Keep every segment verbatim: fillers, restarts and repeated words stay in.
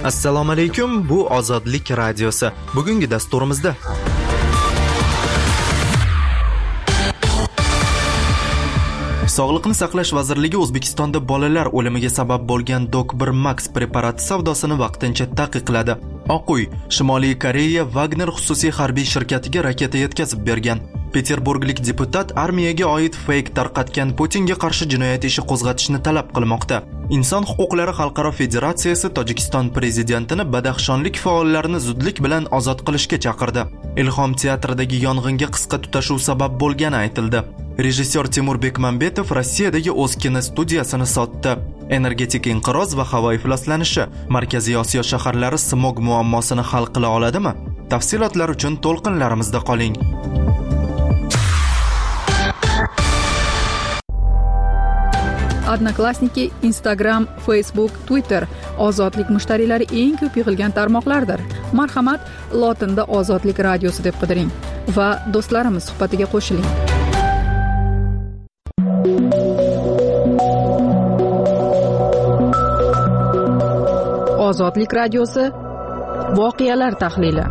Assalomu alaykum, bu Ozodlik radiosi. Bugungi dasturimizda Sog'liqni saqlash vazirligi O'zbekistonda bolalar o'limiga sabab bo'lgan Dokbir Max preparati savdosini vaqtincha taqiqladi. Oq uy, Shimoliy Koreya Wagner xususiy harbiy shirkatiga raketa yetkazib bergan. Peterburglik deputat armiyaga oid fake tarqatgan Putinga qarshi jinoyat ishi qo'zg'atishni talab qilmoqda. Inson huquqlari xalqaro federatsiyasi Tojikiston prezidentini badaxshonlik faollarini zudlik bilan ozod qilishga chaqirdi. Ilhom teatridagi yong'inga qisqa tutashuv sabab bo'lgani aytildi. Rejissyor Timur Bekmambetov Rossiyadagi o'z kinostudiyasini sotdi. Energetik inqiroz va havo ifloslanishi Markaziy Osiyo shaharlari smog muammosini hal qila oladimi? Tafsilotlar uchun to'lqinlarimizda qoling. Odnoklassniki, Instagram, Facebook, Twitter ozodlik mushtariylari eng ko'p yig'ilgan tarmoqlardir. Marhamat, lotinda Ozodlik radiosi deb qidiring va do'stlarimiz suhbatiga qo'shiling. Ozodlik radiosi voqealar tahlili.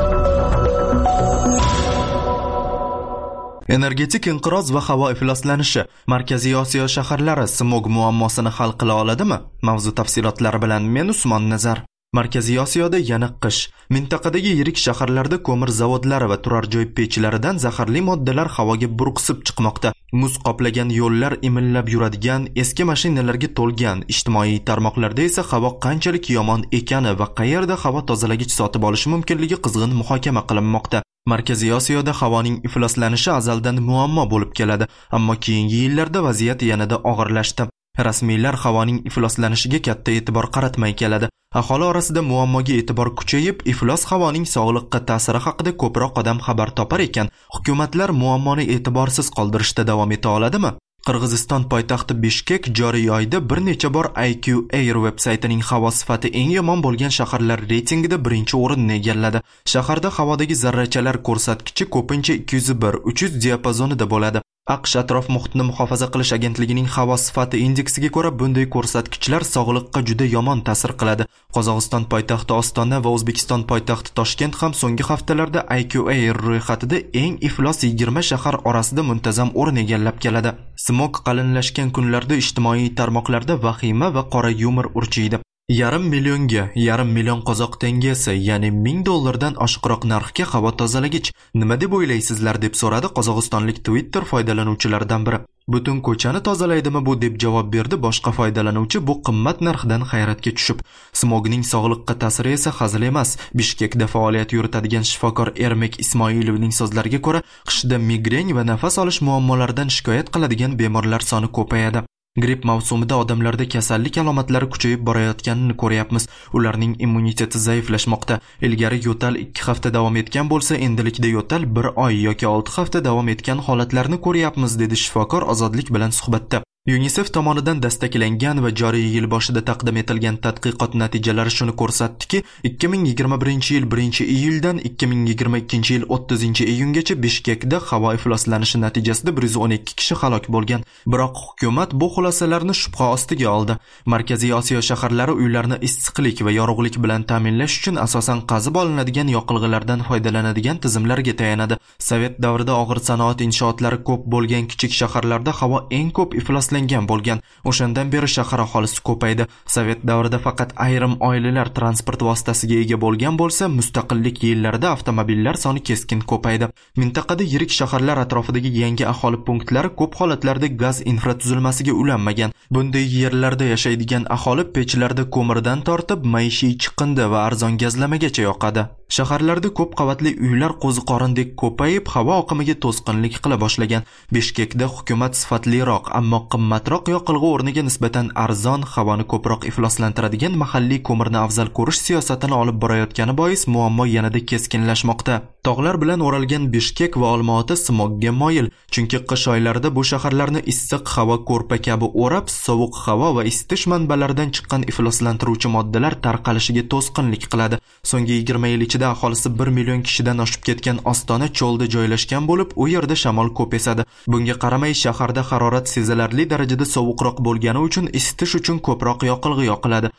Energetik inqiroz va havo ifloslanishi Markaziy Osiyo shaharlari smog muammosini hal qila oladimi? Mavzu tafsilotlari bilan men Usmon Nazar. Markaziy Osiyoda yana qish. Mintaqadagi yirik shaharlarda ko'mir zavodlari va turar joy pechlaridan zaharli moddalar havoga burqsib chiqmoqda. Muz qoplagan yo'llar imillab yuradigan, eski mashinalarga to'lgan. Ijtimoiy tarmoqlarda esa havo qanchalik yomon ekani va qayerda havo tozalagich sotib olish mumkinligi qizg'in muhokama qilinmoqda. Markaziy Osiyoda havoning ifloslanishi azaldan muammo bo'lib keladi, ammo keyingi yillarda vaziyat yanada og'irlashdi. Rasmiylar havoning ifloslanishiga katta e'tibor qaratmay keladi. Aholi orasida muammoga e'tibor kuchayib, iflos havoning sog'liqqa ta'siri haqida ko'proq odam xabar topar ekan, hukumatlar muammoni e'tiborsiz qoldirishda davom eta oladimi? Qirg'iziston poytaxti Bishkek joriy oyda bir necha bor I Q Air veb-saytining havo sifati eng yomon bo'lgan shaharlar reytingida birinchi o'rinni egalladi. Shaharda havodagi zarrachalar ko'rsatkichi ko'pincha ikki yuz bir uch yuz diapazonida bo'ladi. AQSh atrof muhitni muhofaza qilish agentligining havo sifati indeksiga ko'ra bunday ko'rsatkichlar sog'liqqa juda yomon ta'sir qiladi. Qozog'iston poytaxti Ostona va O'zbekiston poytaxti Toshkent ham so'nggi haftalarda I Q Air ro'yxatida eng iflos yigirma shahar orasida muntazam o'rin egallab keladi. Smog qalinlashgan kunlarda ijtimoiy tarmoqlarda vahima va qora yumor urchiydi. Yarim millionga, yarim million qozoq tengasi, ya'ni ming dollardan oshiqroq narxga havo tozalagich nima deb o'ylaysizlar deb so'radi qozog'istonlik Twitter foydalanuvchilaridan biri. Butun ko'chani tozalaydimi bu deb javob berdi boshqa foydalanuvchi bu qimmat narxdan hayratga tushib. Smogning sog'liqqa ta'siri esa hazil emas. Bishkekda faoliyat yuritadigan shifokor Ermek Ismoilovning so'zlariga ko'ra, qishda migren va nafas olish muammolaridan shikoyat qiladigan bemorlar soni ko'payadi. Gripp mavsumida odamlarda kasallik alomatlari kuchayib borayotganini ko'ryapmiz. Ularning immuniteti zaiflashmoqda. Ilgari yo'tal ikki hafta davom etgan bo'lsa, endilikda yo'tal bir oy yoki olti hafta davom etgan holatlarni ko'ryapmiz, dedi shifokor Ozodlik bilan suhbatda. UNICEF tomonidan dastaklangan va joriy yil boshida taqdim etilgan tadqiqot natijalari shuni ko'rsatdiki, ikki ming yigirma birinchi yil birinchi iyuldan ikki ming yigirma ikkinchi yil o'ttizinchi iyungacha Bishkekda havo ifloslanishi natijasida bir yuz o'n ikki kishi halok bo'lgan. Biroq hukumat bu xulosalarni shubha ostiga oldi. Markaziy Osiyo shaharlari uylarni issiqlik va yorug'lik bilan ta'minlash uchun asosan qazib olinadigan yoqilg'ilardan foydalanadigan tizimlarga tayanadi. Sovet davrida og'ir sanoat inshootlari ko'p bo'lgan kichik shaharlarda havo eng ko'p ifloslangan bo'lgan. O'shandan beri shahar aholisi ko'paydi. Sovet davrida faqat ayrim oilalar transport vositasiga ega bo'lgan bo'lsa, mustaqillik yillarida avtomobillar soni keskin ko'paydi. Mintaqada yirik shaharlar atrofidagi yangi aholi punktlari ko'p holatlarda gaz infratuzilmasiga ulanmagan. Bunday yerlarda yashaydigan aholi pechlarda ko'mirdan tortib, maishiy chiqindi va arzon gazlamagacha yoqadi. Shaharlarda ko'p qavatli uylar qo'ziqorindek ko'payib, havo oqimiga to'sqinlik qila boshlagan. Bishkekda hukumat sifatliroq, ammo qimmatroq yoqilg'i o'rniga nisbatan arzon, havoni ko'proq ifloslantiradigan mahalliy ko'mirni afzal ko'rish siyosatini olib borayotgani bois muammo yanada keskinlashmoqda. Tog'lar bilan o'ralgan Bishkek va Olmaota smogga moyil, chunki qish oylarida bu shaharlarni issiq havo ko'rpa kabi o'rab, sovuq havo va isitish manbalaridan chiqqan ifloslantiruvchi moddalar tarqalishiga to'sqinlik qiladi. So'nggi yigirma yil ichida aholisi bir million kishidan oshib ketgan Ostona cho'lda joylashgan bo'lib, u yerda shamol ko'p esadi. Bunga qaramay shaharda harorat sezilarli darajada sovuqroq bo'lgani uchun isitish uchun ko'proq yoqilg'i yoqiladi.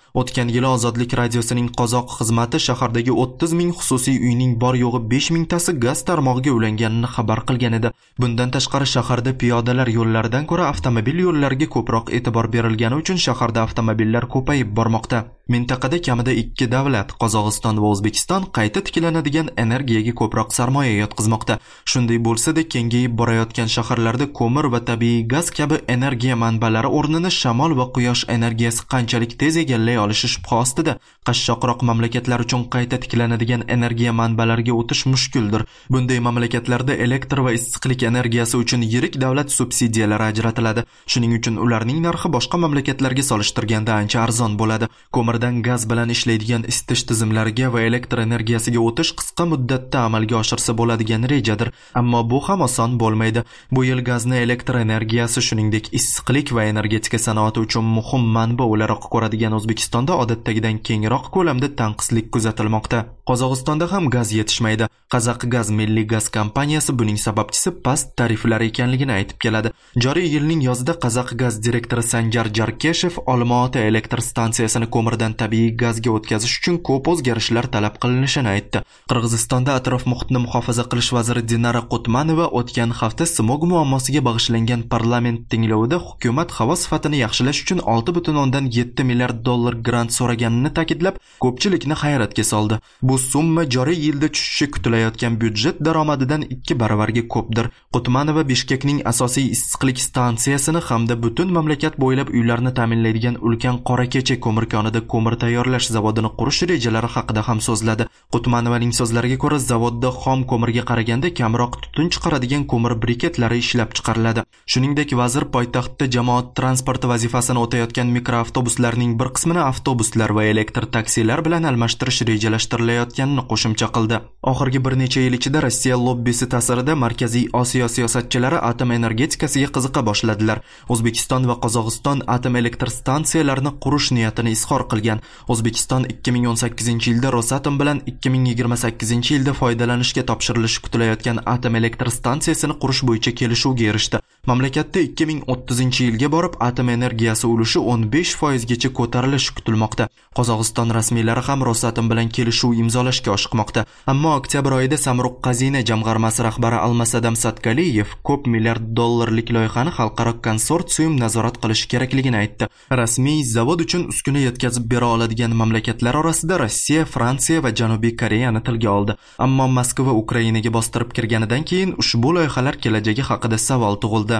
O'tgan yili Ozodlik radiosining Qozoq xizmati shahardagi o'ttiz ming xususiy uyning bor yo'g'i besh mingtasi gaz tarmog'iga ulanganini xabar qilgan edi. Bundan tashqari shaharda piyodalar yo'llaridan ko'ra avtomobil yo'llariga ko'proq e'tibor berilgani uchun shaharda avtomobillar ko'payib bormoqda. Mintaqada kamida ikki davlat, Qozog'iston va O'zbekiston qayta tiklanadigan energiyaga ko'proq sarmoya yotqizmoqda. Shunday bo'lsa-da, kengayib borayotgan shaharlarda ko'mir va tabiiy gaz kabi energiya manbalari o'rnini shamol va quyosh energiyasi qanchalik tez egallay olishi shubha ostida. Qashshoqroq mamlakatlar uchun qayta tiklanadigan energiya manbalariga o'tish mushkuldir. Bunday mamlakatlarda elektr va issiqlik energiyasi uchun yirik davlat subsidiyalari ajratiladi. Shuning uchun ularning narxi boshqa mamlakatlarga solishtirganda ancha arzon bo'ladi. Ko'mirdan gaz bilan ishlaydigan isitish tizimlariga va elektr energiyasiga o'tish qisqa muddatda amalga oshirsa bo'ladigan rejadir. Ammo bu ham oson bo'lmaydi. Bu yil gazni elektr energiyasi, shuningdek issiqlik va energetika sanoati uchun muhim manba o'laroq ko'radigan O'zbekistonda odatdagidan kengroq ko'lamda tanqislik kuzatilmoqda. Qozog'istonda ham gaz yetishmaydi. Qazaq Gaz milliy gaz kompaniyasi buning sababchisi past tariflar ekanligini aytib keladi. Joriy yilning yozida Qazaq Gaz direktori Sanjar Jarkeshev Olmaota elektr stansiyasini ko'mirdan tabiiy gazga o'tkazish uchun ko'p o'zgarishlar talab qilinishini aytdi. Qirg'izistonda atrof muhitni muhofaza qilish vaziri Dinara Qutmanova o'tgan hafta smog muammosiga bag'ishlangan parlament tinglovida hukumat havo sifatini yaxshilash uchun olti butun o'ndan yetti milliard dollar grant so'raganini ta'kidlab, ko'pchilikni hayratga soldi. Bu summa joriy yilda tushishi kutilayotgan byudjet daromadidan ikki baravarga ko'pdir. Qutmanova Bishkekning asosiy issiqlik stansiyasini hamda butun mamlakat bo'ylab uylarni ta'minlaydigan ulkan Qorakecha ko'mir konida ko'mir tayyorlash zavodini qurish rejalari haqida ham so'zladi. Qutmanovaning so'zlariga ko'ra, zavodda xom ko'mirga qaraganda kamroq tutun chiqaradigan ko'mir briketlari ishlab chiqariladi. Shuningdek, vazir poytaxtda jamoat transporti vazifasini o'tayotgan mikroavtobuslarning bir qismini avtobuslar va elektr taksilar bilan almashtirish rejalashtirilayotganini qo'shimcha qildi. Oxirgi bir necha yil ichida Rossiya lobbisi ta'sirida Markaziy Osiyo siyosatchilari atom energetikasiga qiziqa boshladilar. O'zbekiston va Qozog'iston atom elektr stansiyalarini qurish niyatini izhor qilgan. O'zbekiston ikki ming o'n sakkizinchi yilda Rosatom bilan ikki ming yigirma sakkizinchi yilda foydalanishga topshirilishi kutilayotgan atom elektr stansiyasini qurish bo'yicha kelishuvga erishdi. Mamlakatda ikki ming o'ttizinchi yilga borib atom energiyasi ulushi o'n besh foizgacha ko'tarilishi kutilmoqda. Qozog'iston rasmiylari ham Rosatom bilan kelishuv imzolashga oshiqmoqda. Ammo oktyabr oyida Samruq Qazina jamg'armasi rahbari Almasadam Satkaliyev ko'p milliard dollarlik loyihani xalqaro konsorsium nazorat qilishi kerakligini aytdi. Rasmiy zavod uchun uskuna yetkazib bera oladigan mamlakatlar orasida Rossiya, Fransiya va Janubiy Koreyani tilga oldi. Ammo Moskva Ukrainaga bostirib kirganidan keyin ushbu loyihalar kelajagi haqida savol tug'ildi.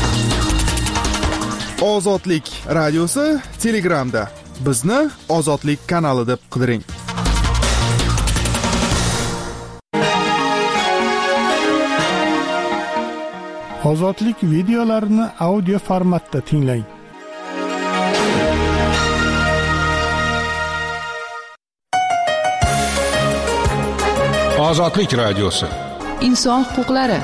Ozodlik radiosi Telegramda. Bizni Ozodlik kanali deb qidiring. Ozodlik videolarini audio formatda tinglang. Ozodlik radiosi. Inson huquqlari.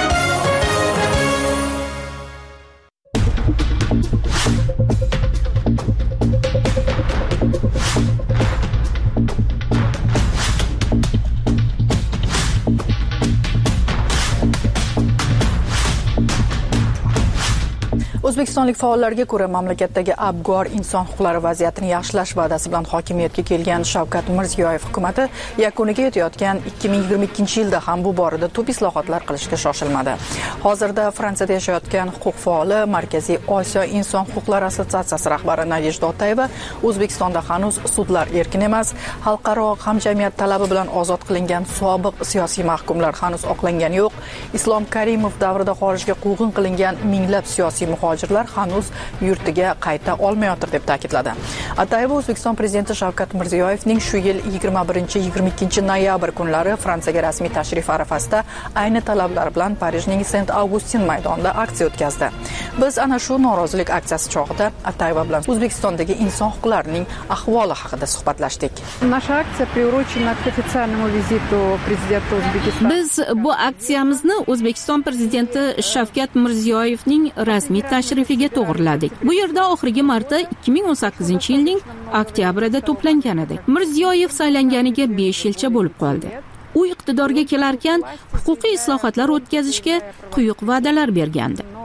O'zbekistonlik faollarga ko'ra, mamlakatdagi abgor inson huquqlari vaziyatini yaxshilash va'dasi bilan hokimiyatga kelgan Shavkat Mirziyoyev hukumatı yakuniga yetayotgan ikki ming yigirma ikkinchi yilda ham bu borada tub islohotlar qilishga shoshilmadi. Hozirda Fransiyada yashayotgan huquq faoli Markaziy Osiyo inson huquqlari assotsiatsiyasi rahbari Nadejda Otayeva O'zbekistonda hanuz sudlar erkin emas, xalqaro hamjamiyat talabi bilan ozod qilingan sobiq siyosiy mahkumlar hanuz oqlangani yo'q, Islom Karimov davrida xorijga quvg'in qilingan minglab siyosiy muhojirlar hanuz yurtiga qayta olmayotir deb ta'kidladi. Atayeva O'zbekiston prezidenti Shavkat Mirziyoyevning shu yil yigirma birinchi yigirma ikkinchi noyabr kunlari Fransiyaga rasmiy tashrif arafasida ayni talablar bilan Parijning Saint Augustin maydonida aksiya o'tkazdi. Biz ana shu norozilik aksiyasi chog'ida Atayeva bilan O'zbekistondagi inson huquqlarining ahvoli haqida suhbatlashdik. Наша акция приурочена к официальному визиту президента O'zbekistona. Biz bu aksiyamizni O'zbekiston prezidenti Shavkat Mirziyoyevning rasmiy tashrifiga to'g'riladik. Bu yerda oxirgi marta ikki ming o'n sakkizinchi yilning oktyabrida to'plangan edik. Mirziyoyev saylanganiga besh yilcha bo'lib qoldi. U iqtidorga kelarkan huquqiy islohotlar o'tkazishga quyuq va'dalar bergandi.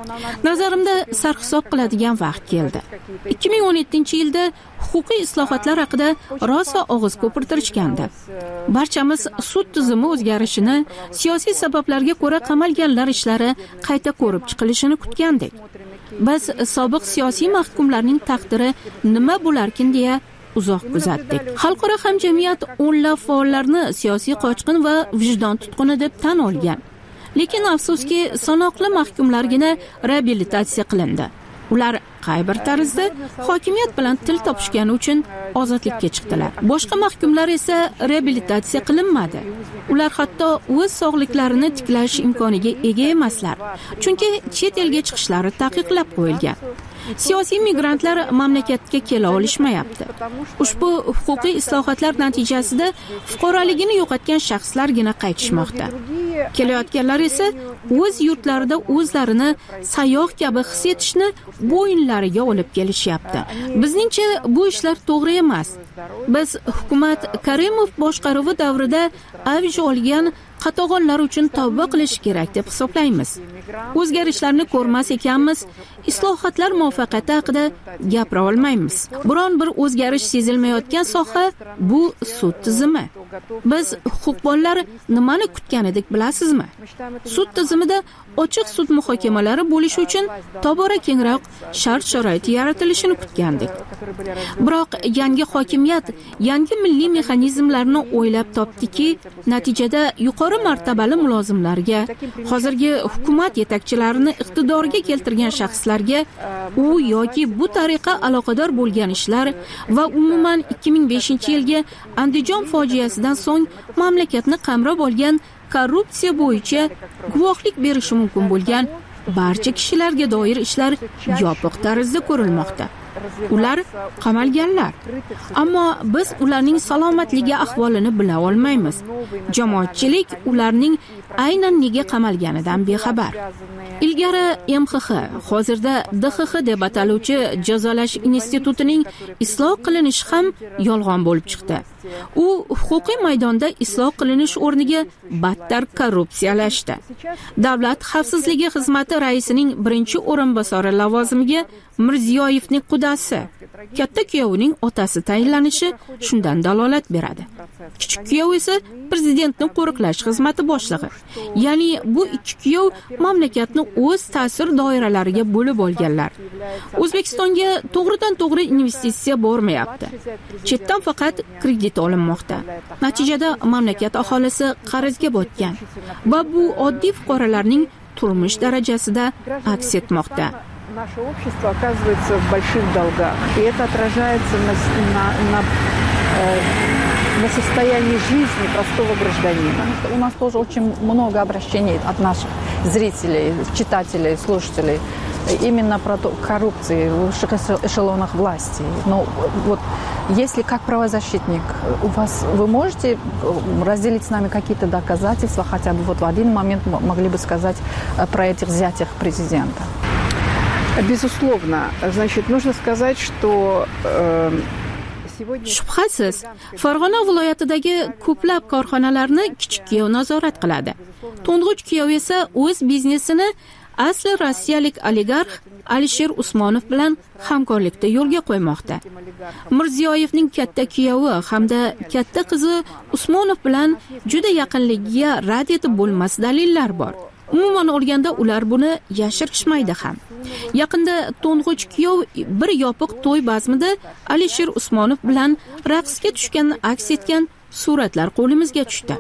Nazarimda sarhisob qiladigan vaqt keldi. ikki ming o'n yettinchi yilda huquqiy islohotlar haqida rosa og'iz ko'pirtirishgandi. Barchamiz sud tizimi o'zgarishini, siyosiy sabablarga ko'ra qamalganlar ishlari qayta ko'rib chiqilishini kutgandik. Biz sobiq siyosiy mahkumlarning taqdiri nima bo'larkin deya uzoq kuzatdik. Xalqaro hamjamiyat o'nlab faollarni siyosiy qochqin va vijdon tutquni deb tan olgan. Lekin afsuski, sanoqli mahkumlargina reabilitatsiya qilindi. Ular qay bir tarzda hokimiyat bilan til topishgani uchun ozodlikka chiqdilar. Boshqa mahkumlar esa reabilitatsiya qilinmadi. Ular hatto o'z sog'liklarini tiklash imkoniga ega emaslar, chunki chet elga chiqishlari taqiqlab qo'yilgan. Siyosiy migrantlar mamlakatga kela olishmayapti. Ushbu huquqiy islohotlar natijasida fuqaroligini yo'qotgan shaxslargina qaytishmoqda. Kelayotganlar esa o'z yurtlarida o'zlarini sayyoh kabi his etishni bo'yinlariga olib kelishyapti. Bizningcha bu ishlar to'g'ri emas. Biz hukumat Karimov boshqaruvi davrida avj olgan qatag'onlar uchun tavba qilish kerak deb hisoblaymiz. O'zgarishlarni ko'rmas ekanmiz, islohotlar muvaffaqiyati haqida gapira olmaymiz. Biron bir o'zgarish sezilmayotgan soha bu sud tizimi. Biz huquqbonlar nimani kutgan edik bilasizmi? Sud tizimida ochiq sud muhokamalari bo'lishi uchun tobora kengroq shart-sharoit yaratilishini kutgandik. Biroq yangi hokimiyat yangi milliy mexanizmlarni o'ylab topdiki, natijada yuqori martabali mulozimlarga, hozirgi hukumat yetakchilarini iqtidorga keltirgan shaxslarga u yoki bu tariqa aloqador bo'lgan ishlar va umuman ikki ming beshinchi yilgi Andijon fojiasidan so'ng mamlakatni qamrab olgan korrupsiya bo'yicha guvohlik berishi mumkin bo'lgan barcha kishilarga doir ishlar yopiq tarzda ko'rilmoqda. Ular qamalganlar. Ammo biz ularning salomatligi ahvolini bila olmaymiz. Jamoatchilik ularning aynan nega qamalganidan bexabar. Ilgari M X X, hozirda D X X deb ataluvchi jazolash institutining isloh qilinishi ham yolg'on bo'lib chiqdi. U huquqiy maydonda isloh qilinish o'rniga battar korrupsiyalashdi. Davlat xavfsizligi xizmati raisining birinchi o'rinbosari lavozimiga Mirziyoyevning qudasi, katta kuyovining otasi tayinlanishi shundan dalolat beradi. Kichik kuyov esa prezidentni qo'riqlash xizmati boshlig'i. Ya'ni bu ikki kuyov mamlakatni o'z ta'sir doiralariga bo'lib olganlar. O'zbekistonga to'g'ridan-to'g'ri investitsiya bormayapti. Chetdan faqat kredit olinmoqda. Natijada mamlakat aholisi qarzga botgan va bu oddiy fuqarolarning turmush darajasida aks etmoqda. Наше общество оказывается в больших долгах, и это отражается на, на, на, э, на состоянии жизни простого гражданина. У нас тоже очень много обращений от наших зрителей, читателей, слушателей именно про то, коррупции в высших эшелонах власти. Но вот если как правозащитник у вас, вы можете разделить с нами какие-то доказательства, хотя бы вот в один момент могли бы сказать про этих взятиях президента? Безусловно, значит, нужно сказать, что э, сегодня... Shubhasiz, Farg'ona viloyatidagi ko'plab korxonalarni kichik kuyov nazorat qiladi. To'ng'ich kuyov esa o'z biznesini asli rossiyalik oligarx Alisher Usmonov bilan hamkorlikda yo'lga qo'ymoqda. Mirziyoyevning katta kuyovi hamda katta qizi Usmonov bilan juda yaqinligiga rad etib bo'lmas dalillar bor. Umuman olganda ular buni yashirishmaydi ham. Yaqinda to'ng'ich kuyov bir yopiq to'y bazmida Alisher Usmonov bilan raqsga tushganini aks etgan suratlar qo'limizga tushdi.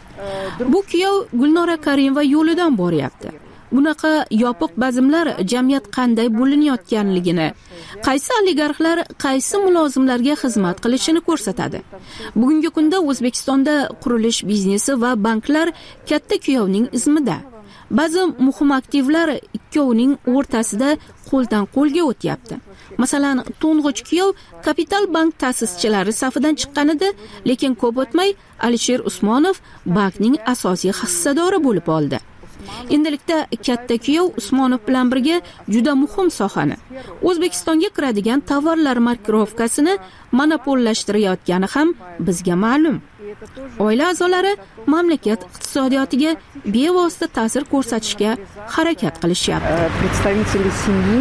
Bu kuyov Gulnora Karimova yo'lidan boryapti. Bunaqa yopiq bazmlar jamiyat qanday bo'linayotganligini, qaysi oligarxlar qaysi mulozimlarga xizmat qilishini ko'rsatadi. Bugungi kunda O'zbekistonda qurilish biznesi va banklar katta kuyovning izmida. Ba'zi muhim aktivlar ikkovining o'rtasida qo'ldan qo'lga o'tyapti. Masalan, to'ng'ich kuyov Kapital bank ta'sischilari safidan chiqqanida, lekin ko'p o'tmay Alisher Usmonov bankning asosiy hissadori bo'lib oldi. Endilikda katta kuyov Usmonov bilan birga juda muhim sohani, O'zbekistonga kiradigan tovarlar markirovkasini monopollashtirayotgani ham bizga ma'lum. Oila a'zolari mamlakat iqtisodiyotiga bevosita ta'sir ko'rsatishga harakat qilishyapti. Представители семьи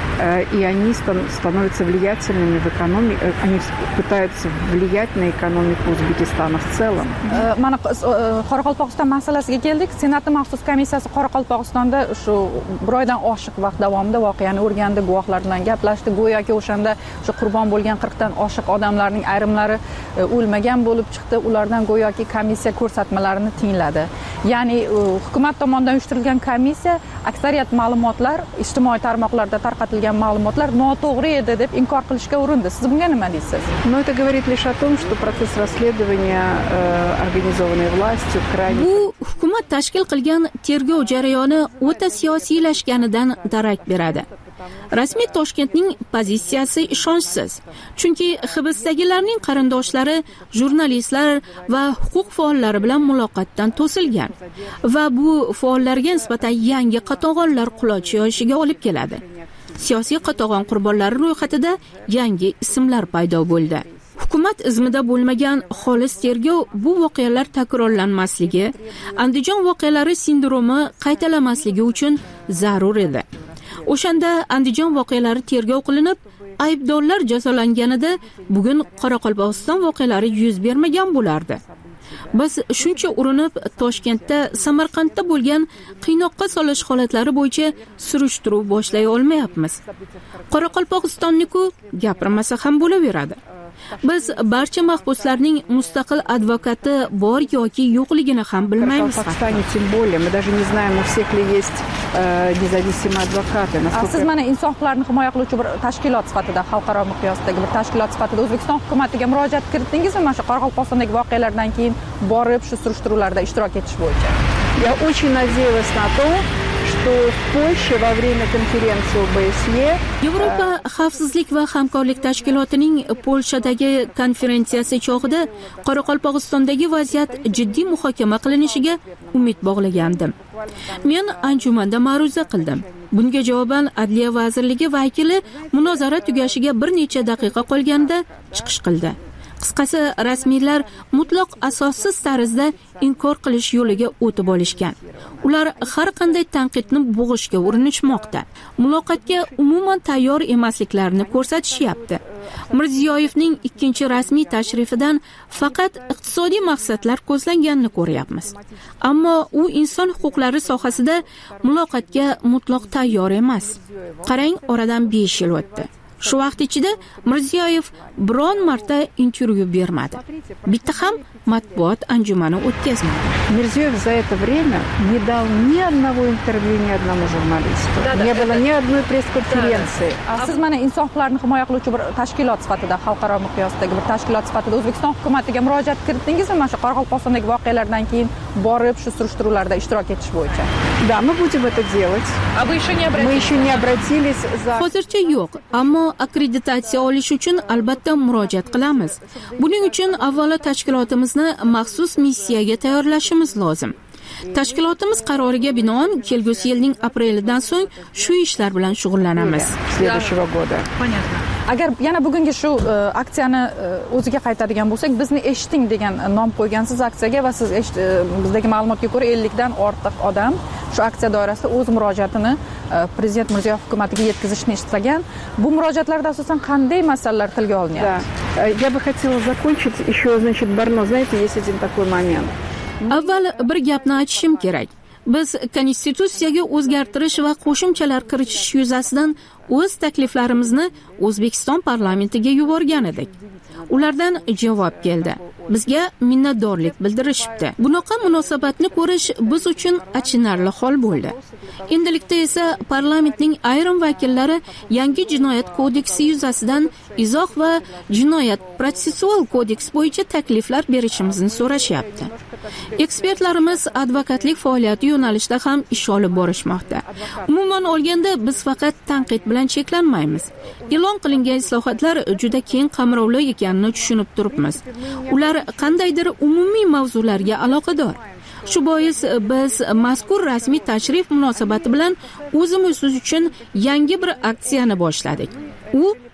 и они становятся влиятельными в экономике, они пытаются влиять на экономику Узбекистана в целом. Mana Qoraqalpog'iston masalasiga keldik. Senatning maxsus komissiyasi Qoraqalpog'istonda shu bir oydan oshiq vaqt davomida voqeani o'rgandi, guvohlar bilan gaplashdi. Go'yoki o'shanda shu qurbon bo'lgan qirq dan oshiq odamlarning ayrimlari o'lmagan bo'lib chiqdi. Ulardan go'yoki komissiya ko'rsatmalarini tingladi. Ya'ni hukumat tomonidan uyushtirilgan komissiya aksariyat ma'lumotlar ijtimoiy tarmoqlarda tarqatilgan ma'lumotlar noto'g'ri edi deb inkor qilishga urindi. Siz bunga nima deysiz? Но это говорит лишь о том, что процесс расследования организованной властью крайне... Bu hukumat tashkil qilgan tergov jarayoni o'ta siyosiylashganidan darak beradi. Rasmiy Toshkentning pozitsiyasi ishonchsiz. Chunki hibsdagilarning qarindoshlari, jurnalistlar va huquq faollari bilan muloqotdan to'silgan va bu faollarga nisbatan yangi qatag'onlar quloch yoyishiga olib keladi. Siyosiy qatag'on qurbonlari ro'yxatida yangi ismlar paydo bo'ldi. Hukumat izmida bo'lmagan xolis tergov bu voqealar takrorlanmasligi, Andijon voqealari sindromi qaytalamasligi uchun zarur edi. O'shanda Andijon voqealari tergov qilinib, aybdorlar jazolanganida bugun Qoraqalpog'iston voqealari yuz bermagan bo'lardi. Biz shuncha urinib Toshkentda, Samarqandda bo'lgan qiynoqqa solish holatlari bo'yicha surishtiruv boshlay olmayapmiz. Qoraqalpog'istonniku gapirmasa ham bo'laveradi. Biz barcha mahbuslarning mustaqil advokati bor yoki yo'qligini ham bilmaymiz. Tем более, мы даже не знаем, у всех ли есть независимые адвокаты. Siz mana inson huquqlarini himoya qiluvchi bir tashkilot sifatida, xalqaro miqyosdagi bir tashkilot sifatida O'zbekiston hukumatiga murojaat kiritdingizmi mana shu Qoraqalpog'istondagi voqealardan keyin borib shu surishtiruvlarda ishtirok etish bo'yicha? Я очень надеялась на то, что в Польше во время конференции ОБСЕ Yevropa xavfsizlik va hamkorlik tashkilotining Polshadagi konferensiyasi chog'ida Qoraqalpog'istondagi vaziyat jiddiy muhokama qilinishiga umid bog'lagandim. Men anjumanda ma'ruza qildim. Bunga javoban Adliya vazirligi vakili munozara tugashiga bir necha daqiqa qolganda chiqish qildi. Qisqasi, rasmiylar mutlaq asossiz tarzda inkor qilish yo'liga o'tib olishgan. Ular har qanday tanqidni bo'g'ishga urinishmoqda. Muloqotga umuman tayyor emasliklarini ko'rsatishyapti. Mirziyoyevning ikkinchi rasmiy tashrifidan faqat iqtisodiy maqsadlar ko'zlanganini ko'ryapmiz. Ammo u inson huquqlari sohasida muloqotga mutlaq tayyor emas. Qarang, oradan besh yil o'tdi. Shu vaqt ichida Mirziyoyev biron marta intervyu bermadi. Bitta ham matbuot anjumani o'tkazmadi. Mirziyoyev за это время не дал ни одного интервью ни одному журналисту. Не было ни одной пресс-конференции. Siz mana inson huquqlarini himoya qiluvchi bir tashkilot sifatida, xalqaro miqyosdagi bir tashkilot sifatida O'zbekiston hukumatiga murojaat kiritdingizmi mana shu Qoraqalpog'istondagi voqealardan keyin borib shu surishtiruvlarda ishtirok etish bo'yicha? Да, мы будем это делать. А вы еще не Мы обратились? еще не обратились за... Hozircha yo'q, ammo akkreditatsiya olish uchun albatta murojaat qilamiz. Buning uchun avvalo tashkilotimizni maxsus missiyaga tayyorlashimiz lozim. Tashkilotimiz qaroriga binoan kelgusi yilning aprelidan so'ng shu ishlar bilan shug'ullanamiz. Следующего года. Понятно. Agar yana bugungi shu aksiyani o'ziga qaytadigan bo'lsak, bizni eshiting degan nom qo'ygansiz aksiyaga va siz bizdagi ma'lumotga ko'ra ellik dan ortiq odam shu aksiya doirasida o'z murojaatini prezident Mirziyoyev hukumatiga yetkazishni istagan. Bu murojaatlarda asosan qanday masalalar tilga olinyapti? Да. Я бы хотела закончить еще, значит, Барно, знаете, есть один такой момент. Avval bir gapni aytishim kerak. Biz konstitutsiyaga o'zgartirish va qo'shimchalar kiritish yuzasidan o'z takliflarimizni O'zbekiston parlamentiga yuborgan edik. Ulardan javob keldi. Bizga minnatdorlik bildirishibdi. Bunaqa munosabatni ko'rish biz uchun achinarli hol bo'ldi. Endilikda esa parlamentning ayrim vakillari yangi jinoyat kodeksi yuzasidan izoh va jinoyat protsessual kodeks bo'yicha takliflar berishimizni so'rashyapti. Ekspertlarimiz advokatlik faoliyati yo'nalishida ham ish olib borishmoqda. Umuman olganda biz faqat tanqid bilan cheklanmaymiz. E'lon qilingan islohotlar juda keng qamrovli ekanini tushunib turibmiz. Ular qandaydir umumiy mavzularga aloqador. Shu bois biz mazkur rasmiy tashrif munosabati bilan o'zimiz uchun yangi bir aksiyani boshladik. U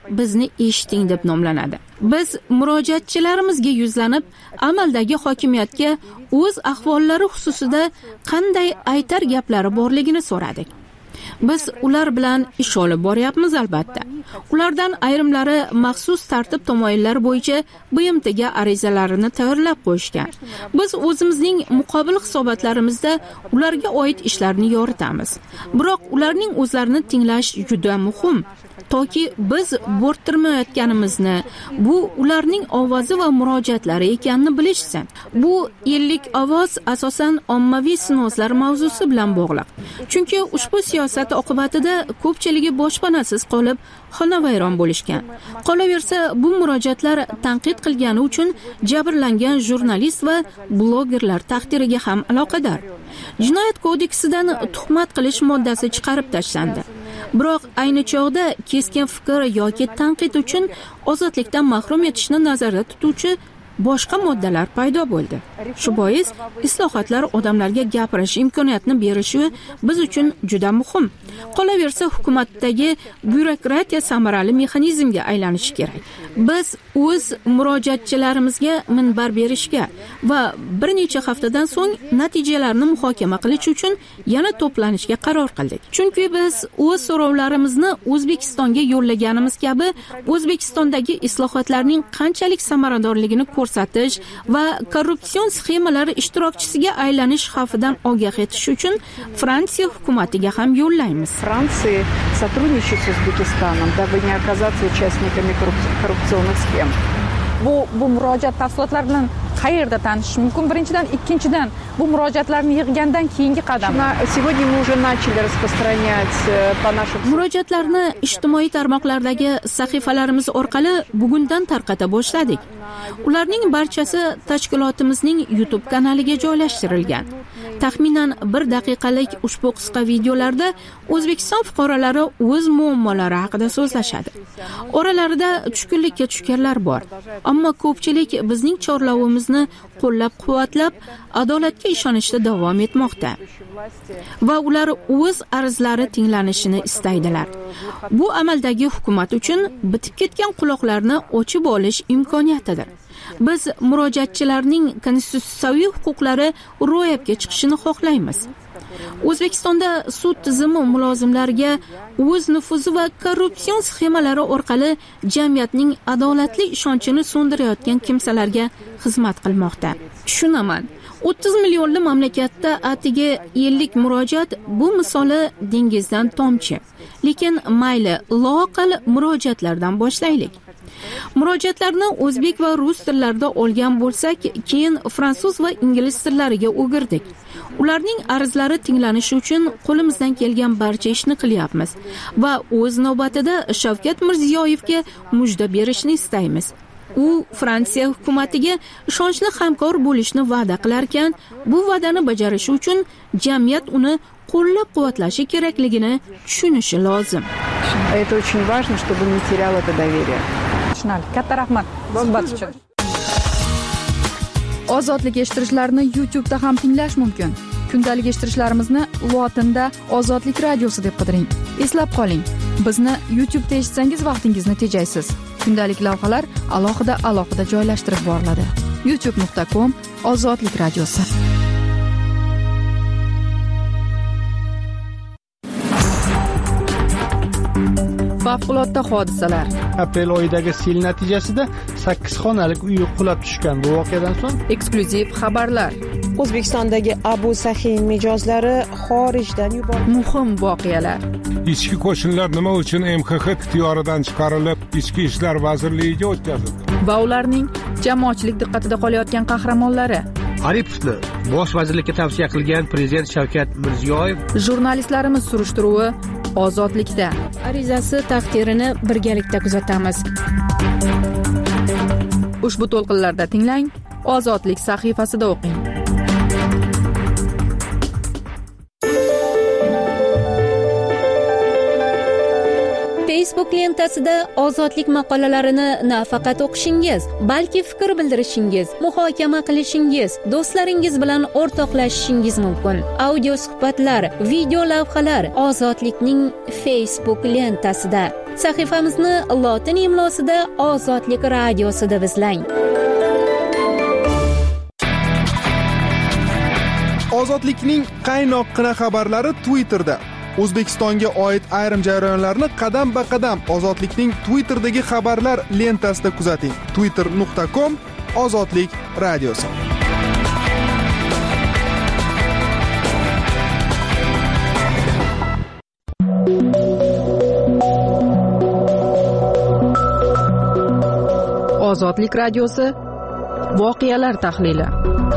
bizni eshiting deb nomlanadi. Biz murojaatchilarimizga yuzlanib, amaldagi hokimiyatga o'z ahvollari xususida qanday aytar gaplari borligini so'radik. Biz ular bilan ish olib boryapmiz albatta. Ulardan ayrimlari maxsus tartib tamoyillari bo'yicha B M Tga arizalarini tayyorlab qo'yishgan. Biz o'zimizning muqobil hisobotlarimizda ularga oid ishlarni yoritamiz. Biroq ularning o'zlarini tinglash juda muhim. Toki biz bo'rttirmayotganimizni, bu ularning ovozi va murojaatlari ekanini bilishsin. Bu ellik ovoz asosan ommaviy sinozlar mavzusi bilan bog'liq. Chunki ushbu siyosat oqibatida ko'pchiligi boshpanasiz qolib, xonavayron bo'lishgan. Qolaversa, bu murojaatlar tanqid qilgani uchun jabrlangan jurnalist va blogerlar taqdiriga ham aloqador. Jinoyat kodeksidan tuhmat qilish moddasi chiqarib tashlandi. Biroq ayni chog'da keskin fikr yoki tanqid uchun ozodlikdan mahrum etishni nazarda tutuvchi boshqa moddalar paydo bo'ldi. Shu bois islohotlar odamlarga gapirish imkoniyatini berishi biz uchun juda muhim. Qolaversa, hukumatdagi byurokratiya samarali mexanizmga aylanishi kerak. Biz o'z murojaatchilarimizga minbar berishga va bir necha haftadan so'ng natijalarni muhokama qilish uchun yana to'planishga qaror qildik. Chunki biz o'z so'rovlarimizni O'zbekistonga yo'llaganimiz kabi O'zbekistondagi islohotlarning qanchalik samaradorligini ko'rsatish va korrupsion sxemalar ishtirokchisiga aylanish xavfidan ogoh etish uchun Fransiya hukumatiga ham yo'llaymiz. Франции сотрудничает с Узбекистаном, дабы не оказаться участниками коррупционных схем. Bu bu murojaat tafsilotlari bilan qayerda tanishish mumkin? Birinchidan, ikkinchidan, bu murojaatlarni yig'gandan keyingi qadam. Сегодня мы уже начали распространять по нашим Murojaatlarni ijtimoiy tarmoqlardagi sahifalarimiz orqali bugundan tarqata boshladik. Ularning barchasi tashkilotimizning YouTube kanaliga joylashtirilgan. Taxminan bir daqiqalik ushbu qisqa videolarda O'zbekiston fuqarolari o'z muammolari haqida so'zlashadi. Oralarida tushkunlikka tushganlar bor, ammo ko'pchilik bizning chorlovimizni qo'llab-quvvatlab, adolatga ishonishda davom etmoqda va ular o'z arzlari tinglanishini istaydilar. Bu amaldagi hukumat uchun bitib ketgan quloqlarni ochib olish imkoniyatidir. Biz murojaatchilarning konstitutsiyaviy huquqlari ro'yobga chiqishini xohlaymiz. O'zbekistonda sud tizimi mulozimlariga o'z nufuzi va korrupsion sxemalari orqali jamiyatning adolatli ishonchini so'ndirayotgan kimsalarga xizmat qilmoqda. Tushunaman. o'ttiz millionli mamlakatda atigi ellik murojaat bu misoli dengizdan tomchi. Lekin mayli, loaqal murojaatlardan boshlaylik. Murojaatlarni o'zbek va rus tillarida olgan bo'lsak, keyin fransuz va ingliz tillariga o'girdik. Ularning arzlari tinglanishi uchun qo'limizdan kelgan barcha ishni qilyapmiz va o'z navbatida Shavkat Mirziyoyevga mujda berishni istaymiz. U Fransiya hukumatiga ishonchli hamkor bo'lishni va'da qilar ekan, bu va'dani bajarishi uchun jamiyat uni qo'llab-quvvatlashi kerakligini tushunishi lozim. Это очень важно, чтобы не терял это доверие. Katta rahmat suhbat uchun. Ozodlik eshittirishlarni YouTube'da ham tinglash mumkin. Kundalik eshittirishlarimizni lotinda Ozodlik radiosi deb qidiring. Eslab qoling, bizni YouTube'da eshitsangiz vaqtingizni tejaysiz. Kundalik lavhalar alohida alohida joylashtirib boriladi. youtube nuqta com Ozodlik radiosi. Favqulodda hodisalar. Aprel oyidagi sel natijasida sakkiz xonalik uy qulab tushgan. Bu voqeadan so'ng eksklyuziv xabarlar. O'zbekistondagi Abu Sahiy mijozlari xorijdan yuborildi. Muhim voqealar. Ichki qo'shinlar nima uchun M X X ixtiyoridan chiqarilib, Ichki ishlar vazirligiga o'tkazildi? Va ularning jamoatchilik diqqatida qolayotgan qahramonlari. Aripovni bosh vazirlikka tavsiya qilgan prezident Shavkat Mirziyoyev. Jurnalistlarimiz surishtiruvi Ozodlikda. Arizasi taqdirini birgalikda kuzatamiz. Ushbu to'lqinlarda tinglang, Ozodlik sahifasida o'qing. Facebook lentasida Ozodlik maqolalarini nafaqat o'qishingiz, balki fikr bildirishingiz, muhokama qilishingiz, do'stlaringiz bilan o'rtoqlashishingiz mumkin. Audio suhbatlar, video lavhalar Ozodlikning Facebook lentasida. Sahifamizni lotin imlosida Ozodlik radiosida izlang. Ozodlikning qaynoqqina xabarlari Twitterda. O'zbekistonga oid ayrim jarayonlarni qadam-ba-qadam Ozodlikning Twitterdagi xabarlar lentasida kuzating. twitter nuqta com Ozodlik radiosi. Ozodlik radiosi voqealar tahlili.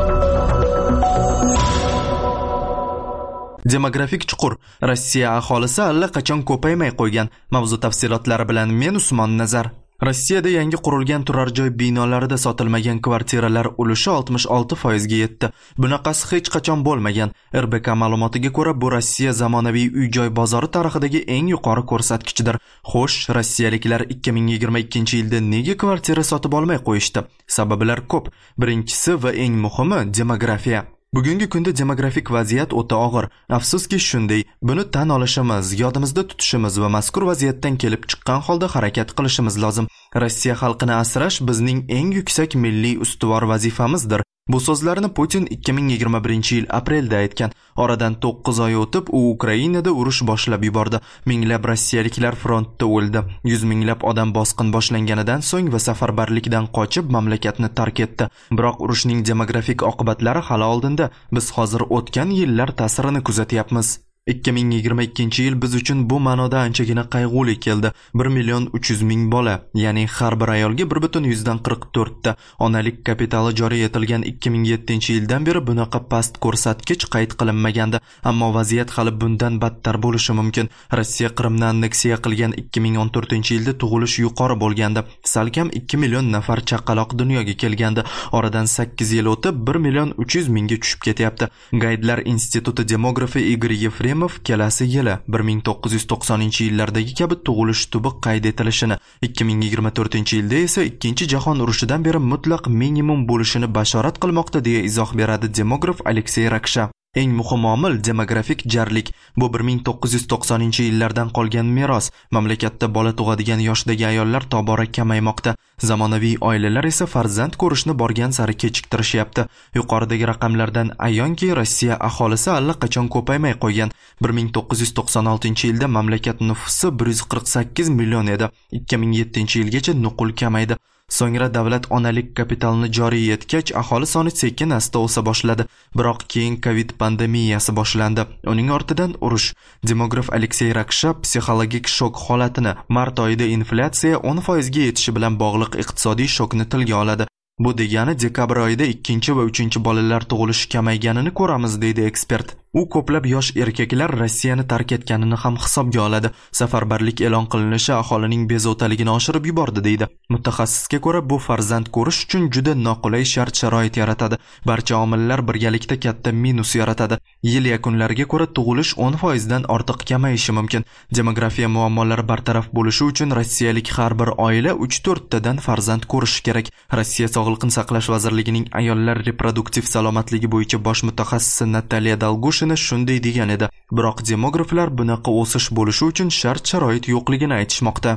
Demografik chuqur. Rossiya aholisi allaqachon ko'paymay qo'ygan. Mavzu tafsilotlari bilan men Usmon Nazar. Rossiyada yangi qurilgan turar joy binolarida sotilmagan kvartiralar ulushi oltmish olti foizga yetdi. Bunaqasi hech qachon bo'lmagan. R B K ma'lumotiga ko'ra, bu Rossiya zamonaviy uy-joy bozori tarixidagi eng yuqori ko'rsatkichdir. Xo'sh, rossiyaliklar ikki ming yigirma ikkinchi yilda nega kvartira sotib olmay qo'yishdi? Sabablar ko'p. Birinchisi va eng muhimi demografiya. Bugungi kunda demografik vaziyat o'ta og'ir. Afsuski shunday. Buni tan olishimiz, yodimizda tutishimiz va mazkur vaziyatdan kelib chiqqan holda harakat qilishimiz lozim. Rossiya xalqini asrash bizning eng yuksak milliy ustuvor vazifamizdir. Bu so'zlarni Putin ikki ming yigirma birinchi yil aprelda aytgan. Oradan to'qqiz oy o'tib, u Ukrainada urush boshlab yubordi. Minglab rossiyaliklar frontda o'ldi. Yuz minglab odam bosqin boshlanganidan so'ng va safarbarlikdan qochib mamlakatni tark etdi. Biroq urushning demografik oqibatlari hali oldinda. Biz hozir o'tgan yillar ta'sirini kuzatyapmiz. ikki ming yigirma ikkinchi yil biz uchun bu ma'noda anchagina qayg'uli keldi. bir million uch yuz ming bola, ya'ni har bir ayolga bir butun yuzdan qirq to'rt ta onalik kapitali joriy etilgan ikki ming yettinchi yildan beri bunaqa past ko'rsatkich qayd qilinmagandi. Ammo vaziyat hali bundan battar bo'lishi mumkin. Rossiya Qrimni anneksiya qilgan ikki ming o'n to'rtinchi yilda tug'ilish yuqori bo'lgandi. Salkam ikki million nafar chaqaloq dunyoga kelgandi. Oradan sakkiz yil o'tib bir million uch yuz mingga tushib ketyapti. Gaydlar instituti demografi Igor Yefremov kelasi yili bir ming to'qqiz yuz to'qsoninchi yillardagi kabi tug'ilish tubi qayd etilishini, ikki ming yigirma to'rtinchi yilda esa ikkinchi jahon urushidan beri mutlaq minimum bo'lishini bashorat qilmoqda deya izoh beradi demograf Aleksey Raksha. Eng muhim omil demografik jarlik. Bu bir ming to'qqiz yuz to'qsoninchi yillardan qolgan meros. Mamlakatda bola tug'adigan yoshdagi ayollar tobora kamaymoqda. Zamonaviy oilalar esa farzand ko'rishni borgan sari kechiktirishyapti. Yuqoridagi raqamlardan ayonki, Rossiya aholisi allaqachon ko'paymay qo'ygan. bir ming to'qqiz yuz to'qson oltinchi yilda mamlakat nufusi bir yuz qirq sakkiz million edi. ikki ming yettinchi yilgacha nuqul kamaydi. So'ngra davlat onalik kapitalini joriy etgach, aholi soni sekin-asta o'sa boshladi. Biroq keyin Covid pandemiyasi boshlandi. Uning ortidan urush. Demograf Aleksey Raksha psixologik shok holatini, mart oyida inflyatsiya o'n foizga yetishi bilan bog'liq iqtisodiy shokni tilga oladi. Bu degani dekabr oyida ikkinchi va uchinchi bolalar tug'ilishi kamayganini ko'ramiz, deydi ekspert. U ko'plab yosh erkaklar Rossiyani tark etganini ham hisobga oladi. Safarbarlik e'lon qilinishi aholining bezovtaligini oshirib yubordi, deydi. Mutaxassisga ko'ra, bu farzand ko'rish uchun juda noqulay shart-sharoit yaratadi. Barcha omillar birgalikda katta minus yaratadi. Yil yakunlariga ko'ra tug'ilish o'n foizdan ortiq kamayishi mumkin. Demografiya muammolari bartaraf bo'lishi uchun rossiyalik har bir oila uch to'rt tadan farzand ko'rishi kerak. Rossiya Sog'liqni saqlash vazirligining ayollar reproduktiv salomatligi bo'yicha bosh mutaxassisi Nataliya Dalgushina shunday degan edi. Biroq demograflar bunaqa o'sish bo'lishi uchun shart-sharoit yo'qligini aytishmoqda.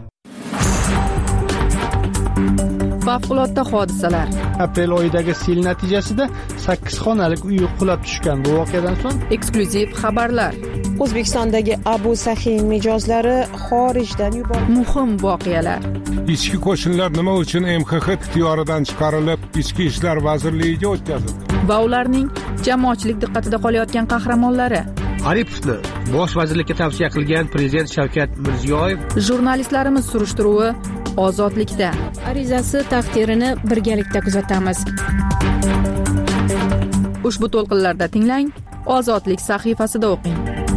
Favqulodda hodisalar. Aprel oyidagi sel natijasida sakkiz xonalik uy qulab tushgan. Bu voqeadan so'ng eksklyuziv xabarlar. O'zbekistondagi Abu Saxiy mijozlari xorijdan yuborildi. Muhim voqealar. Ichki qo'shinlar nima uchun M X X ixtiyoridan chiqarilib, Ichki ishlar vazirligiga o'tkazildi? Va ularning jamoatchilik diqqatida qolayotgan qahramonlari. Aripovni bosh vazirlikka tavsiya qilgan prezident Shavkat Mirziyoyev. Jurnalistlarimiz surishtiruvi Ozodlikda. Arizasi taqdirini birgalikda kuzatamiz. Ushbu to'lqinlarda tinglang, Ozodlik sahifasida o'qing.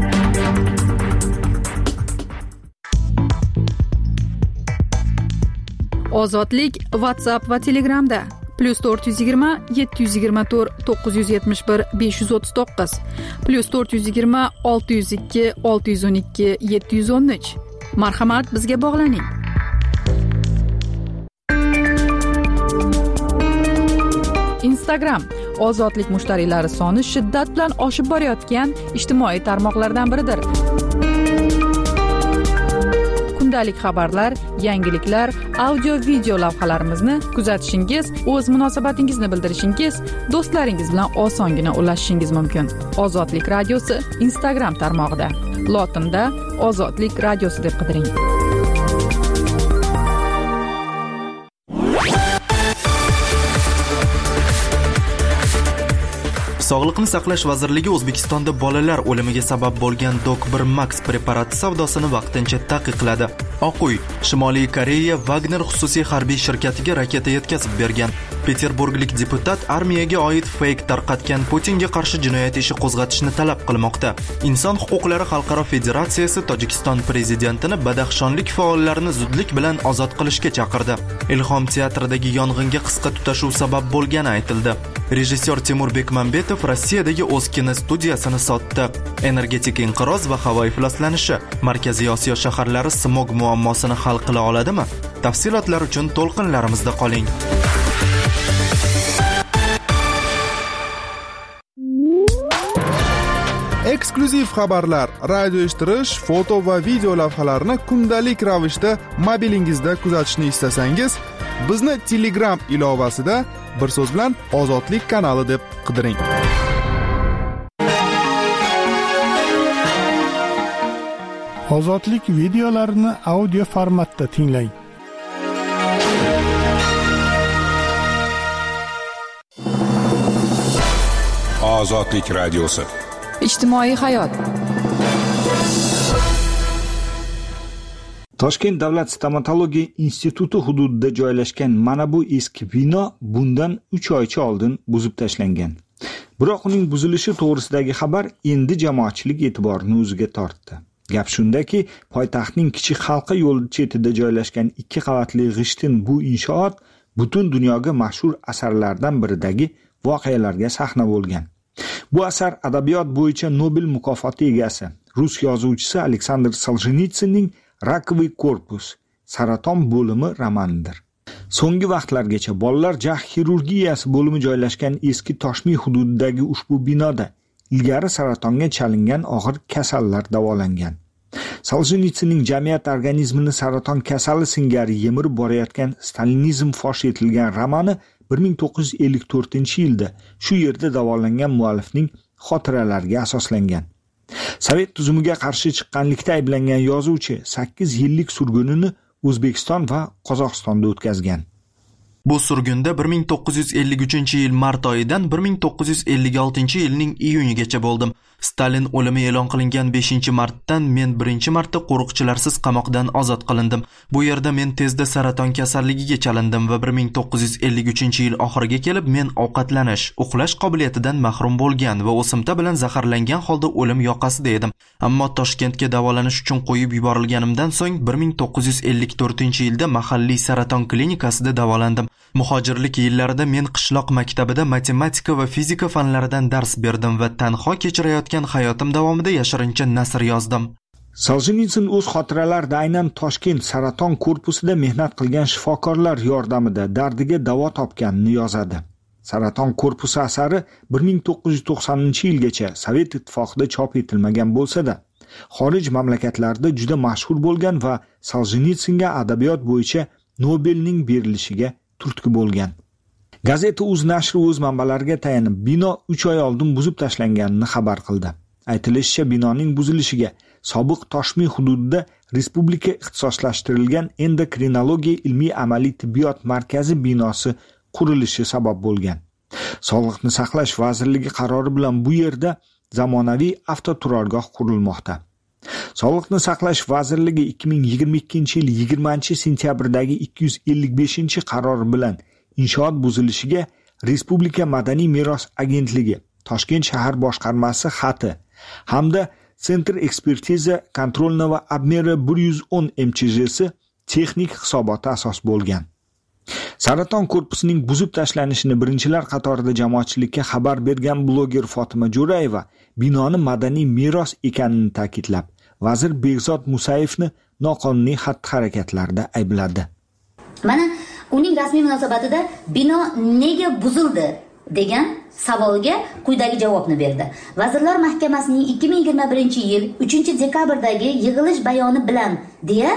Ozodlik WhatsApp va Telegramda plus to'rt yuz yigirma yetti yuz yigirma to'rt to'qqiz yuz yetmish bir besh yuz o'ttiz to'qqiz plus to'rt yuz yigirma olti yuz ikki olti yuz o'n ikki yetti yuz o'n uch. Marhamat, bizga bog'laning. Instagram Ozodlik mushtariylari soni shiddat bilan oshib borayotgan ijtimoiy tarmoqlardan biridir. kundalik xabarlar, yangiliklar, audio video lavhalarimizni kuzatishingiz, o'z munosabatingizni bildirishingiz, do'stlaringiz bilan osongina ulashishingiz mumkin. Ozodlik radiosi Instagram tarmog'ida lotinda Ozodlik radiosi deb qidiring. Sog'liqni saqlash vazirligi O'zbekistonda bolalar o'limiga sabab bo'lgan Dok bir Max preparati savdosini vaqtincha taqiqladi. Oq uy Shimoliy Koreya Wagner xususiy harbiy shirkatiga raketa yetkazib bergan. Peterburglik deputat armiyaga oid feyk tarqatgan Putinga qarshi jinoyat ishi qo'zg'atishni talab qilmoqda. Inson huquqlari xalqaro federatsiyasi Tojikiston prezidentini badaxshonlik faollarini zudlik bilan ozod qilishga chaqirdi. Ilhom teatridagi yong'inga qisqa tutashuv sabab bo'lgani aytildi. Rejissyor Timur Bekmambetov Rossiyadagi o'z kinostudiyasini sotdi. Energetik inqiroz va havo ifloslanishi Markaziy Osiyo shaharlari smog muammosini hal qila oladimi? Tafsilotlar uchun to'lqinlarimizda qoling. Eksklyuziv xabarlar, radio eshittirish, foto va video lavhalarni kundalik ravishda mobilingizda kuzatishni istasangiz, bizni Telegram ilovasida bir so'z bilan Ozodlik kanali deb qidiring. Ozodlik videolarini audio formatda tinglang. Ozodlik radiosi. Ijtimoiy hayot. Toshkent davlat stomatologiya instituti hududida joylashgan mana bu eski bino bundan uch oycha oldin buzib tashlangan. Biroq uning buzilishi to'g'risidagi xabar endi jamoatchilik e'tiborini o'ziga tortdi. Gap shundaki, poytaxtning kichik halqa yo'li chetida joylashgan ikki qavatli g'ishtin bu inshoot butun dunyoga mashhur asarlardan biridagi voqealarga sahna bo'lgan. Bu asar adabiyot bo'yicha Nobel mukofoti egasi, rus yozuvchisi Aleksandr Soljenitsinning Rakovый korpus, saraton bo'limi romanidir. So'nggi vaqtlargacha bolalar jah xirurgiyasi bo'limi joylashgan eski Toshmi hududidagi ushbu binoda ilgari saratonga chalingan og'ir kasallar davolangan. Soljenitsinning jamiyat organizmini saraton kasali singari yemirib borayotgan Stalinizm fosh etilgan romani bir ming to'qqiz yuz ellik to'rtinchi yilda shu yerda davolangan muallifning xotiralariga asoslangan. Sovet tuzumiga qarshi chiqqanlikda ayblangan yozuvchi sakkiz yillik surgunini O'zbekiston va Qozog'istonda o'tkazgan. Bu surgunda bir ming to'qqiz yuz ellik uchinchi yil mart oyidan bir ming to'qqiz yuz ellik oltinchi yilning iyunigacha bo'ldim. Stalin o'limi e'lon qilingan beshinchi martdan men birinchi marta qo'riqchilarsiz qamoqdan ozod qilindim. Bu yerda men tezda saraton kasalligiga chalindim va bir ming to'qqiz yuz ellik uchinchi yil oxiriga kelib men ovqatlanish, uxlash qobiliyatidan mahrum bo'lgan va o'simta bilan zaharlangan holda o'lim yoqasida edim. Ammo Toshkentga davolanish uchun qo'yib yuborilganimdan so'ng bir ming to'qqiz yuz ellik to'rtinchi yilda mahalliy saraton klinikasida davolandim. Muhojirlik yillarida men qishloq maktabida matematika va fizika fanlaridan dars berdim va tanho kechirayotgan hayotim davomida yashirincha nasr yozdim. Soljenitsin o'z xotiralarida aynan Toshkent saraton korpusida mehnat qilgan shifokorlar yordamida dardiga davo topganini yozadi. Saraton korpusi asari bir ming to'qqiz yuz to'qsoninchi yilgacha Sovet ittifoqida chop etilmagan bo'lsa-da, xorij mamlakatlarida juda mashhur bo'lgan va Soljenitsinga adabiyot bo'yicha Nobelning berilishiga turtki bo'lgan. Gazeta Uz nashri o'z manbalariga tayanib bino uch oy oldin buzib tashlanganini xabar qildi. Aytilishicha, binoning buzilishiga sobiq Toshmi hududida respublika ixtisoslashtirilgan endokrinologiya ilmiy amaliy tibbiyot markazi binosi qurilishi sabab bo'lgan. Sog'liqni saqlash vazirligi qarori bilan bu yerda zamonaviy avtoturargoh qurilmoqda. Sog'liqni saqlash vazirligi ikki ming yigirma ikkinchi yil yigirmanchi sentyabrdagi ikki yuz ellik beshinchi qarori bilan inshoot buzilishiga Respublika madaniy meros agentligi, Toshkent shahar boshqarmasi xati hamda Sentr ekspertiza kontrolna va obmeri bir yuz o'n M Ch J si texnik hisoboti asos bo'lgan. Saraton korpusining buzib tashlanishini birinchilar qatorida jamoatchilikka xabar bergan bloger Fotima Jo'rayeva binoni madaniy meros ekanini ta'kidlab, vazir Behzod Musayevni noqonuniy xatti-harakatlarda aybladi. Mana uning rasmiy munosabatida bino nega buzildi degan savolga quyidagi javobni berdi. Vazirlar Mahkamasining ikki ming yigirma birinchi yil uchinchi dekabrdagi yig'ilish bayoni bilan deya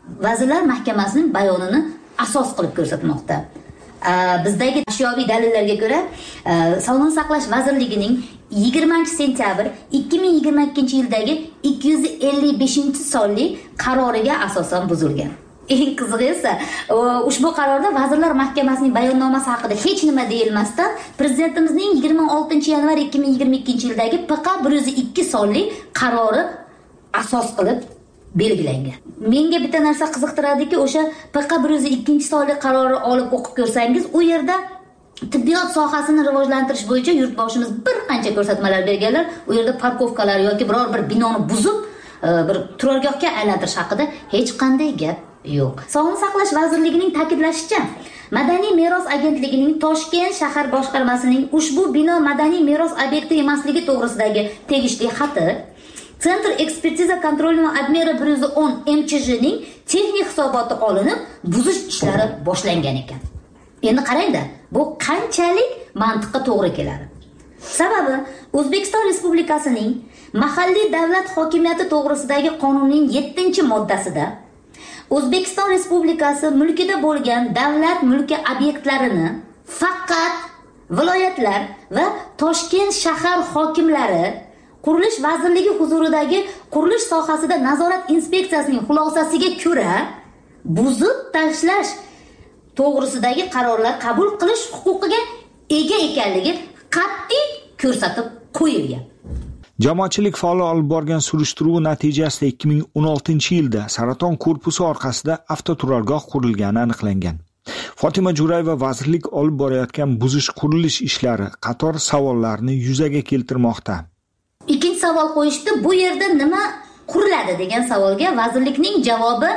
Vazirlar Mahkamasining bayonini asos qilib ko'rsatmoqda. Bizdagi ashyoviy dalillarga ko'ra, Sog'liqni saqlash vazirligining yigirmanchi sentyabr ikki ming yigirma ikkinchi yildagi ikki yuz ellik beshinchi sonli qaroriga asosan buzilgan. Eng qizig'i esa, ushbu qarorda Vazirlar Mahkamasining bayonnomasi haqida hech nima deyilmasdan, Prezidentimizning yigirma oltinchi yanvar ikki ming yigirma ikkinchi yildagi P Q bir yuz ikki sonli qarori asos qilib belgilangan. Menga bitta narsa qiziqtiradiki, o'sha P Q bir yuz ikki sonli qarori olib o'qib ko'rsangiz, u yerda tibbiyot sohasini rivojlantirish bo'yicha yurtboshimiz bir qancha ko'rsatmalar berganlar. U yerda parkovkalar yoki biror bir binoni buzib, bir turargohga aylantirish haqida hech qanday gap yo'q. Sog'liqni saqlash vazirligining ta'kidlashicha, Madaniy meros agentligining Toshkent shahar boshqarmasining ushbu bino madaniy meros obyekti emasligi to'g'risidagi tegishli xati Sentr ekspertiza kontrolini Admira bir yuz o'n M Ch J ning texnik hisoboti olinib, buzish ishlari boshlangan ekan. Endi qarangda, bu qanchalik mantiqqa to'g'ri keladi. Sababi O'zbekiston Respublikasining mahalliy davlat hokimiyati to'g'risidagi qonunning yettinchi moddasida O'zbekiston Respublikasi mulkida bo'lgan davlat mulki obyektlarini faqat viloyatlar va Toshkent shahar hokimlari Qurilish vazirligi huzuridagi qurilish sohasida nazorat inspeksiyasining xulosasiga ko'ra buzib tashlash to'g'risidagi qarorlar qabul qilish huquqiga ega ekanligi qat'iy ko'rsatib qo'yilgan. Jamoatchilik faol olib borgan surishtiruv natijasida ikki ming o'n oltinchi yilda saraton korpusi orqasida avtoturargoh qurilgani aniqlangan. Fatima Jurayeva vazirlik olib borayotgan buzish qurilish ishlari qator savollarni yuzaga keltirmoqda. Ikkinchi savol qo'yishdi, bu yerda nima quriladi degan savolga vazirlikning javobi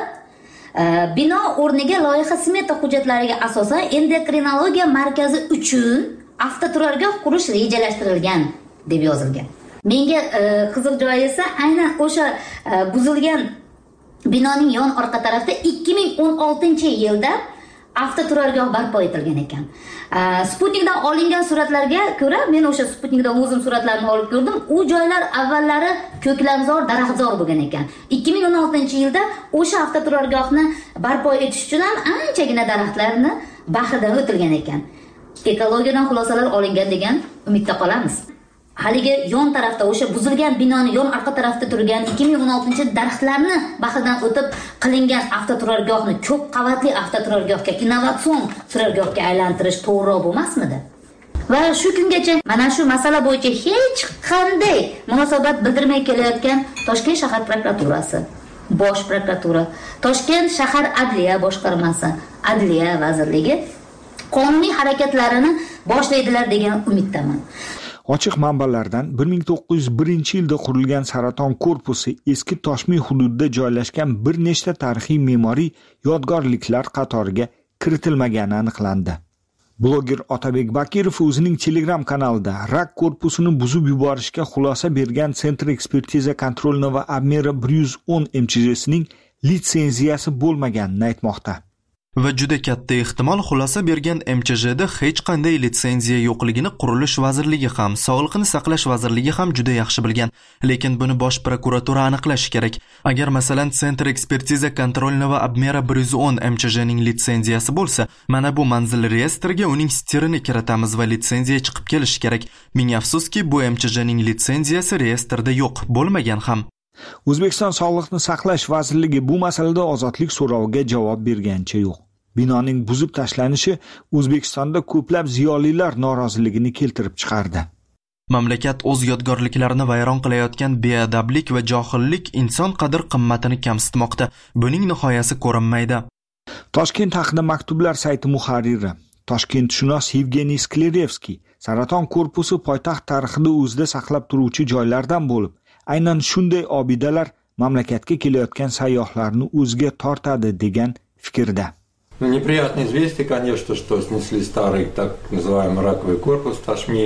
bino o'rniga loyiha smeta hujjatlariga asosan endokrinologiya markazi uchun avtoturargoh qurish rejalashtirilgan deb yozilgan. Menga qiziq joyi esa aynan o'sha buzilgan binoning yon orqa tarafida ikki ming o'n oltinchi yilda avtoturargoh barpo etilgan ekan. Sputnikdan olingan suratlarga ko'ra, men o'sha Sputnikdan o'zim suratlarni olib ko'rdim. U joylar avvallari ko'klamzor, daraxtzor bo'lgan ekan. ikki ming o'n oltinchi yilda o'sha avtoturargohni barpo etish uchun ham anchagina daraxtlarni bahridan o'tilgan ekan. Ekologiyadan xulosalar olingan degan umidda qolamiz. Haligi yon tarafda o'sha buzilgan binoni yon orqa tarafda turgan ikki ming o'n oltinchi daraxtlarni bahridan o'tib qilingan avtoturargohni ko'p qavatli avtoturargohga, innovatsion turargohga aylantirish to'g'ri bo'lmasmidi? Va shu kungacha mana shu masala bo'yicha hech qanday munosabat bildirmay kelayotgan Toshkent shahar prokuraturasi, Bosh prokuratura, Toshkent shahar adliya boshqarmasi, Adliya vazirligi qonuniy harakatlarini boshlaydilar degan umiddaman. Ochiq manbalardan bir ming to'qqiz yuz birinchi yilda qurilgan saraton korpusi eski Toshmi hududida joylashgan bir nechta tarixiy me'moriy yodgorliklar qatoriga kiritilmagani aniqlandi. Bloger Otabek Bakirov o'zining Telegram kanalida rak korpusini buzib yuborishga xulosa bergan Sentr ekspertiza kontrolni va Admira bir yuz o'n M Ch J sining litsenziyasi bo'lmaganini aytmoqda. Va juda katta ehtimol xulosa bergan M Ch J da hech qanday litsenziya yo'qligini Qurilish vazirligi ham, Sog'liqni saqlash vazirligi ham juda yaxshi bilgan. Lekin buni Bosh prokuratura aniqlashi kerak. Agar masalan Sentr ekspertiza kontrolni va Admira bir yuz o'n M Ch J ning litsenziyasi bo'lsa, mana bu manzil reyestriga uning stirini kiritamiz va litsenziya chiqib kelishi kerak. Ming afsuski, bu M Ch J ning litsenziyasi reyestrda yo'q, bo'lmagan ham. O'zbekiston Sog'liqni saqlash vazirligi bu masalada ozodlik so'roviga javob bergancha yo'q. Binoning buzib tashlanishi O'zbekistonda ko'plab ziyolilar noroziligini keltirib chiqardi. Mamlakat o'z yodgorliklarini vayron qilayotgan beadablik va johillik inson qadr-qimmatini kamsitmoqda. Buning nihoyasi ko'rinmaydi. Toshkent haqida maktublar sayti muharriri, Toshkentshunos Yevgeniy Sklerevskiy saraton korpusi poytaxt tarixida o'zida saqlab turuvchi joylardan bo'lib, aynan shunday obidalar mamlakatga kelayotgan sayyohlarni o'ziga tortadi degan fikrda. Ну, неприятное известие, конечно, что снесли старый так называемый раковый корпус в Ташми.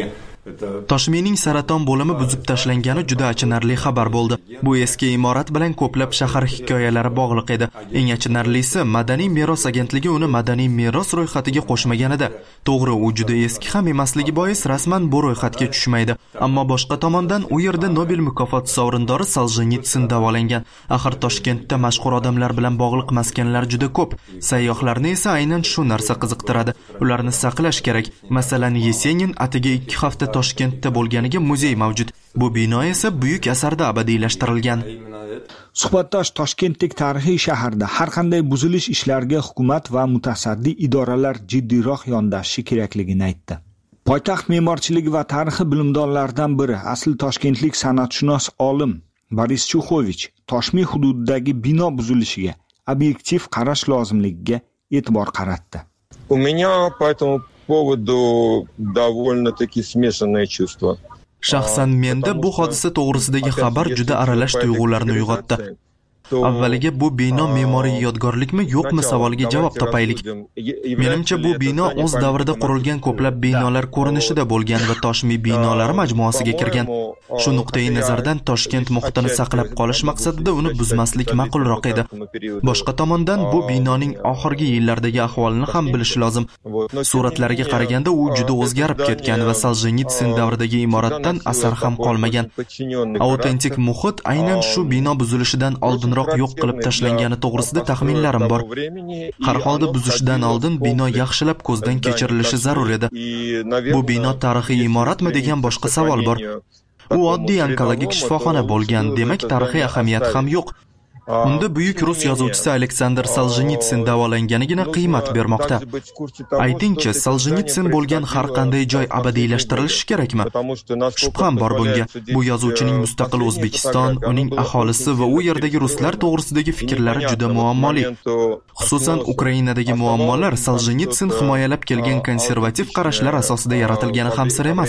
Toshmiyning saraton bo'limi buzib tashlangani juda achinarli xabar bo'ldi. Bu eski imorat bilan ko'plab shahar hikoyalari bog'liq edi. Eng achinarlisi, Madaniy meros agentligi uni madaniy meros ro'yxatiga qo'shmaganida. To'g'ri, u juda eski ham emasligi bois rasman bu ro'yxatga tushmaydi. Ammo boshqa tomondan u yerda Nobel mukofoti sovrindori Soljenitsin davolangan. Axir Toshkentda mashhur odamlar bilan bog'liq maskanlar juda ko'p. Sayyohlarni esa aynan shu narsa qiziqtiradi. Ularni saqlash kerak. Masalan, Yesenin atiga ikki hafta Toshkentda bo'lganiga muzey mavjud. Bu bino esa buyuk asarda abadiylashtirilgan. Suhbatdosh Toshkentdek tarixiy shaharda har qanday buzilish ishlariga hukumat va mutasaddi idoralar jiddiyroq yondashishi kerakligini aytdi. Poytaxt me'morchiligi va tarixi bilimdonlaridan biri, asl toshkentlik san'atshunos olim Boris Chuxovich Toshmiy hududidagi bino buzilishiga obyektiv qarash lozimligiga e'tibor qaratdi. У меня по этому поводу довольно-таки смешанное чувство. Shaxsan menda bu hodisa to'g'risidagi xabar juda aralash tuyg'ularni uyg'otdi. Avvaliga bu bino me'moriy yodgorlikmi yo'qmi savoliga javob topaylik. Menimcha bu bino o'z davrida qurilgan ko'plab binolar ko'rinishida bo'lgan va Toshmiy binolari majmuasiga kirgan. Shu nuqtai nazardan Toshkent muhitini saqlab qolish maqsadida uni buzmaslik ma'qulroq edi. Boshqa tomondan bu binoning oxirgi yillardagi ahvolini ham bilish lozim. Suratlarga qaraganda u juda o'zgarib ketgan va Soljenitsin davridagi imoratdan asar ham qolmagan. Autentik muhit aynan shu bino buzilishidan oldin yo'q qilib tashlangani to'g'risida taxminlarim bor. Har holda buzishdan oldin bino yaxshilab ko'zdan kechirilishi zarur edi. Bu bino tarixiy imoratmi degan boshqa savol bor. U oddiy onkologik shifoxona bo'lgan, demak tarixiy ahamiyat ham yo'q. Unda buyuk rus yozuvchisi Aleksandr Soljenitsin davolanganigina qiymat bermoqda. Aytingchi, Soljenitsin bo'lgan har qanday joy abadiylashtirilishi kerakmi? Shubham bor bunga. Bu yozuvchining mustaqil O'zbekiston, uning aholisi va u yerdagi ruslar to'g'risidagi fikrlari juda muammoli. Xususan, Ukrainadagi muammolar Soljenitsin himoyalab kelgan konservativ qarashlar asosida yaratilgani ham sir emas.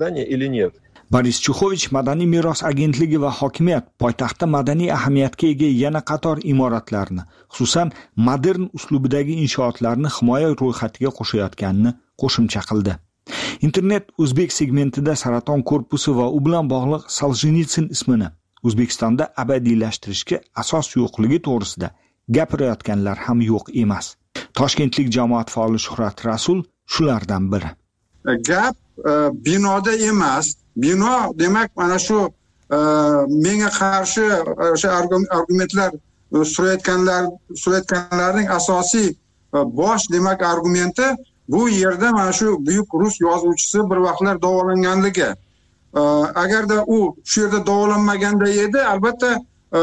Boris Chuxovich Madaniy meros agentligi va hokimiyat poytaxtda madaniy ahamiyatga ega yana qator imoratlarni, xususan modern uslubidagi inshootlarni himoya ro'yxatiga qo'shayotganini qo'shimcha qildi. Internet o'zbek segmentida saraton korpusi va u bilan bog'liq Soljenitsin ismini O'zbekistonda abadiylashtirishga asos yo'qligi to'g'risida gapirayotganlar ham yo'q emas. Toshkentlik jamoat faoli Shuhrat Rasul shulardan biri. Gap binoda emas. Bino demak mana shu menga qarshi o'sha argumentlar surayotganlar surayotganlarning asosiy bosh demak argumenti bu yerda mana shu buyuk rus yozuvchisi bir vaqtlar davolanganligi. Agarda u shu yerda davolanmaganda edi, albatta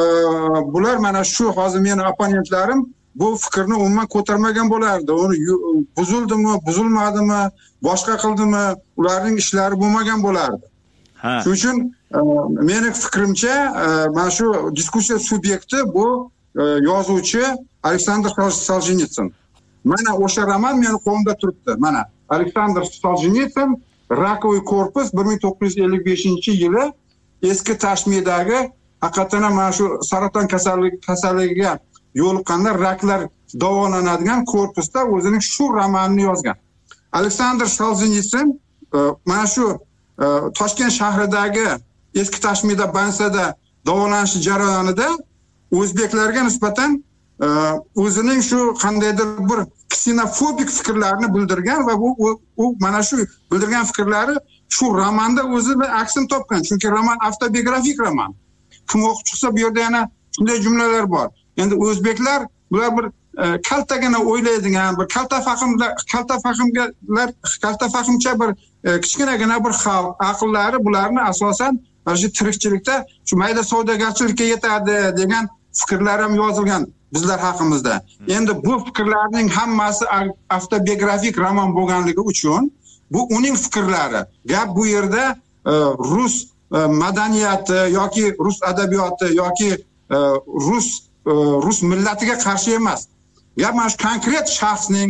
bular mana shu hozir meni opponentlarim bu fikrni umuman ko'tarmagan bo'lardi. Uni buzildimi, buzilmadimi, boshqa qildimi, ularning ishlari bo'lmagan bo'lardi. Shuning uchun meni fikrimcha mana shu diskussiya subyekti bu yozuvchi Aleksandr Soljenitsin. Mana o'sha roman meni qo'limda turibdi. Mana Aleksandr Soljenitsin Rakovый korpus bir ming to'qqiz yuz ellik beshinchi yili eski Toshmiydagi haqiqatan mana shu saraton kasalligi kasalligiga yo'liqqanlar raklar davolanadigan korpusda o'zining shu romanini yozgan. Aleksandr Soljenitsin mana shu Toshkent shahridagi eski Toshmiyda bansada davolanish jarayonida o'zbeklarga nisbatan o'zining shu qandaydir bir ksenofobik fikrlarini bildirgan va bu u mana shu bildirgan fikrlari shu romanda o'zini aksini topgan. Chunki roman avtobiografik roman. Kim o'qib chiqsa bu yerda yana shunday jumlalar bor. Endi o'zbeklar bular bir kaltagina o'ylaydigan, bir kalta fahmlar, kalta fahmlar, kalta fahmcha bir kichkinagina bir xalq aqllari bularni asosan mana shu tirikchilikda shu mayda savdogarchilikka yetadi degan fikrlar ham yozilgan bizlar haqimizda. Endi bu fikrlarning hammasi avtobiografik roman bo'lganligi uchun bu uning fikrlari. Gap bu yerda rus madaniyati yoki rus adabiyoti yoki rus rus millatiga qarshi emas. Gap mana shu konkret shaxsning,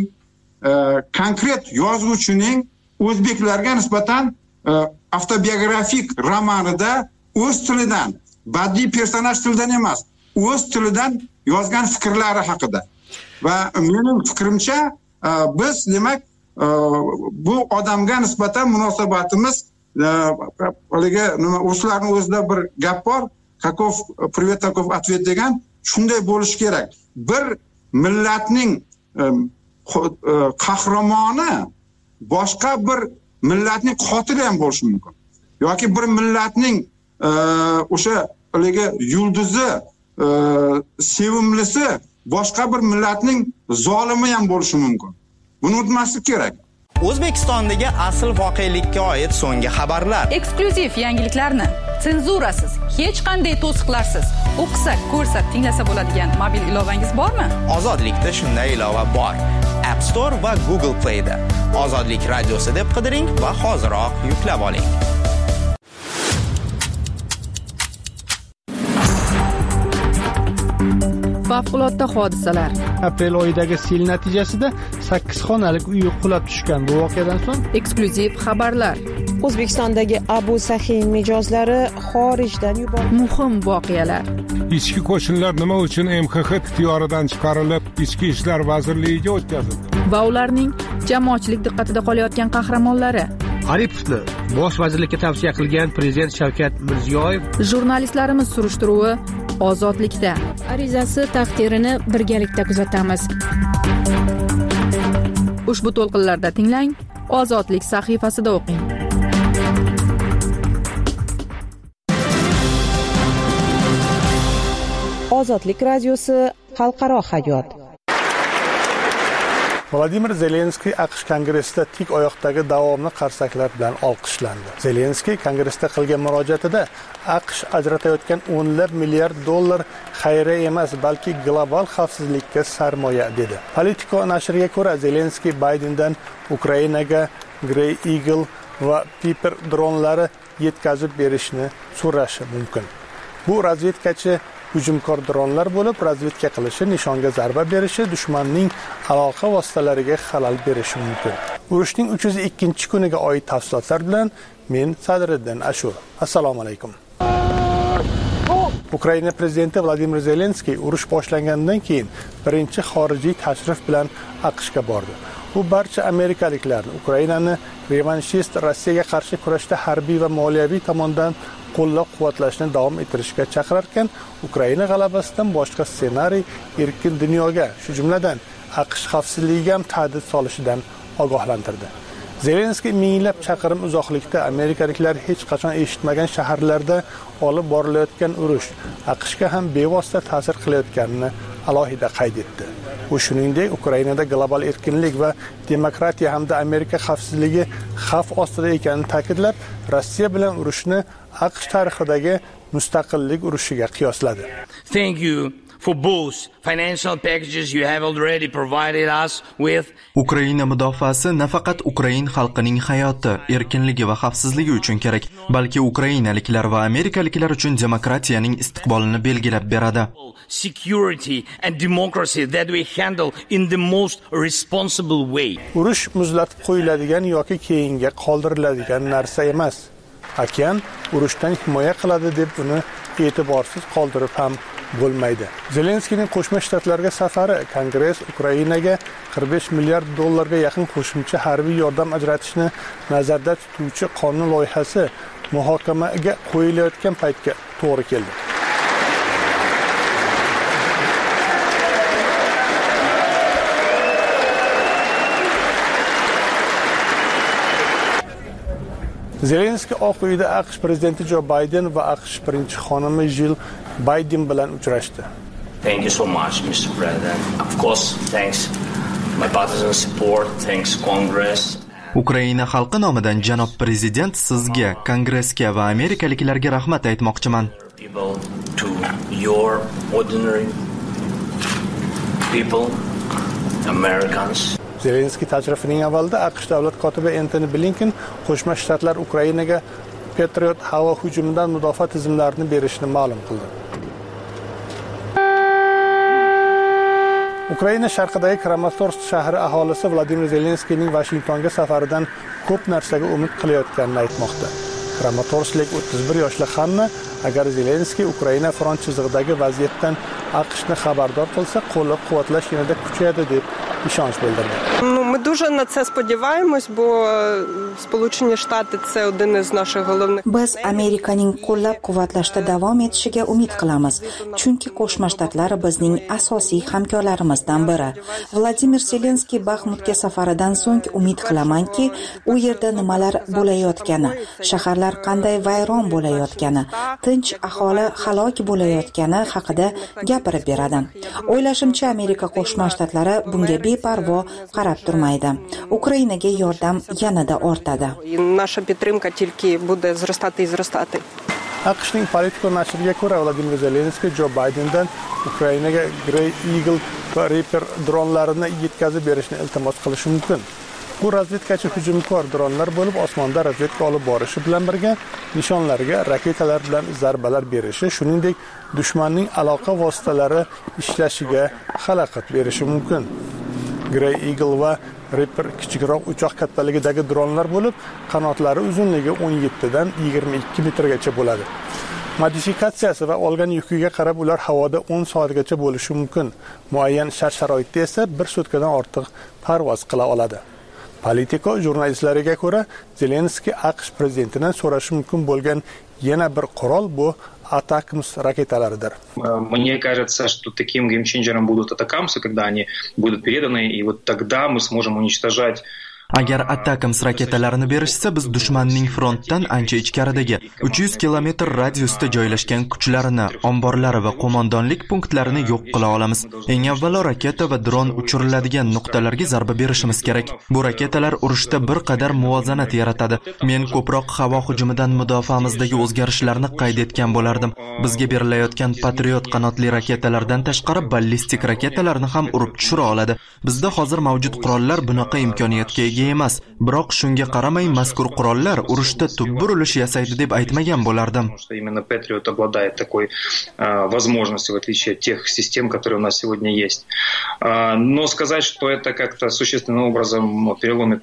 konkret yozuvchining o'zbeklarga nisbatan avtobiografik romanida o'z tilidan, badiiy personaj tilidan emas, o'z tilidan yozgan fikrlari haqida. Va mening fikrimcha biz demak bu odamga nisbatan munosabatimiz haligi nima o'slarning o'zida bir gap bor, kakov privet takov ответ degan, shunday bo'lishi kerak. Bir millatning qahramoni boshqa bir millatning qotili ham bo'lishi mumkin. Yoki bir millatning o'sha haligi yulduzi, sevimlisi boshqa bir millatning zolimi ham bo'lishi mumkin. Buni unutmaslik kerak. O'zbekistondagi asl voqelikka oid so'nggi xabarlar. Eksklyuziv yangiliklarni senzurasiz, hech qanday to'siqlarsiz o'qisa, ko'rsa, tinglasa bo'ladigan mobil ilovangiz bormi? Ozodlikda shunday ilova bor. App Store va Google Play da. Ozodlik radiosi deb qidiring va hoziroq yuklab oling. Favqulodda hodisalar. Aprel oyidagi sel natijasida sakkiz xonalik uy qulab tushgan. Bu voqeadan so'ng eksklyuziv xabarlar. O'zbekistondagi Abu Saxiy mijozlari xorijdan yuborildi. Muhim voqealar. Ichki qo'shinlar nima uchun M X X ixtiyoridan chiqarilib, Ichki ishlar vazirligiga o'tkazildi? Va ularning jamoatchilik diqqatida qolayotgan qahramonlari. Aripovni bosh vazirlikka tavsiya qilgan prezident Shavkat Mirziyoyev. Jurnalistlarimiz surishtiruvi Ozodlikda. Arizasi taqdirini birgalikda kuzatamiz. Ushbu to'lqinlarda tinglang, Ozodlik sahifasida o'qing. Ozodlik radiosi xalqaro hayot. Vladimir Zelenskiy AQSh kongressida tik oyoqdagi davomli qarsaklar bilan olqishlandi. Zelenskiy kongressda qilgan murojaatida AQSh ajratayotgan o'nlab milliard dollar xayriya emas, balki global xavfsizlikka sarmoya dedi. Politico nashriga ko'ra, Zelenskiy Baydendan Ukrainaga Grey Eagle va Piper dronlari yetkazib berishni so'rashi mumkin. Bu razvedkachi hujumkor dronlar bo'lib, razvedka qilishi, nishonga zarba berishi, dushmanning aloqa vositalariga xalal berishi mumkin. Urushning uch yuz ikkinchi kuniga oid tafsilotlar bilan men Sadriddin Ashur. Assalomu alaykum. Ukraina prezidenti Vladimir Zelenskiy urush boshlangandan keyin birinchi xorijiy tashrif bilan AQShga bordi. U barcha amerikaliklarni Ukrainani revanshist Rossiyaga qarshi kurashda harbiy va moliyaviy tomondan qo'llab-quvvatlashni davom ettirishga chaqirarkan, Ukraina g'alabasidan boshqa ssenariy erkin dunyoga, shu jumladan AQSh xavfsizligiga ham tahdid solishidan ogohlantirdi. Zelenskiy minglab chaqirim uzoqlikda amerikaliklar hech qachon eshitmagan shaharlarda olib borilayotgan urush AQShga ham bevosita ta'sir qilayotganini alohida qayd etdi. U shuningdek, Ukrainada global erkinlik va demokratiya hamda Amerika xavfsizligi xavf ostida ekanini ta'kidlab, Rossiya bilan urushni AQSh tarixidagi mustaqillik urushiga qiyosladi. Thank you for both financial packages you have already provided us with. Ukraina mudofaasi nafaqat Ukrain xalqining hayoti, erkinligi va xavfsizligi uchun kerak, balki ukrainaliklar va amerikaliklar uchun demokratiyaning istiqbolini belgilab beradi. Security and democracy that we handle in the most responsible way. Urush muzlatib qo'yiladigan yoki keyinga qoldiriladigan narsa emas. Okean urushdan himoya qiladi deb uni e'tiborsiz qoldirib ham bo'lmaydi. Zelenskiyning Qo'shma Shtatlarga safari Kongress Ukrainaga qirq besh milliard dollarga yaqin qo'shimcha harbiy yordam ajratishni nazarda tutuvchi qonun loyihasi muhokamaga qo'yilayotgan paytga to'g'ri keldi. Zelenskiy Oq uyda AQSh prezidenti Jo Bayden va AQSh birinchi xonimi Jill Biden bilan uchrashdi. Thank you so much, Mister President. Of course, thanks my partisan support, thanks Congress. Ukraina xalqi nomidan janob prezident sizga, Kongressga va amerikaliklarga rahmat aytmoqchiman. People to your ordinary people, Americans. Zelenskiy tashrifining avvalida AQSh davlat kotibi Antony Blinken Qo'shma Shtatlar Ukrainaga Patriot havo hujumidan mudofaa tizimlarini berishni ma'lum qildi. Ukraina sharqidagi Kramatorsk shahri aholisi Vladimir Zelenskiyning Washingtonga safaridan ko'p narsaga umid qilayotganini aytmoqda. Kramatorsklik o'ttiz bir yoshli Hanna, agar Zelenskiy Ukraina front chizig'idagi vaziyatdan AQShni xabardor qilsa, qo'llab-quvvatlash yanada kuchayadi deb ishonch bildirdi. дуже на це сподіваємось, бо Сполучені Штати це один із наших головних. Biz Amerikaning qo'llab-quvvatlashda davom etishiga umid qilamiz, chunki Qo'shma Shtatlar bizning asosiy hamkorlarimizdan biri. Vladimir Zelenskiy Baxmutga safaridan so'ng umid qilamanki, u yerda nimalar bo'layotgani, shaharlar qanday vayron bo'layotgani, tinch aholi halok bo'layotgani haqida gapirib beradi. O'ylashimcha, Amerika Qo'shma Shtatlari bunga beparvo qarab turmaydi. Ukrainaga yordam yanada ortadi. Наша підтримка тільки буде зростати і зростати. AQShning Politico nashriga ko'ra, Vladimir Zelenskiy Jo Baydendan Ukrainaga Grey Eagle va Reaper dronlarini yetkazib berishni iltimos qilishi mumkin. Bu razvedkachi hujumkor dronlar bo'lib, osmonda razvedka olib borishi bilan birga nishonlarga raketalar bilan zarbalar berishi, shuningdek, dushmanning aloqa vositalari ishlashiga xalaqit berishi mumkin. Grey Eagle va Reaper kichikroq uchoq kattaligidagi dronlar bo'lib, qanotlari uzunligi o'n yetti dan yigirma ikki metrgacha bo'ladi. Modifikatsiyasi va olgan yukiga qarab ular havoda o'n soatgacha bo'lishi mumkin. Muayyan shart-sharoitda esa bir sutkadan ortiq parvoz qila oladi. Politico jurnalistlariga ko'ra, Zelenskiy AQSh prezidentidan so'rashi mumkin bo'lgan yana bir qurol bu Атакамс ракеталарыдыр. Мне кажется, что таким геймченджером будут Атакамсы, когда они будут переданы, и вот тогда мы сможем уничтожать. Agar Atacams raketalarini berishsa, biz dushmanning frontdan ancha ichkaridagi uch yuz kilometr radiusda joylashgan kuchlarini, omborlari va qo'mondonlik punktlarini yo'q qila olamiz. Eng avvalo raketa va dron uchiriladigan nuqtalarga zarba berishimiz kerak. Bu raketalar urushda bir qadar muvozanat yaratadi. Men ko'proq havo hujumidan mudofaamizdagi o'zgarishlarni qayd etgan bo'lardim. Bizga berilayotgan Patriot qanotli raketalardan tashqari ballistik raketalarni ham urib tushira oladi. Bizda hozir mavjud qurollar bunaqa imkoniyatga ega emas. Biroq shunga qaramay mazkur qurollar urushda tub burilish yasaydi deb aytmagan bo'lardim. Именно Patriot обладает такой возможностью, в отличие от тех систем, которые у нас сегодня есть. Но сказать, что это как-то существенным образом переломит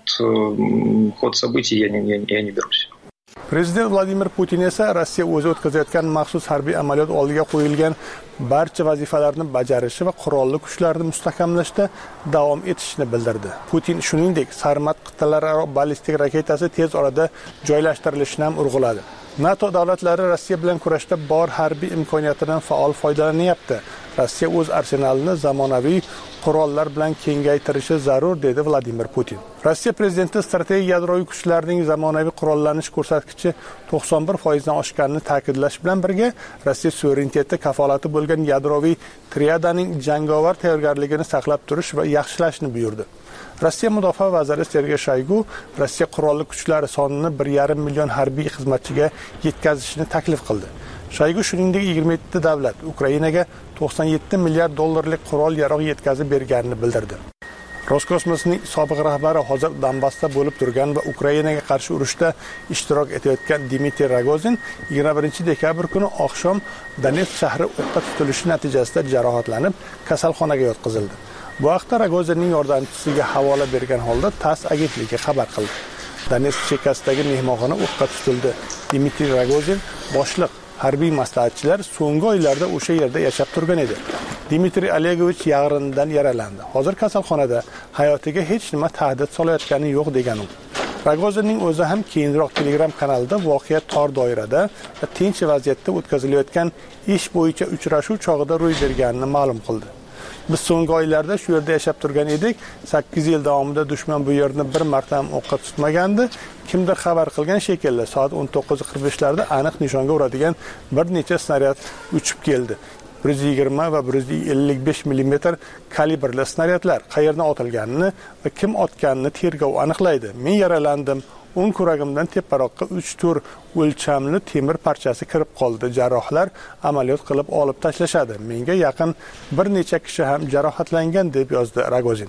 ход событий, я не, я, я не берусь. Prezident Vladimir Putin esa Rossiya o'zi o'tkazayotgan maxsus harbiy amaliyot oldiga qo'yilgan barcha vazifalarni bajarishi va qurolli kuchlarni mustahkamlashda davom etishini bildirdi. Putin shuningdek, Sarmat qit'alararo ballistik raketasi tez orada joylashtirilishini ham urg'uladi. NATO davlatlari Rossiya bilan kurashda bor harbiy imkoniyatidan faol foydalanyapti. Rossiya o'z arsenalini zamonaviy qurollar bilan kengaytirishi zarur, dedi Vladimir Putin. Rossiya prezidenti strategik yadroviy kuchlarning zamonaviy qurollanish ko'rsatkichi to'qson bir foizdan oshganini ta'kidlash bilan birga, Rossiya suvereniteti kafolati bo'lgan yadroviy triadaning jangovar tayyorgarligini saqlab turish va yaxshilashni buyurdi. Rossiya mudofaa vaziri Sergey Shoygu Rossiya qurolli kuchlari sonini bir yarim million harbiy xizmatchiga yetkazishni taklif qildi. Shoygu shuningdek yigirma yetti davlat Ukrainaga to'qson yetti milliard dollarlik qurol-yarog' yetkazib berganini bildirdi. Roskosmosning sobiq rahbari hozir Donbassda bo'lib turgan va Ukrainaga qarshi urushda ishtirok etayotgan Dmitriy Rogozin yigirma birinchi dekabr kuni oqshom Donetsk shahri o'qqa tutilishi natijasida jarohatlanib, kasalxonaga yotqizildi. Bu haqda Rogozinning yordamchisiga havola bergan holda TASS agentligi xabar qildi. Donetsk chekkasidagi mehmonxona o'qqa tutildi. Dmitriy Rogozin boshliq harbiy maslahatchilar so'nggi oylarda o'sha yerda yashab turgan edi. Dmitriy Olegovich yag'rindan yaralandi. Hozir kasalxonada, hayotiga hech nima tahdid solayotgani yo'q degan u. Rogozinning o'zi ham keyinroq Telegram kanalida voqea tor doirada va tinch vaziyatda o'tkazilayotgan ish bo'yicha uchrashuv chog'ida ro'y berganini ma'lum qildi. Biz so'nggi oylarda shu yerda yashab turgan edik. sakkiz yil davomida dushman bu yerni bir marta ham o'qqa tutmagandi. Kimdir xabar qilgan shekilli soat o'n to'qqiz qirq besh larda aniq nishonga uradigan bir necha snaryad uchib keldi. bir yuz yigirma va bir yuz ellik besh millimetr kalibrli snaryadlar qayerdan otilganini va kim otganini tergov aniqlaydi. Men yaralandim. o'ng kuragimdan teparoqqa uch tur o'lchamli temir parchasi kirib qoldi. Jarrohlar amaliyot qilib olib tashlashadi. Menga yaqin bir necha kishi ham jarohatlangan, deb yozdi Rogozin.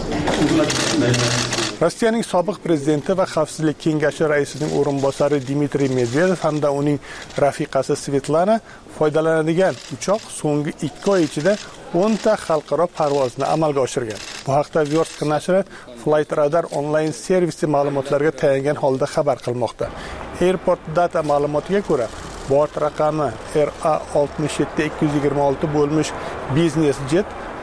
Rossiyaning sobiq prezidenti va Xavfsizlik kengashi raisining o'rinbosari Dmitriy Medvedev hamda uning rafiqasi Svetlana foydalanadigan uchoq so'nggi ikki oy ichida o'n ta xalqaro parvozni amalga oshirgan. Bu haqda Vyorsk nashri Flight Radar onlayn servisi ma'lumotlarga tayangan holda xabar qilmoqda. Airport Data ma'lumotiga ko'ra, bort raqami R A oltmish yetti ikki yuz yigirma olti bo'lmish biznes jet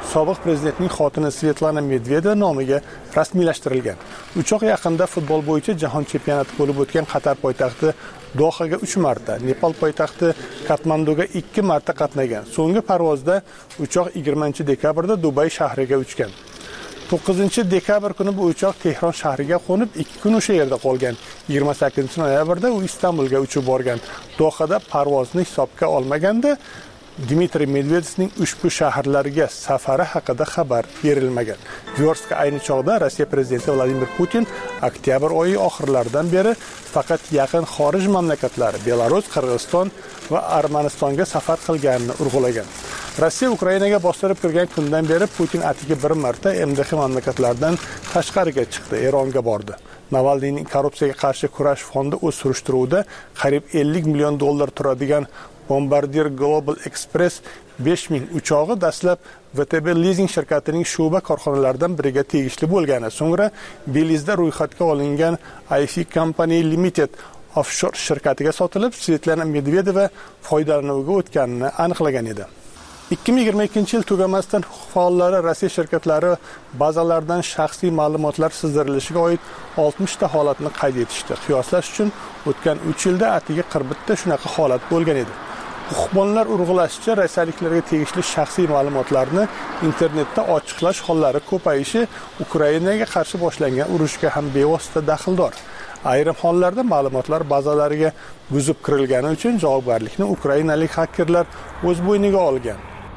sobiq prezidentning xotini Svetlana Medvedeva nomiga rasmiylashtirilgan. Uchoq yaqinda futbol bo'yicha jahon chempionati bo'lib o'tgan Qatar poytaxti Dohaga uch marta, Nepal poytaxti Katmanduga ikki marta qatnagan. So'nggi parvozda uchoq yigirmanchi dekabrda Dubay shahriga uchgan. to'qqizinchi dekabr kuni bu uchoq Tehron shahriga qo'nib, ikki kun o'sha yerda qolgan. yigirma sakkizinchi noyabrda u Istanbulga uchib borgan. Dohada parvozni hisobga olmaganda Dmitriy Medvedevning ushbu shaharlarga safari haqida xabar berilmagan. Vyorskka ayni chog'da Rossiya prezidenti Vladimir Putin oktyabr oyi oxirlaridan beri faqat yaqin xorij mamlakatlari Belarus, Qirg'iziston va Armanistonga safar qilganini urg'ulagan. Rossiya Ukrainaga bostirib kirgan kundan beri Putin atigi bir marta M D H mamlakatlardan tashqariga chiqdi, Eronga bordi. Navalniyning korrupsiyaga qarshi kurash fondi o'z surishtiruvida qariyb ellik million dollar turadigan Bombardier Global Express besh ming uchog'i dastlab V T B Leasing shirkatining shu'ba korxonalaridan biriga tegishli bo'lgani, so'ngra Belizda ro'yxatga olingan I F Company Limited offshore shirkatiga sotilib, Svetlana Medvedeva foydalanuvga o'tganini aniqlagan edi. ikki ming yigirma ikkinchi yil tugamasdan huquq faollari Rossiya shirkatlari bazalaridan shaxsiy ma'lumotlar sizdirilishiga oid oltmish ta holatni qayd etishdi. Qiyoslash uchun o'tgan uch yilda atigi qirq bitta shunaqa holat bo'lgan edi. Huquqbonlar urg'ulashicha, rossiyaliklarga tegishli shaxsiy ma'lumotlarni internetda ochiqlash hollari ko'payishi Ukrainaga qarshi boshlangan urushga ham bevosita daxldor. Ayrim hollarda ma'lumotlar bazalariga buzib kirilgani uchun javobgarlikni ukrainalik xakerlar o'z bo'yniga olgan.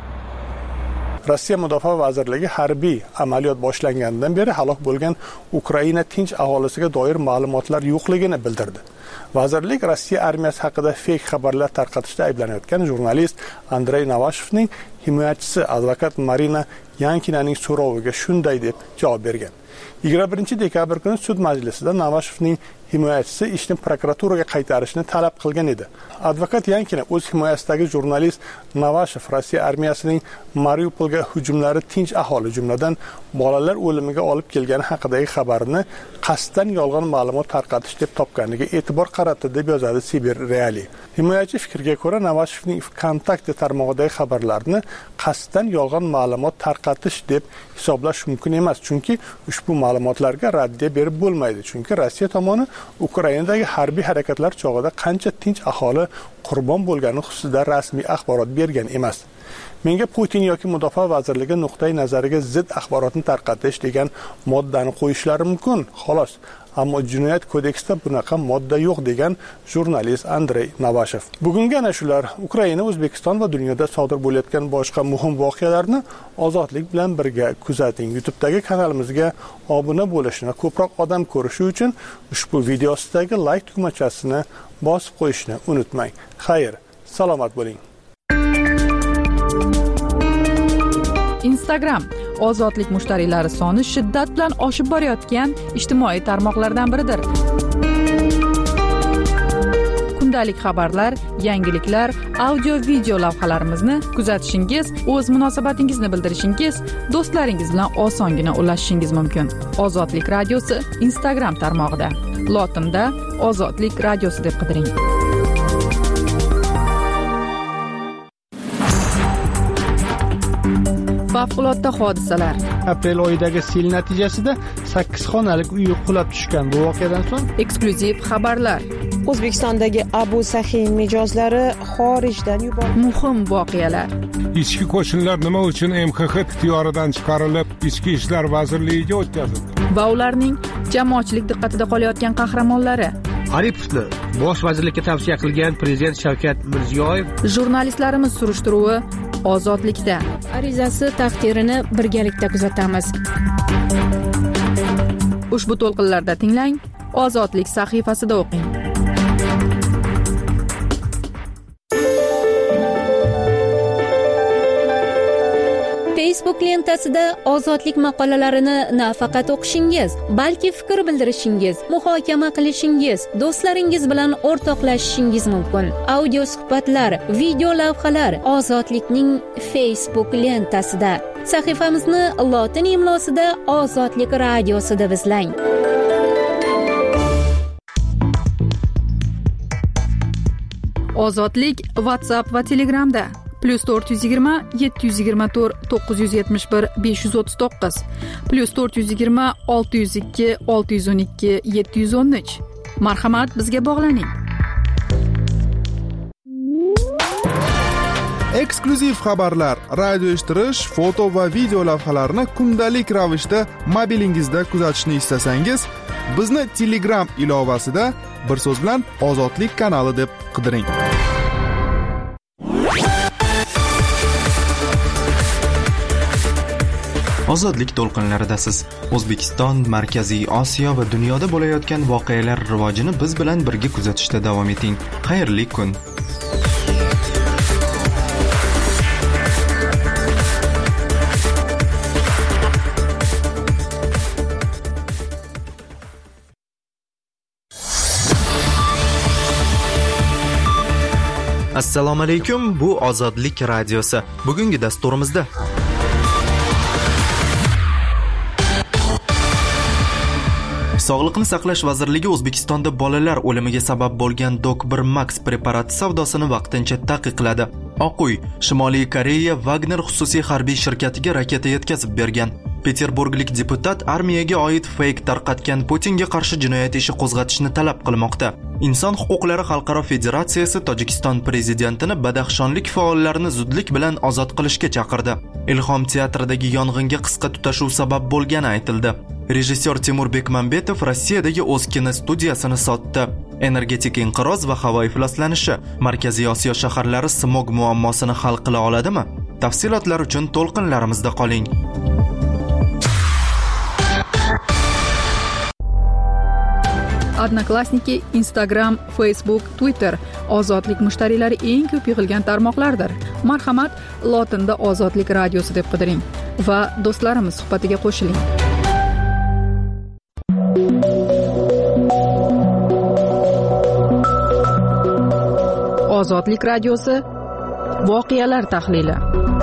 Rossiya Mudofaa vazirligi harbiy amaliyot boshlanganidan beri halok bo'lgan Ukraina tinch aholisiga doir ma'lumotlar yo'qligini bildirdi. Vazirlik Rossiya armiyasi haqida fake xabarlar tarqatishda ayblanayotgan jurnalist Andrey Navashevning himoyachisi advokat Marina Yankinaning so'roviga shunday deb javob bergan. yigirma birinchi dekabr kuni sud majlisida Navashevning himoyachisi ishni prokuraturaga qaytarishni talab qilgan edi. Advokat Yankina o'z himoyasidagi jurnalist Navashev Rossiya armiyasining Mariupolga hujumlari tinch aholi, jumladan bolalar o'limiga olib kelgani haqidagi xabarini qasddan yolg'on ma'lumot tarqatish deb topganiga e'tibor qaratdi, deb yozadi Sibir Reali. Himoyachi fikriga ko'ra, Navashevning Vkontakte tarmog'idagi xabarlarni qasddan yolg'on ma'lumot tarqatish deb hisoblash mumkin emas, chunki ushbu ma'lumotlarga raddiya berib bo'lmaydi, chunki Rossiya tomoni Ukrainadagi harbiy harakatlar chog'ida qancha tinch aholi qurbon bo'lgani xususida rasmiy axborot bergan emas. Menga Putin yoki Mudofaa vazirligi nuqtai nazariga zid axborotni tarqatish degan moddani qo'yishlari mumkin, xolos. Ammo jinoyat kodeksida bunaqa modda yo'q, degan jurnalist Andrey Navashev. Bugungi ana shular. Ukraina, O'zbekiston va dunyoda sodir bo'layotgan boshqa muhim voqealarni ozodlik bilan birga kuzating. YouTube'dagi kanalimizga obuna bo'lishni, ko'proq odam ko'rishi uchun ushbu video ostidagi like tugmachasini bosib qo'yishni unutmang. Xayr, salomat bo'ling. Instagram ozodlik mushtariylari soni shiddat bilan oshib borayotgan ijtimoiy tarmoqlardan biridir. Kundalik xabarlar, yangiliklar, audio-video lavhalarimizni kuzatishingiz, o'z munosabatingizni bildirishingiz, do'stlaringiz bilan osongina ulashishingiz mumkin. Ozodlik radiosi Instagram tarmog'ida. Lotinda Ozodlik radiosi deb qidiring. Favqulodda hodisalar. Aprel oyidagi sel natijasida sakkiz xonalik uy qulab tushgan. Bu voqeadan so'ng eksklyuziv xabarlar. O'zbekistondagi Abu Saxiy mijozlari xorijdan yuborildi. Muhim voqealar. Ichki qo'shinlar nima uchun M X X ixtiyoridan chiqarilib, Ichki ishlar vazirligiga o'tkazildi? Va ularning jamoatchilik diqqatida qolayotgan qahramonlari. Aripovni bosh vazirlikka tavsiya qilgan prezident Shavkat Mirziyoyev. Jurnalistlarimiz surishtiruvi ozodlikda. Arizasi taqdirini birgalikda kuzatamiz. Ushbu to'lqinlarda tinglang, Ozodlik sahifasida o'qing. Facebook lentasida ozodlik maqolalarini nafaqat o'qishingiz, balki fikr bildirishingiz, muhokama qilishingiz, do'stlaringiz bilan o'rtoqlashishingiz mumkin. Audio suhbatlar, video lavhalar Ozodlikning Facebook lentasida. Sahifamizni lotin imlosida Ozodlik radiosi deb izlang. Ozodlik WhatsApp va Telegramda. plus to'rt yuz yigirma yetti yuz yigirma to'rt to'qqiz yuz yetmish bir besh yuz o'ttiz to'qqiz plus to'rt yuz yigirma olti yuz ikki olti yuz o'n ikki yetti yuz o'n uch. Marhamat, bizga bog'laning. Eksklyuziv xabarlar, radio eshittirish, foto va video lavhalarni kundalik ravishda mobilingizda kuzatishni istasangiz, bizni Telegram ilovasida bir so'z bilan Ozodlik kanali deb qidiring. Ozodlik to'lqinlaridasiz. O'zbekiston, Markaziy Osiyo va dunyoda bo'layotgan voqealar rivojini biz bilan birga kuzatishda davom eting. Xayrli kun. Assalomu alaykum, bu Ozodlik radiosi. Bugungi dasturimizda Sog'liqni saqlash vazirligi O'zbekistonda bolalar o'limiga sabab bo'lgan Doc bir Max preparati savdosini vaqtincha taqiqladi. Oq uy, Shimoliy Koreya Wagner xususiy harbiy shirkatiga raketa yetkazib bergan. Peterburglik deputat armiyaga oid fake tarqatgan Putinga qarshi jinoyat ishi qo'zg'atishni talab qilmoqda. Inson huquqlari xalqaro federatsiyasi Tojikiston prezidentini badaxshonlik faollarini zudlik bilan ozod qilishga chaqirdi. Ilhom teatridagi yong'inga qisqa tutashuv sabab bo'lgani aytildi. Rejissyor Timur Bekmambetov Rossiyadagi o'z kinostudiyasini sotdi. Energetik inqiroz va havo ifloslanishi Markaziy Osiyo shaharlari smog muammosini hal qila oladimi? Tafsilotlar uchun to'lqinlarimizda qoling. Odnoklassniki, Instagram, Facebook, Twitter ozodlik mushtariylari eng ko'p yig'ilgan tarmoqlardir. Marhamat, lotinda Ozodlik radiosi deb qidiring va do'stlarimiz suhbatiga qo'shiling. Ozodlik radiosi voqealar tahlili.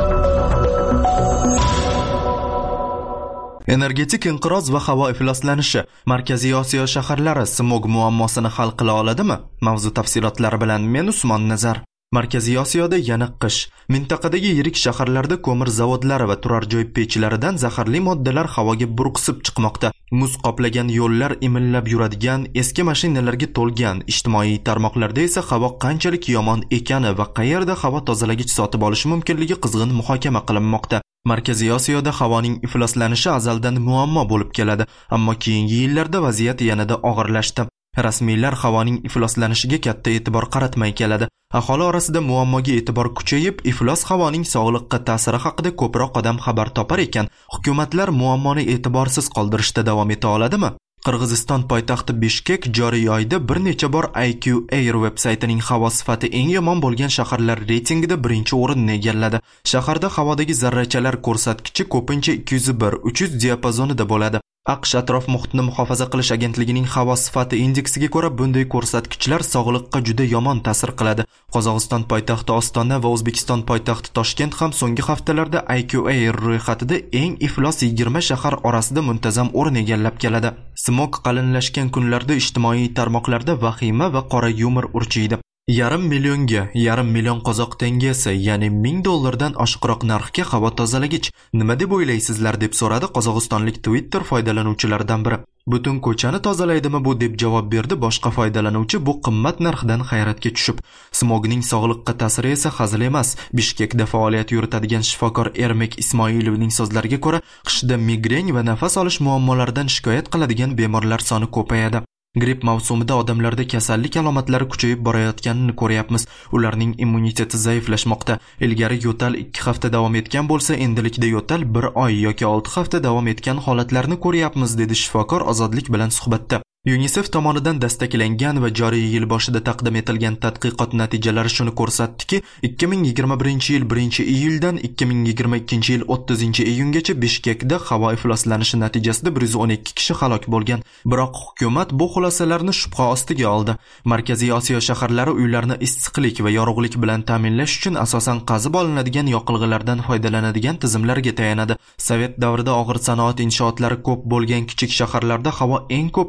Energetik inqiroz va havo ifloslanishi Markaziy Osiyo shaharlari smog muammosini hal qila oladimi? Mavzu tafsilotlari bilan men Usmon Nazar. Markaziy Osiyoda yana qish. Mintaqadagi yirik shaharlarda ko'mir zavodlari va turar joy pechlaridan zaharli moddalar havoga burqsib chiqmoqda. Muz qoplagan yo'llar imillab yuradigan, eski mashinalarga to'lgan. Ijtimoiy tarmoqlarda esa havo qanchalik yomon ekani va qayerda havo tozalagich sotib olish mumkinligi qizg'in muhokama qilinmoqda. Markaziy Osiyoda havoning ifloslanishi azaldan muammo bo'lib keladi, ammo keyingi yillarda vaziyat yanada og'irlashdi. Rasmiylar havoning ifloslanishiga katta e'tibor qaratmay keladi. Aholi orasida muammoga e'tibor kuchayib, iflos havoning sog'liqqa ta'siri haqida ko'proq odam xabar topar ekan, hukumatlar muammoni e'tiborsiz qoldirishda davom eta oladimi? Qirg'iziston poytaxti Bishkek joriy oyda bir necha bor I Q Air veb-saytining havo sifati eng yomon bo'lgan shaharlar reytingida birinchi o'rinni egalladi. Shaharda havodagi zarrachalar ko'rsatkichi ko'pincha ikki yuz bir uch yuz diapazonida bo'ladi. AQSh atrof muhitni muhofaza qilish agentligining havo sifati indeksiga ko'ra bunday ko'rsatkichlar sog'liqqa juda yomon ta'sir qiladi. Qozog'iston poytaxti Ostona va O'zbekiston poytaxti Toshkent ham so'nggi haftalarda I Q Air ro'yxatida eng iflos yigirma shahar orasida muntazam o'rin egallab keladi. Smog qalinlashgan kunlarda ijtimoiy tarmoqlarda vahima va qora yumor urchiydi. Yarim millionga, yarim million qozoq tengasi, ya'ni ming dollardan oshiqroq narxga havo tozalagich nima deb o'ylaysizlar deb so'radi qozog'istonlik Twitter foydalanuvchilaridan biri. Butun ko'chani tozalaydimi bu deb javob berdi boshqa foydalanuvchi bu qimmat narxdan hayratga tushib. Smogning sog'liqqa ta'siri esa hazil emas. Bishkekda faoliyat yuritadigan shifokor Ermek Ismoilovning so'zlariga ko'ra, qishda migren va nafas olish muammolaridan shikoyat qiladigan bemorlar soni ko'payadi. Gripp mavsumida odamlarda kasallik alomatlari kuchayib borayotganini ko'ryapmiz. Ularning immuniteti zaiflashmoqda. Ilgari yo'tal ikki hafta davom etgan bo'lsa, endilikda yo'tal bir oy yoki olti hafta davom etgan holatlarni ko'ryapmiz, dedi shifokor Ozodlik bilan suhbatda. UNICEF tomonidan dastaklangan va joriy yil boshida taqdim etilgan tadqiqot natijalari shuni ko'rsatdiki, ikki ming yigirma birinchi yil birinchi iyuldan ikki ming yigirma ikkinchi yil o'ttizinchi iyungacha Bishkekda havo ifloslanishi natijasida bir yuz o'n ikki kishi halok bo'lgan. Biroq hukumat bu xulosalarni shubha ostiga oldi. Markaziy Osiyo shaharlari uylarni issiqlik va yorug'lik bilan ta'minlash uchun asosan qazib olinadigan yoqilg'ilardan foydalanadigan tizimlarga tayanadi. Sovet davrida og'ir sanoat inshootlari ko'p bo'lgan kichik shaharlarda havo eng ko'p iflos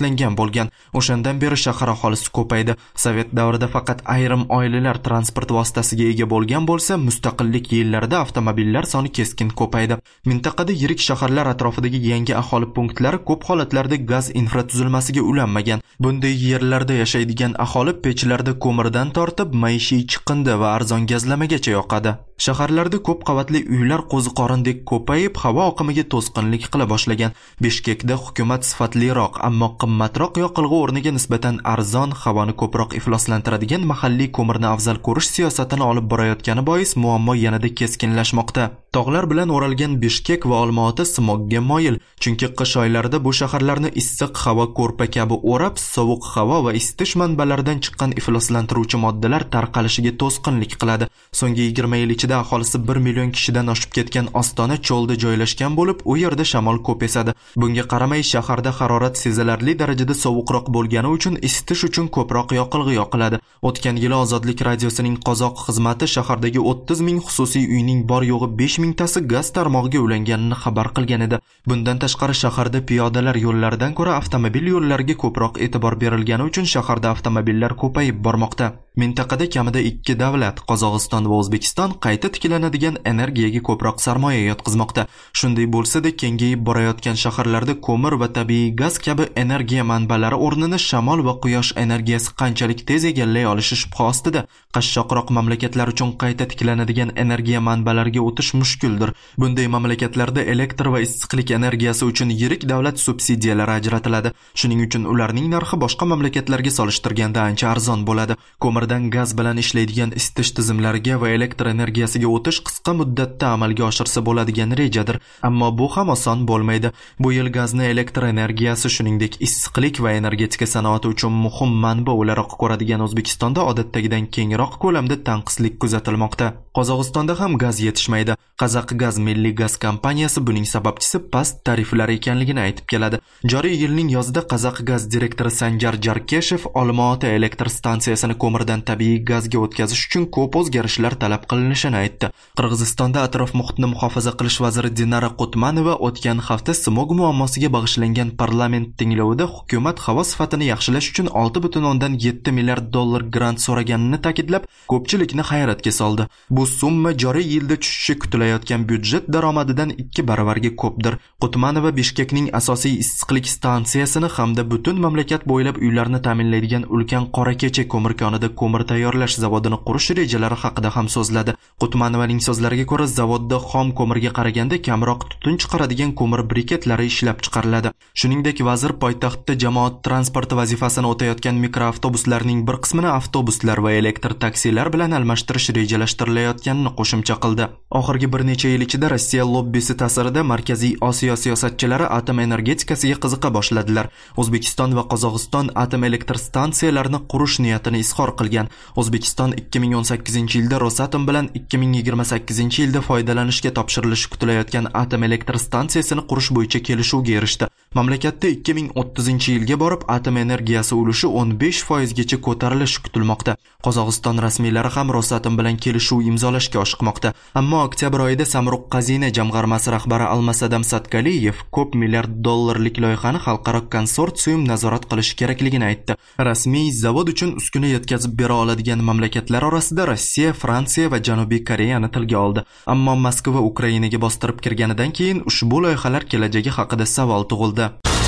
ifloslangan bo'lgan. O'shandan beri shahar aholisi ko'paydi. Sovet davrida faqat ayrim oilalar transport vositasiga ega bo'lgan bo'lsa, mustaqillik yillarida avtomobillar soni keskin ko'paydi. Mintaqada yirik shaharlar atrofidagi yangi aholi punktlari ko'p holatlarda gaz infratuzilmasiga ulanmagan. Bunday yerlarda yashaydigan aholi pechlarda ko'mirdan tortib maishiy chiqindi va arzon gazlamagacha yoqadi. Shaharlarda ko'p qavatli uylar qo'ziqorindek ko'payib, havo oqimiga to'sqinlik qila boshlagan. Bishkekda hukumat sifatliroq, ammo qimmatroq yoqilg'i o'rniga nisbatan arzon, havoni ko'proq ifloslantiradigan mahalliy ko'mirni afzal ko'rish siyosatini olib borayotgani bois muammo yanada keskinlashmoqda. Tog'lar bilan o'ralgan Bishkek va Olmaota smogga moyil, chunki qish oylarida bu shaharlarni issiq havo ko'rpa kabi o'rab, sovuq havo va isitish manbalaridan chiqqan ifloslantiruvchi moddalar tarqalishiga to'sqinlik qiladi. So'nggi yigirma yil ichida aholisi bir million kishidan oshib ketgan Ostona cho'lda joylashgan bo'lib, u yerda shamol ko'p esadi. Bunga qaramay shaharda harorat sezilarli darajada sovuqroq bo'lgani uchun isitish uchun ko'proq yoqilg'i yoqiladi. O'tgan yili Ozodlik radiosining qozoq xizmati shahardagi o'ttiz ming xususiy uyning bor yo'g'i besh mingtasi gaz tarmog'iga ulanganini xabar qilgan edi. Bundan tashqari shaharda piyodalar yo'llaridan ko'ra avtomobil yo'llariga ko'proq e'tibor berilgani uchun shaharda avtomobillar ko'payib bormoqda. Mintaqada kamida ikki davlat, Qozog'iston va O'zbekiston qayta tiklanadigan energiyaga ko'proq sarmoya yotqizmoqda. Shunday bo'lsa-da, kengayib borayotgan shaharlarda ko'mir va tabiiy gaz kabi energiya manbalari o'rnini shamol va quyosh energiyasi qanchalik tez egallay olishi shubha ostida. Qashshoqroq mamlakatlar uchun qayta tiklanadigan energiya manbalariga o'tish mushkuldir. Bunday mamlakatlarda elektr va issiqlik energiyasi uchun yirik davlat subsidiyalari ajratiladi. Shuning uchun ularning narxi boshqa mamlakatlarga solishtirganda ancha arzon bo'ladi. Ko'mirdan gaz bilan ishlaydigan isitish tizimlariga va elektr energiyasiga o'tish qisqa muddatda amalga oshirsa bo'ladigan rejadir. Ammo bu ham oson bo'lmaydi. Bu yil gazni elektr energiyasi, shuningdek issiqlik va energetika sanoati uchun muhim manba o'laroq ko'radigan O'zbekistonda odatdagidan kengroq ko'lamda tanqislik kuzatilmoqda. Qozog'istonda ham gaz yetishmaydi. Qazaq Gaz milliy gaz kompaniyasi buning sababchisi past tariflar ekanligini aytib keladi. Joriy yilning yozida Qazaq Gaz direktori Sanjar Jarkeshev Olmaota elektr stansiyasini ko'mirdan tabiiy gazga o'tkazish uchun ko'p o'zgarishlar talab qilinishini aytdi. Qirg'izistonda atrof muhitni muhofaza qilish vaziri Dinara Qutmanova o'tgan hafta smog muammosiga bag'ishlangan parlament tinglovida hukumat havo sifatini yaxshilash uchun olti butun o'ndan yetti milliard dollar grant so'raganini ta'kidlab, ko'pchilikni hayratga soldi. Bu summa joriy yilda tushishi kutilayotgan byudjet daromadidan ikki baravarga ko'pdir. Qutmanova Bishkekning asosiy issiqlik stansiyasini hamda butun mamlakat bo'ylab uylarni ta'minlaydigan ulkan Qorakecha ko'mir konida ko'mir tayyorlash zavodini qurish rejalari haqida ham so'zladi. Qutmanovaning so'zlariga ko'ra, zavodda xom ko'mirga qaraganda kamroq tutun chiqaradigan ko'mir briketlari ishlab chiqariladi. Shuningdek, vazir poytaxtda jamoat transporti vazifasini o'tayotgan mikroavtobuslarning bir qismini avtobuslar va elektr taksilar bilan almashtirish rejalashtirilayotganini qo'shimcha qildi. Oxirgi bir necha yil ichida Rossiya lobbisi ta'sirida Markaziy Osiyo siyosatchilari atom energetikasiga qiziqa boshladilar. O'zbekiston va Qozog'iston atom elektr stansiyalarini qurish niyatini izhor qilgan. O'zbekiston ikki ming o'n sakkizinchi yilda Rosatom bilan ikki ming yigirma sakkizinchi yilda foydalanishga topshirilishi kutilayotgan atom elektr stansiyasini qurish bo'yicha kelishuvga erishdi. Mamlakatda ikki ming o'ttizinchi yilga borib atom energiyasi ulushi o'n besh foizgacha ko'tarilishi kutilmoqda. Qozog'iston rasmiylari ham Rosatom bilan kelishuv imzolashga oshiqmoqda. Ammo oktyabr oyida Samruq Qazina jamg'armasi rahbari Almasadam Satkaliyev ko'p milliard dollarlik loyihani xalqaro konsorsium nazorat qilishi kerakligini aytdi. Rasmiy zavod uchun uskuna yetkazib bera oladigan mamlakatlar orasida Rossiya, Fransiya va Janubiy Koreyani tilga oldi. Ammo Moskva Ukrainaga bostirib kirganidan keyin ushbu loyihalar kelajagi haqida savol tug'ildi.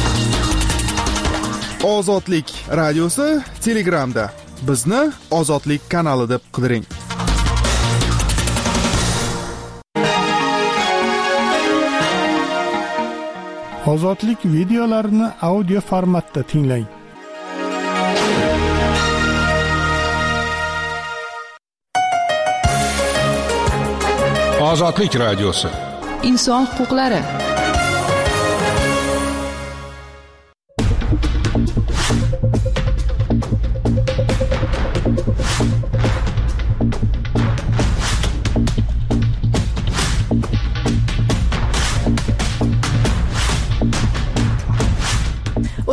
Ozodlik radiosi Telegramda. Bizni Ozodlik kanali deb qidiring. Ozodlik videolarini audio formatda tinglang. Ozodlik radiosi. Inson huquqlari.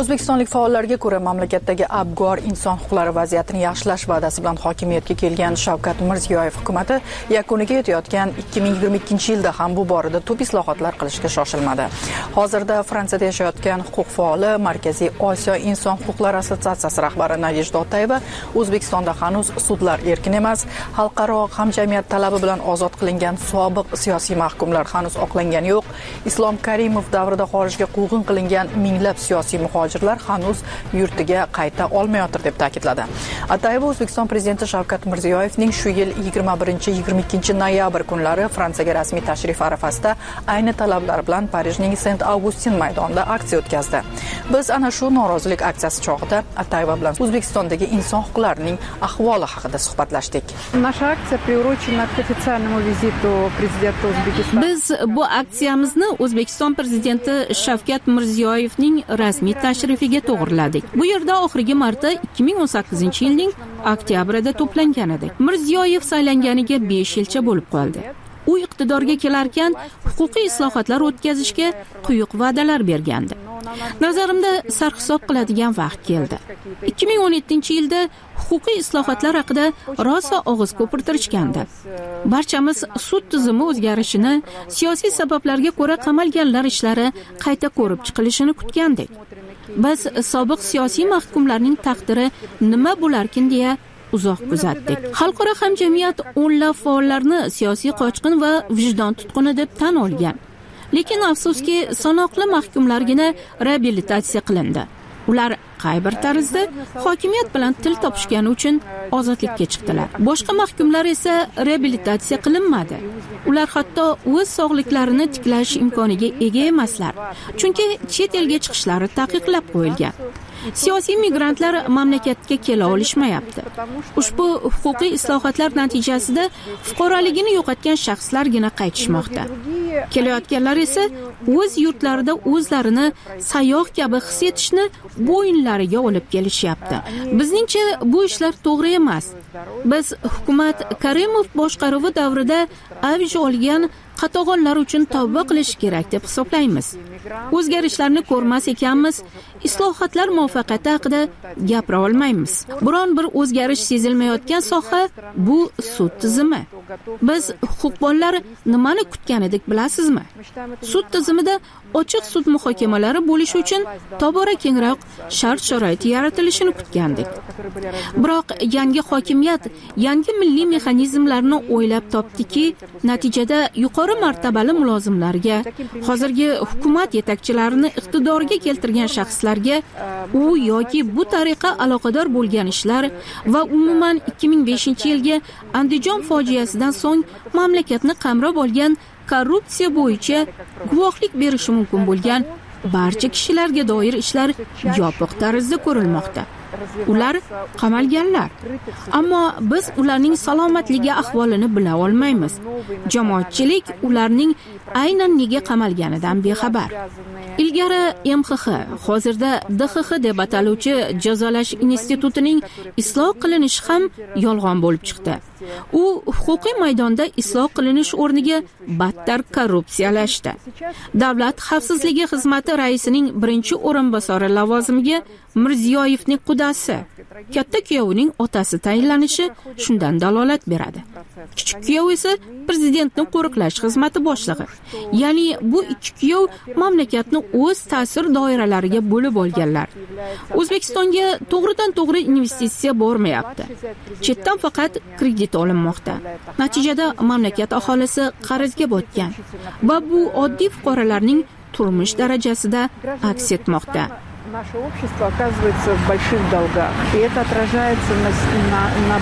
O'zbekistonlik faollarga ko'ra, mamlakatdagi abgor inson huquqlari vaziyatini yaxshilash va'dasi bilan hokimiyatga kelgan Shavkat Mirziyoyev hukumatı yakuniga yetayotgan ikki ming yigirma ikkinchi yilda ham bu borada tub islohotlar qilishga shoshilmadi. Hozirda Fransiyada yashayotgan huquq faoli Markaziy Osiyo inson huquqlari assotsiatsiyasi rahbari Nadejda Otayeva O'zbekistonda hanuz sudlar erkin emas, xalqaro hamjamiyat talabi bilan ozod qilingan sobiq siyosiy mahkumlar hanuz oqlangani yo'q, Islom Karimov davrida xorijga quvg'in qilingan minglab siyosiy muhojirlar hanuz yurtiga qayta olmayotir deb ta'kidladi. Atayeva O'zbekiston prezidenti Shavkat Mirziyoyevning shu yil yigirma birinchi yigirma ikkinchi noyabr kunlari Fransiyaga rasmiy tashrif arafasida ayni talablar bilan Parijning Saint-Augustin maydonida aksiya o'tkazdi. Biz ana shu norozilik aksiyasi chog'ida Atayeva bilan O'zbekistondagi inson huquqlarining ahvoli haqida suhbatlashdik. Наша акция приурочена к официальному визиту президента O'zbekistona. Biz bu aksiyamizni O'zbekiston prezidenti Shavkat Mirziyoyevning rasmiy tashrifiga to'g'riladik. Bu yerda oxirgi marta ikki ming o'n sakkizinchi yilning oktyabrida to'plangan edik. Mirziyoyev saylanganiga besh yilcha bo'lib qoldi. U iqtidorga kelarkan huquqiy islohotlar o'tkazishga quyuq va'dalar bergandi. Nazarimda sarhisob qiladigan vaqt keldi. ikki ming o'n yettinchi yilda huquqiy islohotlar haqida rosa og'iz ko'pirtirishgandi. Barchamiz sud tizimi o'zgarishini, siyosiy sabablarga ko'ra qamalganlar ishlari qayta ko'rib chiqilishini kutgandik. Biz sobiq siyosiy mahkumlarning taqdiri nima bo'larkin deya uzoq kuzatdik. Xalqaro hamjamiyat o'nlab faollarni siyosiy qochqin va vijdon tutquni deb tan olgan. Lekin afsuski, sanoqli mahkumlargina reabilitatsiya qilindi. Ular qay bir tarzda hokimiyat bilan til topishgani uchun ozodlikka chiqdilar. Boshqa mahkumlar esa reabilitatsiya qilinmadi. Ular hatto o'z sog'liklarini tiklash imkoniga ega emaslar, chunki chet elga chiqishlari taqiqlab qo'yilgan. Siyosiy migrantlar mamlakatga kela olishmayapti. Ushbu huquqiy islohotlar natijasida fuqaroligini yo'qotgan shaxslargina qaytishmoqda. Kelayotganlar esa o'z yurtlarida o'zlarini sayyoh kabi his etishni bo'yinlariga olib kelishyapti. Bizningcha bu ishlar to'g'ri emas. Biz hukumat Karimov boshqaruvi davrida avj olgan qatag'onlar uchun tavba qilish kerak deb hisoblaymiz. O'zgarishlarni ko'rmas ekanmiz, islohotlar muvaffaqiyati haqida gapira olmaymiz. Biron bir o'zgarish sezilmayotgan soha bu sud tizimi. Biz huquqbonlar nimani kutgan edik bilasizmi? Sud tizimida ochiq sud muhokamalari bo'lishi uchun tobora kengroq shart-sharoit yaratilishini kutgandik. Biroq yangi hokimiyat yangi milliy mexanizmlarni o'ylab topdiki, natijada yuqori martabali mulozimlarga, hozirgi hukumat yetakchilarini iqtidorga keltirgan shaxslarga u yoki bu tariqa aloqador bo'lgan ishlar va umuman ikki ming beshinchi yilgi Andijon fojiasidan so'ng mamlakatni qamrab olgan korrupsiya bo'yicha guvohlik berishi mumkin bo'lgan barcha kishilarga doir ishlar yopiq tarzda ko'rilmoqda. Ular qamalganlar. Ammo biz ularning salomatligi ahvolini bila olmaymiz. Jamoatchilik ularning aynan nega qamalganidan bexabar. Ilgari M X X, hozirda D X X deb ataluvchi jazolash institutining isloh qilinishi ham yolg'on bo'lib chiqdi. U huquqiy maydonda isloh qilinish o'rniga battar korrupsiyalashdi. Davlat xavfsizligi xizmati raisining birinchi o'rinbosari lavozimiga Mirziyoyevning qudasi, katta kuyovining otasi tayinlanishi shundan dalolat beradi. Kichik kuyov esa prezidentning qo'riqlash xizmati boshlig'i. Ya'ni bu ikki kuyov mamlakatni o'z ta'sir doiralariga bo'lib olganlar. O'zbekistonga to'g'ridan-to'g'ri investitsiya bormayapti. Chetdan faqat kredit olinmoqda. Natijada mamlakat aholisi qarzga botgan va bu oddiy fuqarolarning turmush darajasida aks etmoqda. Наше общество оказывается в больших долгах, и это отражается на, на, на,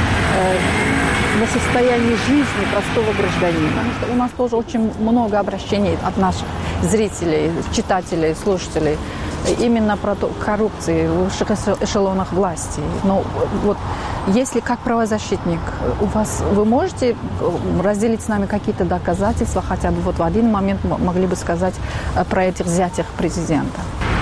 э, на состоянии жизни простого гражданина. У нас тоже очень много обращений от наших зрителей, читателей, слушателей именно про коррупцию в высших эшелонах власти. Но вот если как правозащитник у вас, вы можете разделить с нами какие-то доказательства, хотя бы вот в один момент могли бы сказать про этих взятиях президента?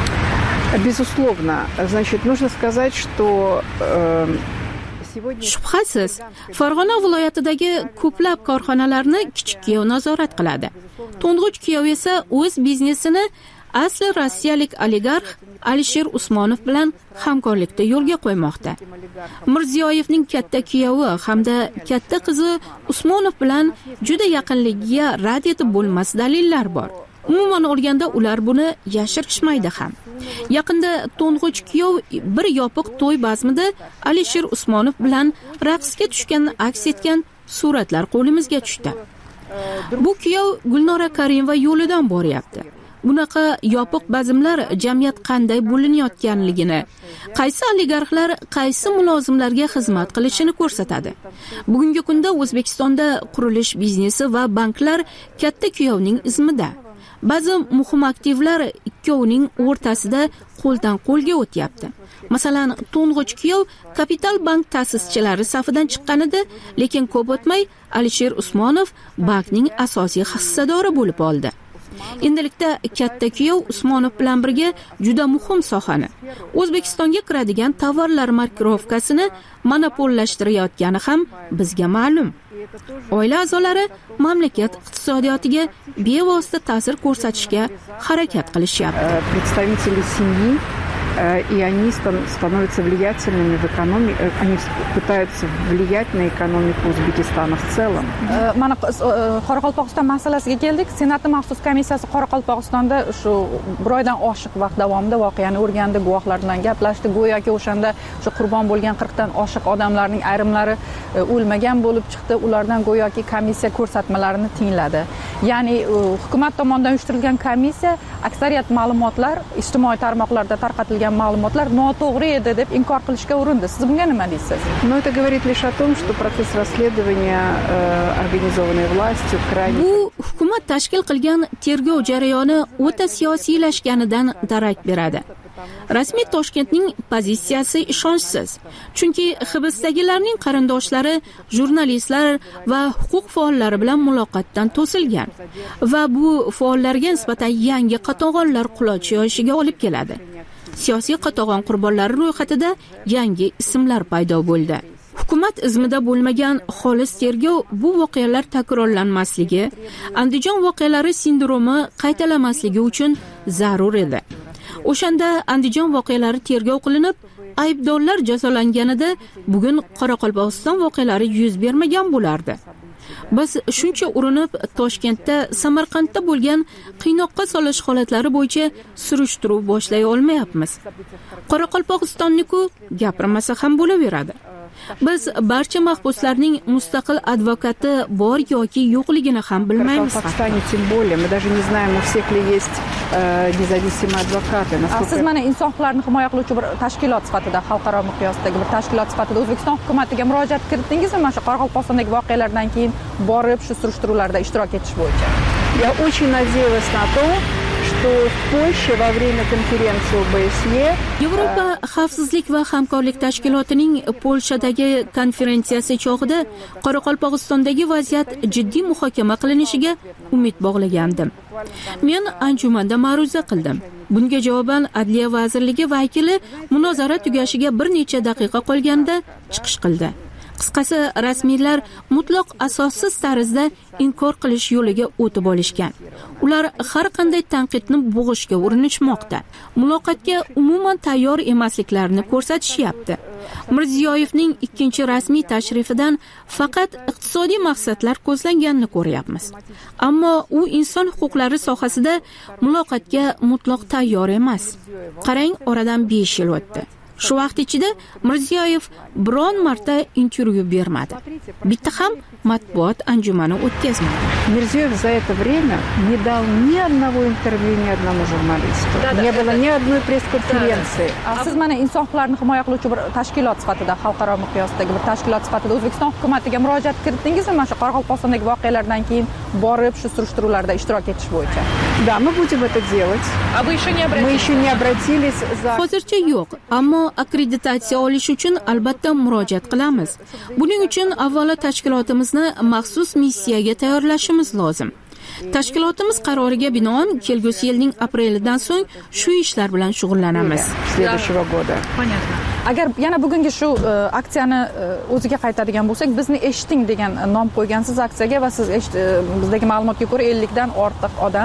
Безусловно. Значит, нужно сказать, что э, Shubhasiz, Farg'ona viloyatidagi ko'plab korxonalarni kichik kuyov nazorat qiladi. To'ng'ich kuyov esa o'z biznesini asli rossiyalik oligarx Alisher Usmonov bilan hamkorlikda yo'lga qo'ymoqda. Mirziyoyevning katta kuyovi hamda katta qizi Usmonov bilan juda yaqinligiga rad etib bo'lmas dalillar bor. Umuman olganda ular buni yashirishmaydi ham. Yaqinda to'ng'ich kuyov bir yopiq to'y bazmida Alisher Usmonov bilan raqsga tushgan aks etgan suratlar qo'limizga tushdi. Bu kuyov Gulnora Karimova yo'lidan boryapti. Bunaqa yopiq bazmlar jamiyat qanday bo'linayotganligini, qaysi oligarxlar qaysi mulozimlarga xizmat qilishini ko'rsatadi. Bugungi kunda O'zbekistonda qurilish biznesi va banklar katta kuyovning izmida. Ba'zi muhim aktivlar ikkovining o'rtasida qo'ldan qo'lga o'tyapti. Masalan, to'ng'ich kuyov Kapital bank ta'sischilari safidan chiqqanida, lekin ko'p o'tmay Alisher Usmonov bankning asosiy hissadori bo'lib oldi. Endilikda katta kuyov Usmonov bilan birga juda muhim sohani, O'zbekistonga kiradigan tovarlar markirovkasini monopollashtirayotgani ham bizga ma'lum. Oila a'zolari mamlakat iqtisodiyotiga bevosita ta'sir ko'rsatishga harakat qilishyapti. Представители семьи и они становятся влиятельными в экономике, они пытаются влиять на экономику Узбекистана в целом. Mana Qoraqalpog'iston masalasiga keldik. Senat maxsus komissiyasi Qoraqalpog'istonda shu bir oydan oshiq vaqt davomida voqeani o'rgandi, guvohlar bilan gaplashdi. Go'yoki o'shanda shu qurbon bo'lgan qirq dan oshiq odamlarning ayrimlari o'lmagan bo'lib chiqdi. Ulardan go'yoki komissiya ko'rsatmalarini tingladi. Ya'ni hukumat tomonidan uyushtirilgan komissiya aksariyat ma'lumotlar ijtimoiy tarmoqlarda tarqatilgan ma'lumotlar noto'g'ri edi deb inkor qilishga urindi. Siz bunga nima deysiz? Но это говорит лишь о том, что процесс расследования организованной властью крайне... Bu hukumat tashkil qilgan tergov jarayoni o'ta siyosiylashganidan darak beradi. Rasmiy Toshkentning pozitsiyasi ishonchsiz. Chunki hibsdagilarning qarindoshlari, jurnalistlar va huquq faollari bilan muloqotdan to'silgan va bu faollarga nisbatan yangi qatag'onlar quloch yoyishiga olib keladi. Siyosiy qatag'on qurbonlari ro'yxatida yangi ismlar paydo bo'ldi. Hukumat izmida bo'lmagan xolis tergov bu voqealar takrorlanmasligi, Andijon voqealari sindromi qaytalamasligi uchun zarur edi. O'shanda Andijon voqealari tergov qilinib, aybdorlar jazolanganida bugun Qoraqalpog'iston voqealari yuz bermagan bo'lardi. Biz shuncha urinib Toshkentda, Samarqandda bo'lgan qiynoqqa solish holatlari bo'yicha surishtiruv boshlay olmayapmiz. Qoraqalpog'istonniku gapirmasa ham bo'laveradi. Biz barcha mahbuslarning mustaqil advokati bor yoki yo'qligini ham bilmaymiz. Tем более, мы даже не знаем, у всех ли есть независимые адвокаты. Siz mana inson huquqlarini himoya qiluvchi bir tashkilot sifatida, xalqaro miqyosdagi bir tashkilot sifatida O'zbekiston hukumatiga murojaat kiritdingizmi mana shu Qoraqalpog'istondagi voqealardan keyin borib shu surishtiruvlarda ishtirok etish bo'yicha? Я очень надеялась на то, что в Польше во время конференции о бэ эс е Yevropa xavfsizlik va hamkorlik tashkilotining Polshadagi konferensiyasi chog'ida Qoraqalpog'istondagi vaziyat jiddiy muhokama qilinishiga umid bog'lagandim. Men anjumanda ma'ruza qildim. Bunga javoban Adliya vazirligi vakili munozara tugashiga bir necha daqiqa qolganda chiqish qildi. Qisqasi, rasmiylar mutlaq asossiz tarzda inkor qilish yo'liga o'tib olishgan. Ular har qanday tanqidni bo'g'ishga urinishmoqda. Muloqotga umuman tayyor emasliklarini ko'rsatishyapti. Mirziyoyevning ikkinchi rasmiy tashrifidan faqat iqtisodiy maqsadlar ko'zlanganini ko'ryapmiz. Ammo u inson huquqlari sohasida muloqotga mutlaq tayyor emas. Qarang, oradan besh yil o'tdi. Shu vaqt ichida Mirziyoyev biron marta intervyu bermadi. Bitta ham matbuot anjumani o'tkazmadi. Mirziyoyev за это время не дал ни одного интервью ни одному журналисту. Не было ни одной пресс-конференции. Siz mana inson huquqlarini himoya qiluvchi bir tashkilot sifatida, xalqaro miqyosdagi bir tashkilot sifatida O'zbekiston hukumatiga murojaat kiritdingizmi mana shu Qoraqalpog'istondagi voqealardan keyin borib shu surishtiruvlarda ishtirok etish bo'yicha? Да, мы будем это делать. А вы еще не обратились? Мы еще не обратились за... Hozircha yo'q, ammo akkreditatsiya olish uchun albatta murojaat qilamiz. Buning uchun avvalo tashkilotimizni maxsus missiyaga tayyorlashimiz lozim. Tashkilotimiz qaroriga binoan kelgusi yilning aprelidan so'ng shu ishlar bilan shug'ullanamiz. Следующего года. Понятно. Agar yana bugungi shu aksiyani o'ziga qaytadigan bo'lsak, bizni eshiting degan nom qo'ygansiz aksiyaga va siz bizdagi ma'lumotga ko'ra ellik dan ortiq odam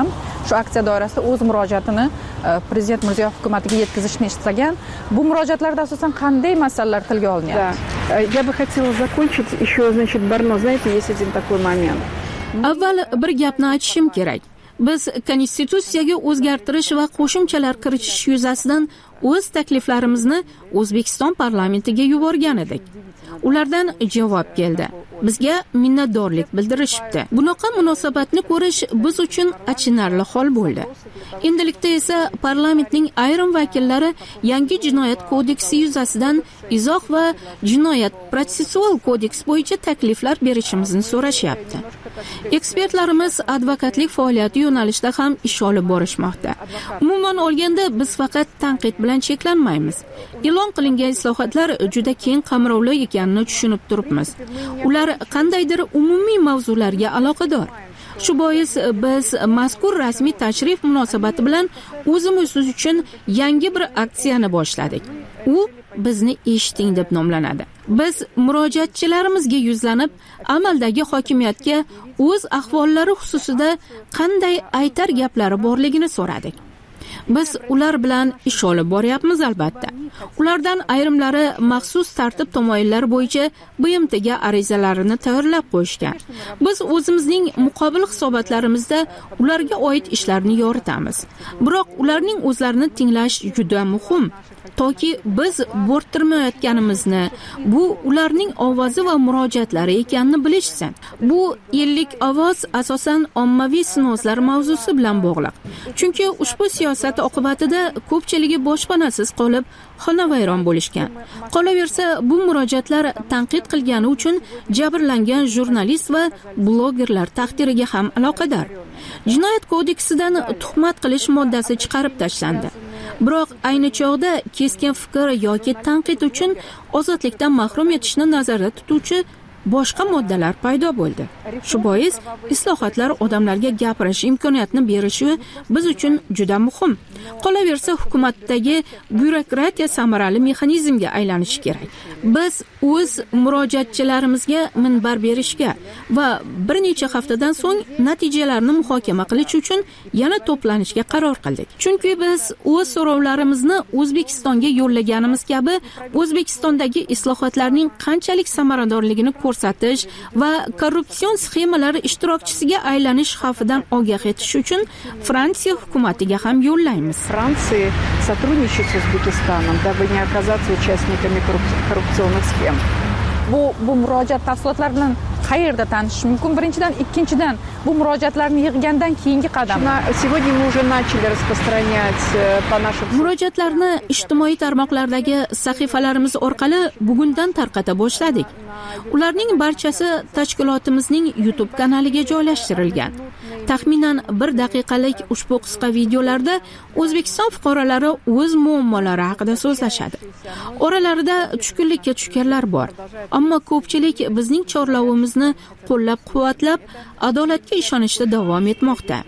shu aksiya doirasida o'z murojaatini prezident Mirziyoyev hukumatiga yetkazishni istagan. Bu murojaatlarda asosan qanday masalalar tilga olinyapti? Да. Я бы хотела закончить еще, значит, Барно, знаете, есть один такой момент. Avval bir gapni aytishim kerak. Biz konstitutsiyaga o'zgartirish va qo'shimchalar kiritish yuzasidan o'z takliflarimizni O'zbekiston parlamentiga yuborgan edik. Ulardan javob keldi. Bizga minnatdorlik bildirishibdi. Bunaqa munosabatni ko'rish biz uchun achinarli hol bo'ldi. Endilikda esa parlamentning ayrim vakillari yangi jinoyat kodeksi yuzasidan izoh va jinoyat protsessual kodeks bo'yicha takliflar berishimizni so'rashyapti. Ekspertlarimiz advokatlik faoliyati yo'nalishida ham ish olib borishmoqda. Umuman olganda biz faqat tanqid bilan cheklanmaymiz. E'lon qilingan islohotlar juda keng qamrovli ekanini tushunib turibmiz. Ular qandaydir umumiy mavzularga aloqador. Shu bois biz mazkur rasmiy tashrif munosabati bilan o'zimiz uchun yangi bir aksiyani boshladik. U bizni eshiting deb nomlanadi. Biz murojaatchilarimizga yuzlanib, amaldagi hokimiyatga o'z ahvollari xususida qanday aytar gaplari borligini so'radik. Biz ular bilan ish olib boryapmiz albatta. Ulardan ayrimlari maxsus tartib tamoyillari bo'yicha B M Tga arizalarini tayyorlab qo'yishgan. Biz o'zimizning muqobil hisobotlarimizda ularga oid ishlarni yoritamiz. Biroq ularning o'zlarini tinglash juda muhim. Toki biz bo'rttirmayotganimizni, bu ularning ovozi va murojaatlari ekanini bilishsin. Bu ellik ovoz asosan ommaviy sinovlar mavzusi bilan bog'liq. Chunki ushbu siyosat oqibatida ko'pchiligi boshpanasiz qolib, xonavayron bo'lishgan. Qolaversa, bu murojaatlar tanqid qilgani uchun jabrlangan jurnalist va blogerlar taqdiriga ham aloqador. Jinoyat kodeksidan tuhmat qilish moddasi chiqarib tashlandi. Biroq ayni chog'da keskin fikr yoki tanqid uchun ozodlikdan mahrum etishni nazarda tutuvchi boshqa moddalar paydo bo'ldi. Shu bois islohotlar odamlarga gapirish imkoniyatini berishi biz uchun juda muhim. Qolaversa, hukumatdagi byurokratiya samarali mexanizmga aylanishi kerak. Biz o'z murojaatchilarimizga minbar berishga va bir necha haftadan so'ng natijalarni muhokama qilish uchun yana to'planishga qaror qildik. Chunki biz o'z so'rovlarimizni O'zbekistonga yo'llaganimiz kabi O'zbekistondagi islohotlarning qanchalik samaradorligini ko'rsatish va korrupsion sxemalari ishtirokchisiga aylanish xavfidan ogoh etish uchun Fransiya hukumatiga ham yo'llaymiz. Франции сотрудничать с Узбекистаном, дабы не оказаться участниками коррупционных схем. Bu bu murojaat tafsilotlari bilan qayerda tanishish mumkin? Birinchidan, ikkinchidan, bu murojaatlarni yig'gandan keyingi qadam. Сегодня мы уже начали распространять по нашим Murojaatlarni ijtimoiy tarmoqlardagi sahifalarimiz orqali bugundan tarqata boshladik. Ularning barchasi tashkilotimizning YouTube kanaliga joylashtirilgan. Taxminan bir daqiqalik ushbu qisqa videolarda O'zbekiston fuqarolari o'z muammolari haqida so'zlashadi. Oralarida tushkunlikka tushganlar bor, ammo ko'pchilik bizning chorlovimizni qo'llab-quvvatlab, adolatga ishonishda davom etmoqda.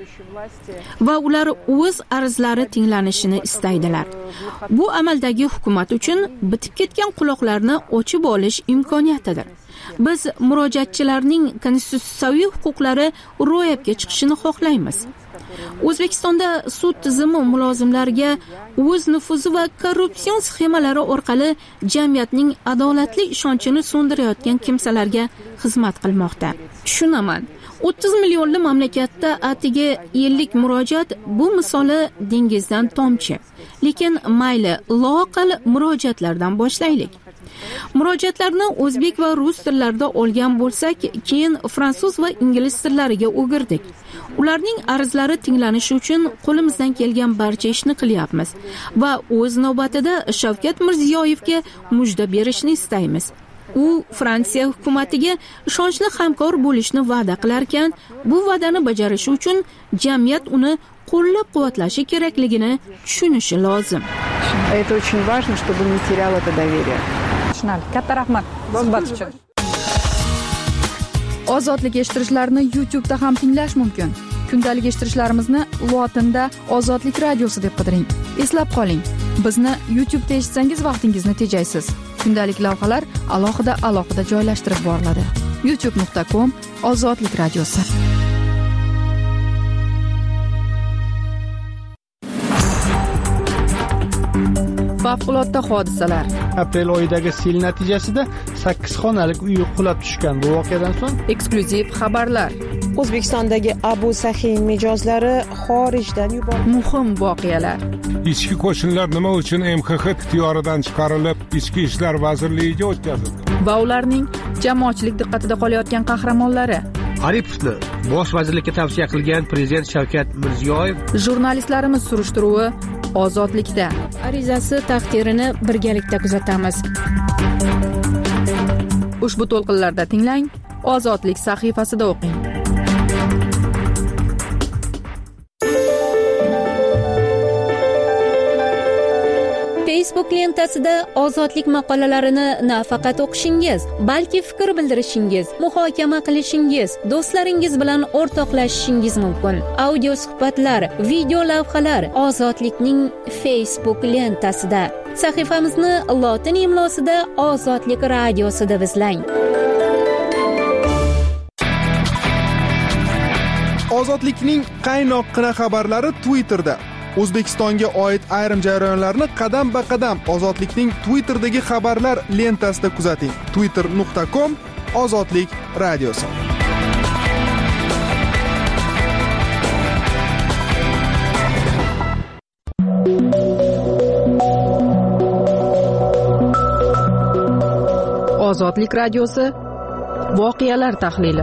Va ular o'z arzlari tinglanishini istaydilar. Bu amaldagi hukumat uchun bitib ketgan quloqlarni ochib olish imkoniyatidir. Biz murojaatchilarning konstitutsiyaviy huquqlari ro'yobga chiqishini xohlaymiz. O'zbekistonda sud tizimi mulozimlariga o'z nufuzi va korrupsion sxemalari orqali jamiyatning adolatli ishonchini so'ndirayotgan kimsalarga xizmat qilmoqda. Tushunaman. o'ttiz millionli mamlakatda atiga ellik murojaat bu misoli dengizdan tomchi. Lekin mayli, loaqal murojaatlardan boshlaylik. Murojaatlarni o'zbek va rus tillarida olgan bo'lsak, keyin fransuz va ingliz tillariga o'girdik. Ularning arzlari tinglanishi uchun qo'limizdan kelgan barcha ishni qilyapmiz va o'z navbatida Shavkat Mirziyoyevga mujda berishni istaymiz. U Fransiya hukumatiga ishonchli hamkor bo'lishni va'da qilar ekan, bu va'dani bajarishi uchun jamiyat uni qo'llab-quvvatlashi kerakligini tushunishi lozim. Это очень важно, чтобы не терял это доверие. Katta rahmat suhbat uchun. Ozodlik eshittirishlarni YouTube'da ham tinglash mumkin. Kundalik eshittirishlarimizni lotinda Ozodlik radiosi deb qidiring. Eslab qoling, bizni YouTube'da eshitsangiz vaqtingizni tejaysiz. Kundalik lavhalar alohida alohida joylashtirib boriladi. youtube nuqta com Ozodlik radiosi. Favqulodda hodisalar. Aprel oyidagi sel natijasida sakkiz xonalik uy qulab tushgan. Bu voqeadan so'ng eksklyuziv xabarlar. O'zbekistondagi Abu Saxiy mijozlari xorijdan yuborildi. Muhim voqealar. Ichki qo'shinlar nima uchun M X X ixtiyoridan chiqarilib, Ichki ishlar vazirligiga o'tkazildi? Va ularning jamoatchilik diqqatida qolayotgan qahramonlari. Aripovni bosh vazirlikka tavsiya qilgan prezident Shavkat Mirziyoyev. Jurnalistlarimiz surishtiruvi ozodlikda. Arizasi taqdirini birgalikda kuzatamiz. Ushbu to'lqinlarda tinglang, Ozodlik sahifasida o'qing. Facebook lentasida ozodlik maqolalarini nafaqat o'qishingiz, balki fikr bildirishingiz, muhokama qilishingiz, do'stlaringiz bilan o'rtoqlashishingiz mumkin. Audio suhbatlar, video lavhalar Ozodlikning Facebook lentasida. Sahifamizni lotin imlosida Ozodlik radiosida izlang. Ozodlikning qaynoqqina xabarlari Twitterda. O'zbekistonga oid ayrim jarayonlarni qadam-ba-qadam Ozodlikning Twitterdagi xabarlar lentasida kuzating. twitter nuqta com Ozodlik radiosi. Ozodlik radiosi voqealar tahlili.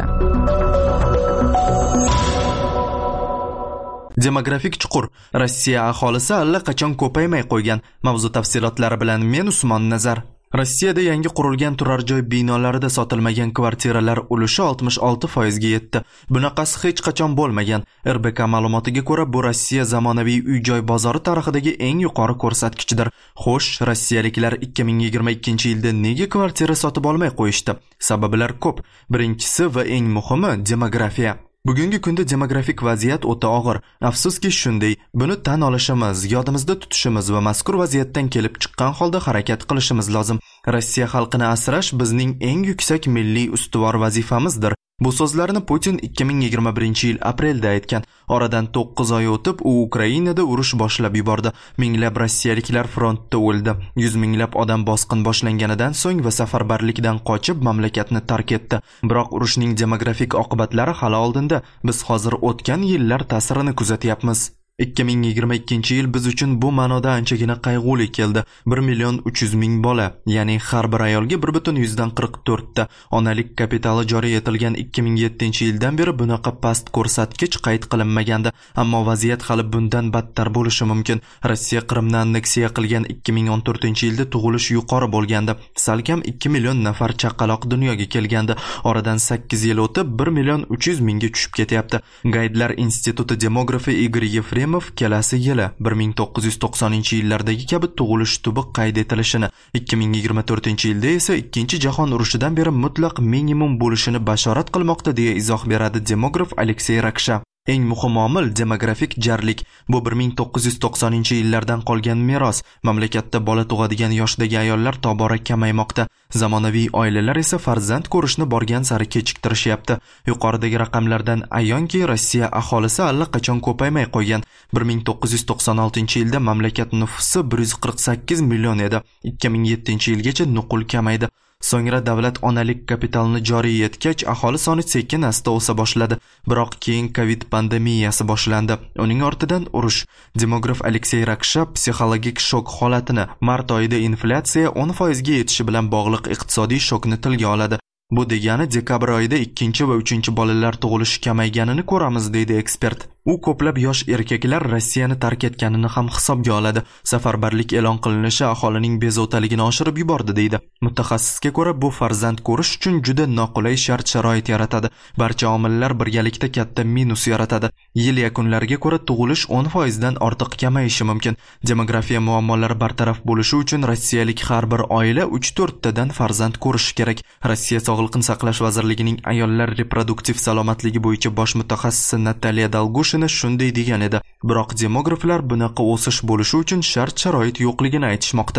Demografik chuqur. Rossiya aholisi allaqachon ko'paymay qo'ygan. Mavzu tafsilotlari bilan men Usmon Nazar. Rossiyada yangi qurilgan turar joy binolarida sotilmagan kvartiralar ulushi oltmish olti foizga yetdi. Bunaqasi hech qachon bo'lmagan. R B K ma'lumotiga ko'ra, bu Rossiya zamonaviy uy-joy bozori tarixidagi eng yuqori ko'rsatkichdir. Xo'sh, rossiyaliklar ikki ming yigirma ikkinchi yilda nega kvartira sotib olmay qo'yishdi? Sabablar ko'p. Birinchisi va eng muhimi demografiya. Bugungi kunda demografik vaziyat o'ta og'ir. Afsuski shunday. Buni tan olishimiz, yodimizda tutishimiz va mazkur vaziyatdan kelib chiqqan holda harakat qilishimiz lozim. Rossiya xalqini asrash bizning eng yuksak milliy ustuvor vazifamizdir. Bu so'zlarni Putin ikki ming yigirma birinchi yil aprelda aytgan. Oradan to'qqiz oy o'tib, u Ukrainada urush boshlab yubordi. Minglab rossiyaliklar frontda o'ldi. Yuz minglab odam bosqin boshlanganidan so'ng va safarbarlikdan qochib mamlakatni tark etdi. Biroq urushning demografik oqibatlari hali oldinda. Biz hozir o'tgan yillar ta'sirini kuzatyapmiz. ikki ming yigirma ikkinchi yil biz uchun bu ma'noda anchagina qayg'uli keldi. bir million uch yuz ming bola, ya'ni har bir ayolga bir butun yuzdan qirq to'rt ta onalik kapitali joriy etilgan ikki ming yettinchi yildan beri bunaqa past ko'rsatkich qayd qilinmagandi. Ammo vaziyat hali bundan battar bo'lishi mumkin. Rossiya Qrimni anneksiya qilgan ikki ming o'n to'rtinchi yilda tug'ilish yuqori bo'lgandi. Salkam ikki million nafar chaqaloq dunyoga kelgandi. Oradan sakkiz yil o'tib bir million uch yuz mingga tushib ketyapti. Gaydlar instituti demografi Igor Yefremov kelasi yili bir ming to'qqiz yuz to'qsoninchi yillardagi kabi tug'ilish tubi qayd etilishini, ikki ming yigirma to'rtinchi yilda esa ikkinchi jahon urushidan beri mutlaq minimum bo'lishini bashorat qilmoqda deya izoh beradi demograf Aleksey Raksha. Eng muhim omil demografik jarlik. Bu bir ming to'qqiz yuz to'qsoninchi yillardan qolgan meros. Mamlakatda bola tug'adigan yoshdagi ayollar tobora kamaymoqda. Zamonaviy oilalar esa farzand ko'rishni borgan sari kechiktirishyapti. Yuqoridagi raqamlardan ayonki, Rossiya aholisi allaqachon ko'paymay qo'ygan. bir ming to'qqiz yuz to'qson oltinchi yilda mamlakat nufusi bir yuz qirq sakkiz million edi. ikki ming yettinchi yilgacha nuqul kamaydi. So'ngra davlat onalik kapitalini joriy etgach, aholi soni sekin-asta o'sa boshladi. Biroq keyin Covid pandemiyasi boshlandi. Uning ortidan urush. Demograf Aleksey Raksha psixologik shok holatini, mart oyida inflyatsiya o'n foizga yetishi bilan bog'liq iqtisodiy shokni tilga oladi. Bu degani dekabr oyida ikkinchi va uchinchi bolalar tug'ilishi kamayganini ko'ramiz, deydi ekspert. U ko'plab yosh erkaklar Rossiyani tark etganini ham hisobga oladi. Safarbarlik e'lon qilinishi aholining bezovtaligini oshirib yubordi, deydi. Mutaxassisga ko'ra, bu farzand ko'rish uchun juda noqulay shart-sharoit yaratadi. Barcha omillar birgalikda katta minus yaratadi. Yil yakunlariga ko'ra tug'ilish o'n foizdan ortiq kamayishi mumkin. Demografiya muammolari bartaraf bo'lishi uchun rossiyalik har bir oila uch to'rt tadan farzand ko'rishi kerak. Rossiya Sog'liqni saqlash vazirligining ayollar reproduktiv salomatligi bo'yicha bosh mutaxassisi Nataliya Dalgushina shunday degan edi. Biroq demograflar bunaqa o'sish bo'lishi uchun shart-sharoit yo'qligini aytishmoqda.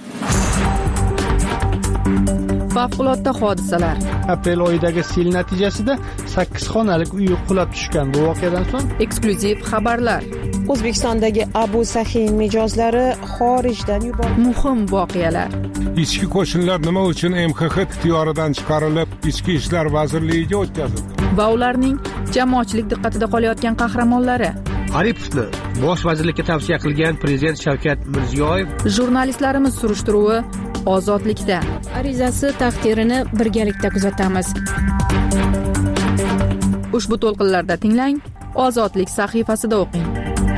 Favqulodda hodisalar. Aprel oyidagi sel natijasida sakkiz xonalik uy qulab tushgan. Bu voqeadan so'ng eksklyuziv xabarlar. O'zbekistondagi Abu Saxiy mijozlari xorijdan yuborildi. Muhim voqealar. Ichki qo'shinlar nima uchun M X X ixtiyoridan chiqarilib, Ichki ishlar vazirligiga o'tkazildi? Va ularning jamoatchilik diqqatida qolayotgan qahramonlari. Aripovni bosh vazirlikka tavsiya qilgan prezident Shavkat Mirziyoyev. Jurnalistlarimiz surishtiruvi ozodlikda. Arizasi taqdirini birgalikda kuzatamiz. Ushbu to'lqinlarda tinglang, Ozodlik sahifasida o'qing.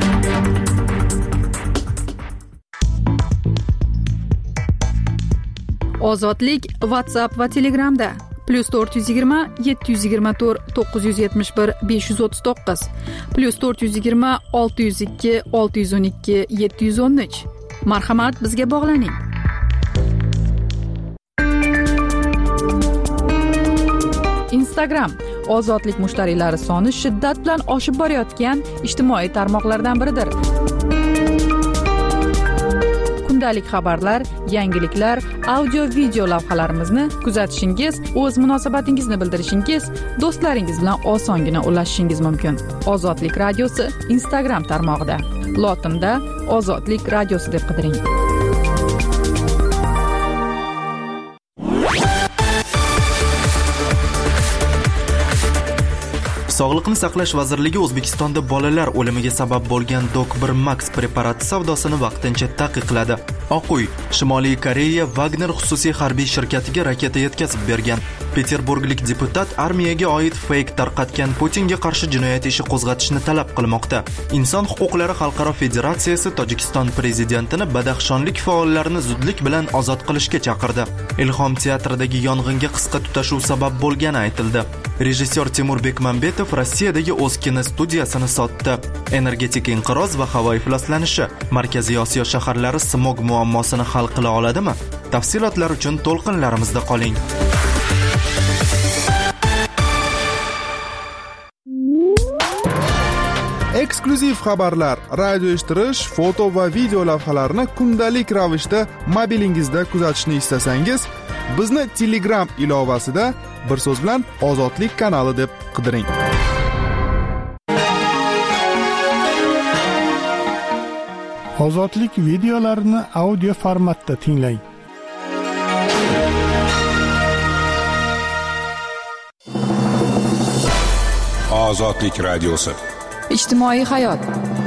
Ozodlik WhatsApp va Telegramda plus to'rt yuz yigirma yetti yuz yigirma to'rt to'qqiz yuz yetmish bir besh yuz o'ttiz to'qqiz plus to'rt yuz yigirma olti yuz ikki olti yuz o'n ikki yetti yuz o'n uch. Marhamat, bizga bog'laning. Instagram Ozodlik mushtariylari soni shiddat bilan oshib borayotgan ijtimoiy tarmoqlardan biridir. Kundalik xabarlar, yangiliklar, audio-video lavhalarimizni kuzatishingiz, o'z munosabatingizni bildirishingiz, do'stlaringiz bilan osongina ulashishingiz mumkin. Ozodlik radiosi Instagram tarmog'ida. Lotinda Ozodlik radiosi deb qidiring. Sog'liqni saqlash vazirligi O'zbekistonda bolalar o'limiga sabab bo'lgan Dok bir Max preparati savdosini vaqtincha taqiqladi. Oq uy Shimoliy Koreya Wagner xususiy harbiy shirkatiga raketa yetkazib bergan. Peterburglik deputat armiyaga oid fake tarqatgan Putinga qarshi jinoyat ishi qo'zg'atishni talab qilmoqda. Inson huquqlari xalqaro federatsiyasi Tojikiston prezidentini badaxshonlik faollarini zudlik bilan ozod qilishga chaqirdi. Ilhom teatridagi yong'inga qisqa tutashuv sabab bo'lgani aytildi. Rejissyor Timur Bekmambetov Rossiyadagi o'z kinostudiyasini sotdi. Energetik inqiroz va havo ifloslanishi Markaziy Osiyo shaharlari smog muammosini hal qila oladimi? Tafsilotlar uchun to'lqinlarimizda qoling. Eksklyuziv xabarlar, radio eshittirish, foto va video lavhalarni kundalik ravishda mobilingizda kuzatishni istasangiz, bizni Telegram ilovasida bir so'z bilan Ozodlik kanali deb qidiring. Ozodlik videolarini audio formatda tinglang. Ozodlik radiosi. Ijtimoiy hayot.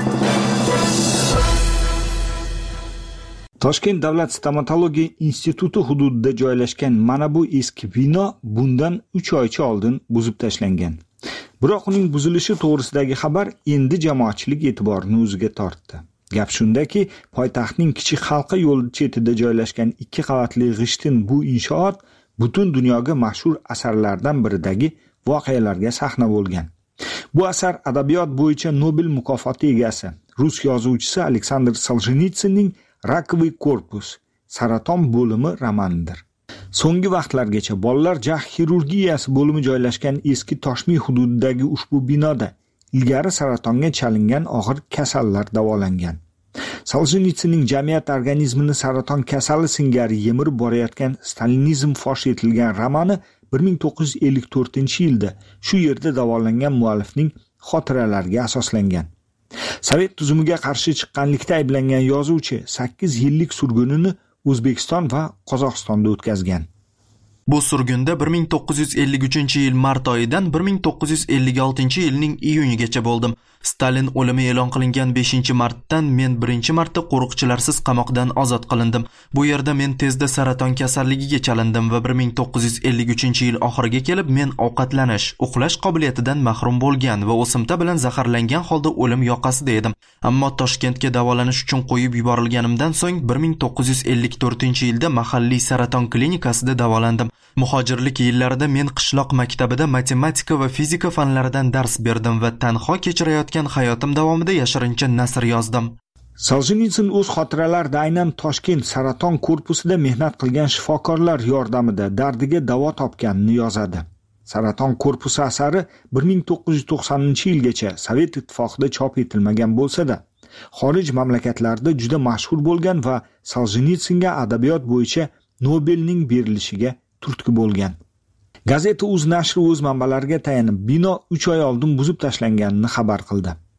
Toshkent davlat stomatologiya instituti hududida joylashgan mana bu eski bino bundan uch oycha oldin buzib tashlangan. Biroq uning buzilishi to'g'risidagi xabar endi jamoatchilik e'tiborini o'ziga tortdi. Gap shundaki, poytaxtning kichik halqa yo'li chetida joylashgan ikki qavatli g'ishtin bu inshoot butun dunyoga mashhur asarlardan biridagi voqealarga sahna bo'lgan. Bu asar adabiyot bo'yicha Nobel mukofoti egasi, rus yozuvchisi Aleksandr Soljenitsinning Rakovый korpus, saraton bo'limi romanidir. So'nggi vaqtlargacha bolalar jah xirurgiyasi bo'limi joylashgan eski Toshmi hududidagi ushbu binoda ilgari saratonga chalingan og'ir kasallar davolangan. Soljenitsinning jamiyat organizmini saraton kasali singari yemirib borayotgan Stalinizm fosh etilgan romani bir ming to'qqiz yuz ellik to'rtinchi yilda shu yerda davolangan muallifning xotiralariga asoslangan. Sovet tuzumiga qarshi chiqqanlikda ayblangan yozuvchi sakkiz yillik surgunini O'zbekiston va Qozog'istonda o'tkazgan. Bu surgunda bir ming to'qqiz yuz ellik uchinchi yil mart oyidan bir ming to'qqiz yuz ellik oltinchi yilning iyunigacha bo'ldim. Stalin o'limi e'lon qilingan beshinchi martdan men birinchi marta qo'riqchilarsiz qamoqdan ozod qilindim. Bu yerda men tezda saraton kasalligiga chalindim va bir ming to'qqiz yuz ellik uchinchi yil oxiriga kelib men ovqatlanish, uxlash qobiliyatidan mahrum bo'lgan va o'simta bilan zaharlangan holda o'lim yoqasida edim. Ammo Toshkentga davolanish uchun qo'yib yuborilganimdan so'ng bir ming to'qqiz yuz ellik to'rtinchi yilda mahalliy saraton klinikasida davolandim. Muhojirlik yillarida men qishloq maktabida matematika va fizika fanlaridan dars berdim va tanho kechirayotgan hayotim davomida yashirincha nasr yozdim. Soljenitsin o'z xotiralarida aynan Toshkent saraton korpusida mehnat qilgan shifokorlar yordamida dardiga davo topganini yozadi. Saraton korpusi asari bir ming to'qqiz yuz to'qsoninchi yilgacha Sovet ittifoqida chop etilmagan bo'lsa-da, xorij mamlakatlarida juda mashhur bo'lgan va Soljenitsinga adabiyot bo'yicha Nobelning berilishiga turtki bo'lgan. Gazeta Uz nashri o'z manbalariga tayanib bino uch oy oldin buzib tashlanganini xabar qildi.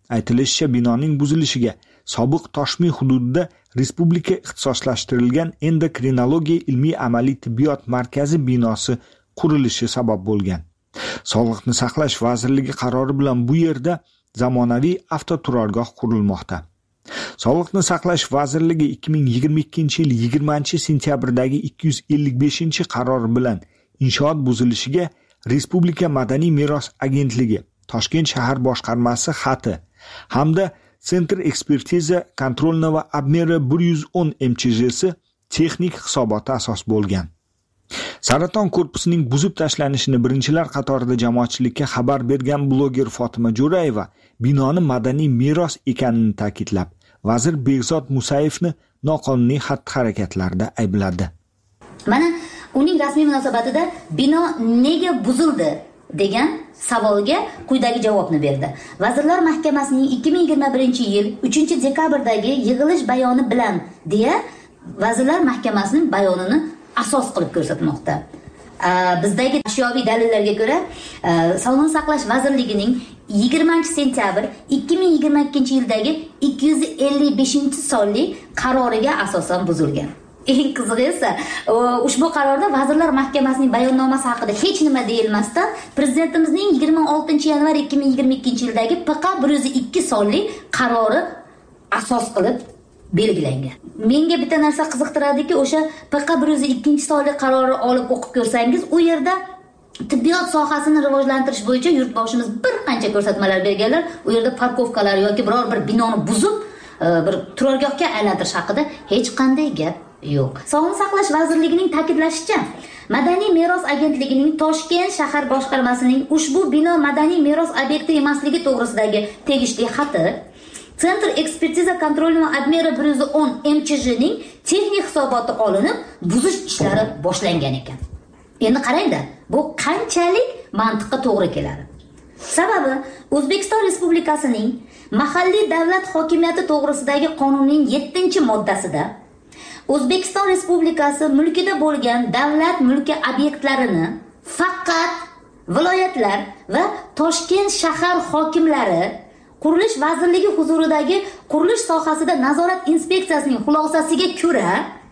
Aytilishicha, binoning buzilishiga sobiq Toshmi hududida respublika ixtisoslashtirilgan endokrinologiya ilmiy amaliy tibbiyot markazi binosi qurilishi sabab bo'lgan. Sog'liqni saqlash vazirligi qarori bilan bu yerda zamonaviy avtoturargoh qurilmoqda. Sog'liqni saqlash vazirligi ikki ming yigirma ikkinchi yil yigirmanchi sentyabrdagi ikki yuz ellik beshinchi qarori bilan inshoot buzilishiga Respublika madaniy meros agentligi, Toshkent shahar boshqarmasi xati hamda Sentr ekspertiza kontrolni va Abmera bir yuz o'n M Ch Jsi texnik hisoboti asos bo'lgan. Saraton korpusining buzib tashlanishini birinchilar qatorida jamoatchilikka xabar bergan bloger Fotima Jo'rayeva binoni madaniy meros ekanini ta'kidlab, vazir Behzod Musayevni noqonuniy xatti-harakatlarda aybladi. Mana uning rasmiy munosabatida bino nega buzildi degan savolga quyidagi javobni berdi. Vazirlar Mahkamasining ikki ming yigirma birinchi yil uchinchi dekabrdagi yig'ilish bayoni bilan deya Vazirlar Mahkamasining bayonini asos qilib ko'rsatmoqda. Bizdagi ashyoviy dalillarga ko'ra, Sog'liqni saqlash vazirligining yigirmanchi sentyabr ikki ming yigirma ikkinchi yildagi ikki yuz ellik beshinchi sonli qaroriga asosan buzilgan. Eng qizig'i esa, ushbu qarorda Vazirlar Mahkamasining bayonnomasi haqida hech nima deyilmasdan, Prezidentimizning yigirma oltinchi yanvar ikki ming yigirma ikkinchi yildagi P Q bir yuz ikki sonli qarori asos qilib belgilangan. Menga bitta narsa qiziqtiradiki, o'sha P Q bir yuz ikki sonli qarori olib o'qib ko'rsangiz, u yerda tibbiyot sohasini rivojlantirish bo'yicha yurtboshimiz bir qancha ko'rsatmalar berganlar. U yerda parkovkalar yoki biror bir binoni buzib, bir turargohga aylantirish haqida hech qanday gap yo'q. Sog'liqni saqlash vazirligining ta'kidlashicha, Madaniy meros agentligining Toshkent shahar boshqarmasining ushbu bino madaniy meros obyekti emasligi to'g'risidagi tegishli xati Sentr ekspertiza kontrolni va Abmera bir yuz o'n M Ch Jning texnik hisoboti olinib, buzish ishlari boshlangan ekan. Endi qarangda, bu qanchalik mantiqqa to'g'ri keladi. Sababi O'zbekiston Respublikasining mahalliy davlat hokimiyati to'g'risidagi qonunning yettinchi moddasida O'zbekiston Respublikasi mulkida bo'lgan davlat mulki obyektlarini faqat viloyatlar va Toshkent shahar hokimlari Qurilish vazirligi huzuridagi qurilish sohasida nazorat inspeksiyasining xulosasiga ko'ra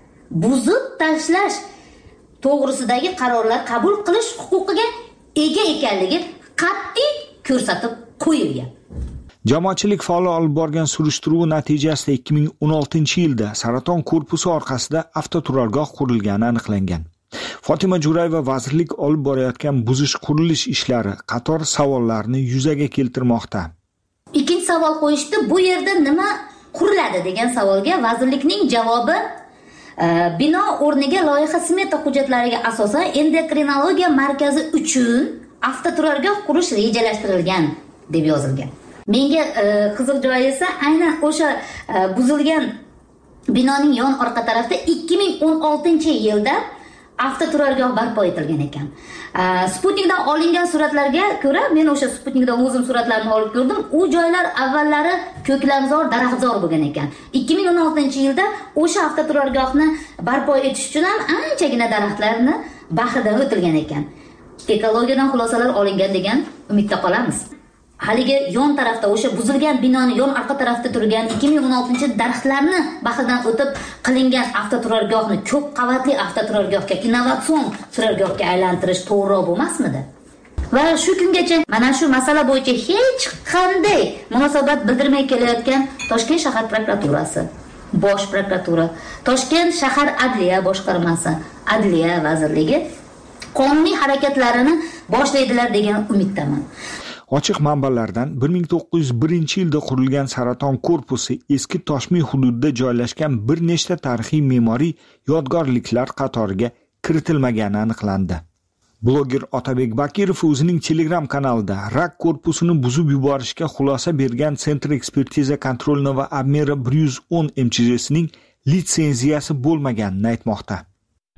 buzib tashlash to'g'risidagi qarorlar qabul qilish huquqiga ega ekanligi qat'iy ko'rsatib qo'yilgan. Jamoatchilik faol olib borgan surishtiruv natijasida ikki ming o'n oltinchi yilda Saraton korpusi orqasida avtoturargoh qurilgani aniqlangan. Fotima Jo'rayeva vazirlik olib borayotgan buzish qurilish ishlari qator savollarni yuzaga keltirmoqda. Ikkinchi savol qo'yishdi, bu yerda nima quriladi degan savolga vazirlikning javobi e, bino o'rniga loyiha smeta hujjatlariga asosan endokrinologiya markazi uchun avtoturargoh qurish rejalashtirilgan deb yozilgan. Menga e, qiziq joyi esa aynan o'sha e, buzilgan binoning yon orqa tarafida ikki ming o'n oltinchi yilda avtoturargoh barpo etilgan ekan. Sputnikdan olingan suratlarga ko'ra, men o'sha Sputnikdan o'zim suratlarni olib ko'rdim. U joylar avvallari ko'klamzor, daraxtzor bo'lgan ekan. ikki ming o'n oltinchi yilda o'sha avtoturargohni barpo etish uchun ham anchagina daraxtlarni bahridan o'tilgan ekan. Ekologiyadan xulosalar olingan degan umidda qolamiz. Haligi yon tarafda o'sha buzilgan binoni yon orqa tarafda turgan ikki ming o'n oltinchi daraxtlarni bahridan o'tib qilingan avtoturargohni ko'p qavatli avtoturargohga, innovatsion turargohga aylantirish to'g'ri bo'lmasmidi? Va shu kungacha mana shu masala bo'yicha hech qanday munosabat bildirmay kelayotgan Toshkent shahar prokuraturasi, Bosh prokuratura, Toshkent shahar adliya boshqarmasi, Adliya vazirligi qonuniy harakatlarini boshlaydilar degan umiddaman. Ochiq manbalardan bir ming to'qqiz yuz birinchi yilda qurilgan Saraton korpusi eski Toshmi hududida joylashgan bir nechta tarixiy me'moriy yodgorliklar qatoriga kiritilmagani aniqlandi. Bloger Otabek Bakirov o'zining Telegram kanalida rak korpusini buzib yuborishga xulosa bergan Sentr ekspertiza kontrolni va Abmera bir yuz o'n M Ch Jsining litsenziyasi bo'lmaganini aytmoqda.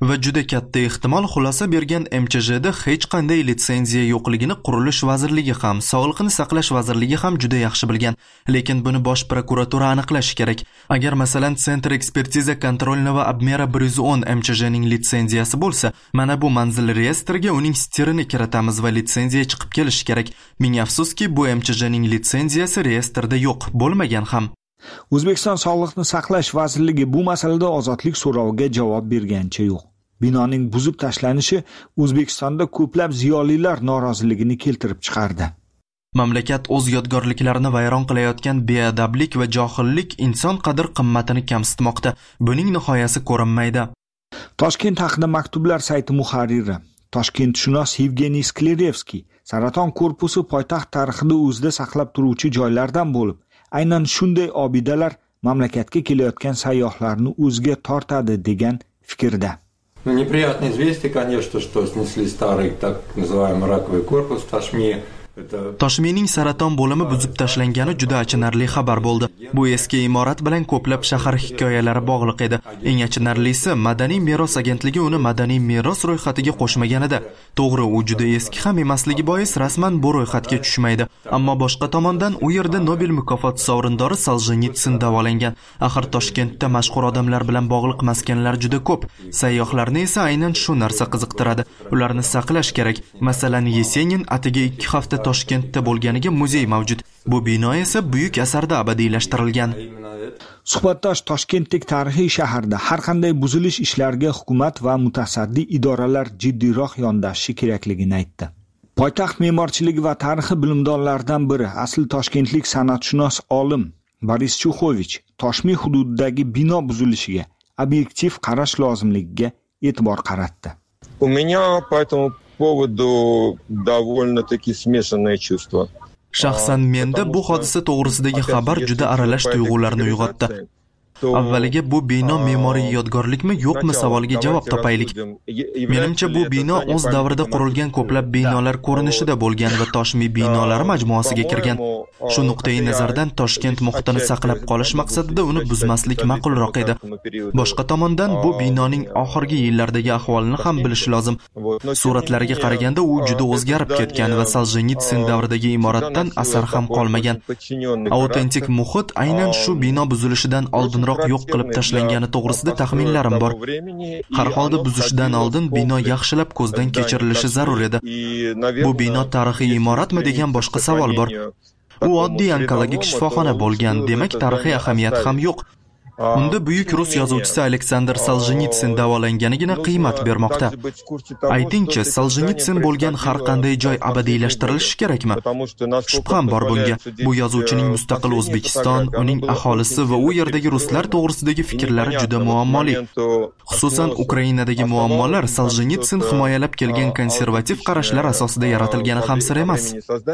va juda katta ehtimol xulosa bergan M Ch Jda hech qanday litsenziya yo'qligini Qurilish vazirligi ham, Sog'liqni saqlash vazirligi ham juda yaxshi bilgan, lekin buni bosh prokuratura aniqlashi kerak. Agar masalan Center ekspertiza kontrolnava obmera bir yuz o'n M Ch Jning litsenziyasi bo'lsa, mana bu manzil reyestriga uning stirini kiritamiz va litsenziya chiqib kelishi kerak. Ming afsuski, bu M Ch Jning litsenziyasi reyestrda yo'q, bo'lmagan ham. O'zbekiston Sog'liqni saqlash vazirligi bu masalada ozodlik so'roviga javob bergancha yo'q. Binoning buzib tashlanishi O'zbekistonda ko'plab ziyolilar noroziligini keltirib chiqardi. Mamlakat o'z yodgorliklarini vayron qilayotgan beadablik va johillik inson qadr-qimmatini kamsitmoqda. Buning nihoyasi ko'rinmaydi. Toshkent haqida maktublar sayti muharriri, Toshkentshunos Yevgeniy Sklerevskiy saraton korpusi poytaxt tarixida o'zida saqlab turuvchi joylardan bo'lib, aynan shunday obidalar mamlakatga kelayotgan sayyohlarni o'ziga tortadi degan fikrda. Ну, неприятное известие, конечно, что снесли старый так называемый раковый корпус в Ташмии. Toshmining saraton bo'limi buzib tashlangani juda achinarli xabar bo'ldi. Bu eski imorat bilan ko'plab shahar hikoyalari bog'liq edi. Eng achinarlisi, Madaniy meros agentligi uni madaniy meros ro'yxatiga qo'shmaganida. To'g'ri, u juda eski ham emasligi bois rasman bu ro'yxatga tushmaydi. Ammo boshqa tomondan u yerda Nobel mukofoti sovrindori Soljenitsin davolangan. Axir Toshkentda mashhur odamlar bilan bog'liq maskanlar juda ko'p. Sayyohlarni esa aynan shu narsa qiziqtiradi. Ularni saqlash kerak. Masalan, Yesenin atiga ikki hafta Toshkentda bo'lganiga muzey mavjud. Bu bino esa buyuk asarda abadiylashtirilgan. Suhbatdosh Toshkentdek tarixiy shaharda har qanday buzilish ishlariga hukumat va mutasaddi idoralar jiddiyroq yondashishi kerakligini aytdi. Poytaxt me'morchiligi va tarixi bilimdonlaridan biri, asl toshkentlik san'atshunos olim Boris Chuxovich Toshmi hududidagi bino buzilishiga obyektiv qarash lozimligiga e'tibor qaratdi. У меня по этому поводу довольно-таки смешанное чувство. Shaxsan menda bu hodisa to'g'risidagi xabar juda aralash tuyg'ularni uyg'otdi. Avvaliga bu bino me'moriy yodgorlikmi yo'qmi savoliga javob topaylik. Menimcha bu bino o'z davrida qurilgan ko'plab binolar ko'rinishida bo'lgan va Toshmi binolari majmuasiga kirgan. Shu nuqtai nazardan Toshkent muhitini saqlab qolish maqsadida uni buzmaslik ma'qulroq edi. Boshqa tomondan bu binoning oxirgi yillardagi ahvolini ham bilish lozim. Suratlarga qaraganda u juda o'zgarib ketgan va Soljenitsin davridagi imoratdan asar ham qolmagan. Autentik muhit aynan shu bino buzilishidan oldinroq yo'q qilib tashlangani to'g'risida taxminlarim bor. Har holda buzishdan oldin bino yaxshilab ko'zdan kechirilishi zarur edi. Bu bino tarixiy imoratmi degan boshqa savol bor. U oddiy onkologik shifoxona bo'lgan, demak tarixiy ahamiyati ham yo'q. Unda buyuk rus yozuvchisi Aleksandr Soljenitsin davolanganigina qiymat bermoqda. Aytingchi, Soljenitsin bo'lgan har qanday joy abadiylashtirilishi kerakmi? Shubham bor bunga. Bu yozuvchining mustaqil O'zbekiston, uning aholisi va u yerdagi ruslar to'g'risidagi fikrlari juda muammoli. Xususan, Ukrainadagi muammolar Soljenitsin himoyalab kelgan konservativ qarashlar asosida yaratilgani ham sir emas.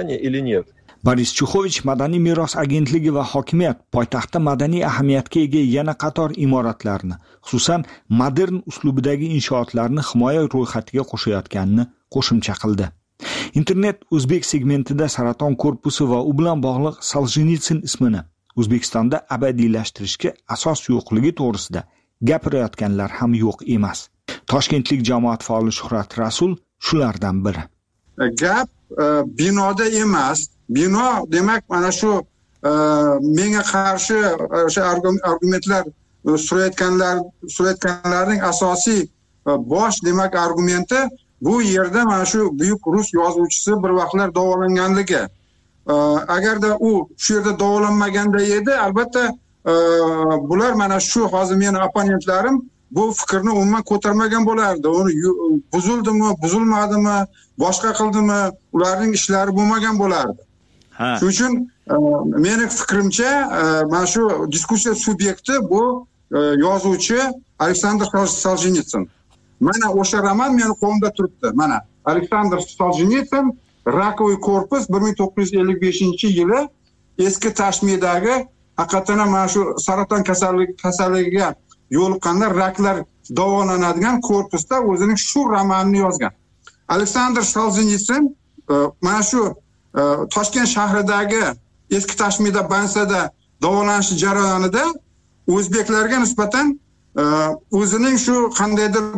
Boris Chuxovich Madaniy meros agentligi va hokimiyat poytaxtda madaniy ahamiyatga ega yana qator imoratlarni, xususan modern uslubidagi inshootlarni himoya ro'yxatiga qo'shayotganini qo'shimcha qildi. Internet o'zbek segmentida saraton korpusi va u bilan bog'liq Soljenitsin ismini O'zbekistonda abadiylashtirishga asos yo'qligi to'g'risida gapirayotganlar ham yo'q emas. Toshkentlik jamoat faoli Shuhrat Rasul shulardan biri. Gap binoda emas. Bino demak mana shu menga qarshi o'sha argumentlar surayotganlar surayotganlarning asosiy bosh demak argumenti bu yerda mana shu buyuk rus yozuvchisi bir vaqtlar davolanganligi. Agarda u shu yerda davolanmaganda edi, albatta bular mana shu hozir meni opponentlarim bu fikrni umuman ko'tarmagan bo'lardi. Uni buzildimi, buzilmadimi, boshqa qildimi, ularning ishlari bo'lmagan bo'lardi. Shuning uchun meni fikrimcha mana shu diskussiya subyekti bu yozuvchi Aleksandr Soljenitsin. Mana o'sha roman meni qo'limda turibdi. Mana Aleksandr Soljenitsin Rakovый korpus bir ming to'qqiz yuz ellik beshinchi yili eski Tashmidagi haqiqatan mana shu saraton kasalligi kasalligiga yo'liqqanlar raklar davolanadigan korpusda o'zining shu romanini yozgan. Aleksandr Soljenitsin mana shu Toshkent shahridagi eski Tashmida bansada davolanish jarayonida o'zbeklarga nisbatan o'zining shu qandaydir bir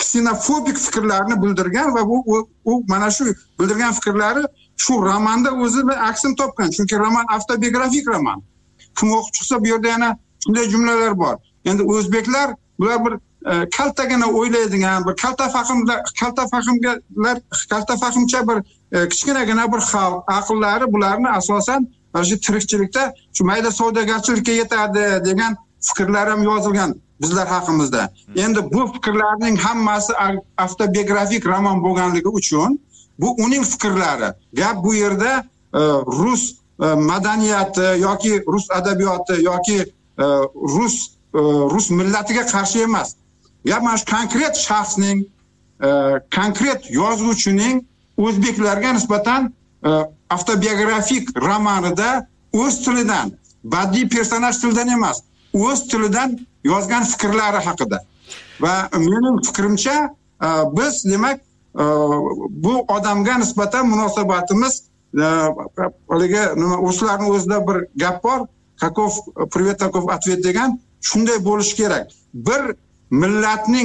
ksenofobik fikrlarni bildirgan va bu u mana shu bildirgan fikrlari shu romanda o'zida aksini topgan. Chunki roman avtobiografik roman. Kim o'qib chiqsa bu yerda yana shunday jumlalar bor. Endi o'zbeklar bular bir kaltagina o'ylaydigan, bir kalta fahmda kalta fahmgalar kalta fahmcha bir kichkinagina bir xalq aqllari bularni asosan mana shu tirikchilikda shu mayda savdogarchilikka yetadi degan fikrlar ham yozilgan bizlar haqimizda. Endi bu fikrlarning hammasi avtobiografik roman bo'lganligi uchun bu uning fikrlari. Gap bu yerda rus madaniyati yoki rus adabiyoti yoki rus rus millatiga qarshi emas. Gap mana shu konkret shaxsning, konkret yozuvchining o'zbeklarga nisbatan avtobiografik romanida o'z tilidan, badiiy personaj tilidan emas, o'z tilidan yozgan fikrlari haqida. Va mening fikrimcha biz demak bu odamga nisbatan munosabatimiz haligi nima ruslarning o'zida bir gap bor, kakov privet takov ответ degan, shunday bo'lishi kerak. Bir millatning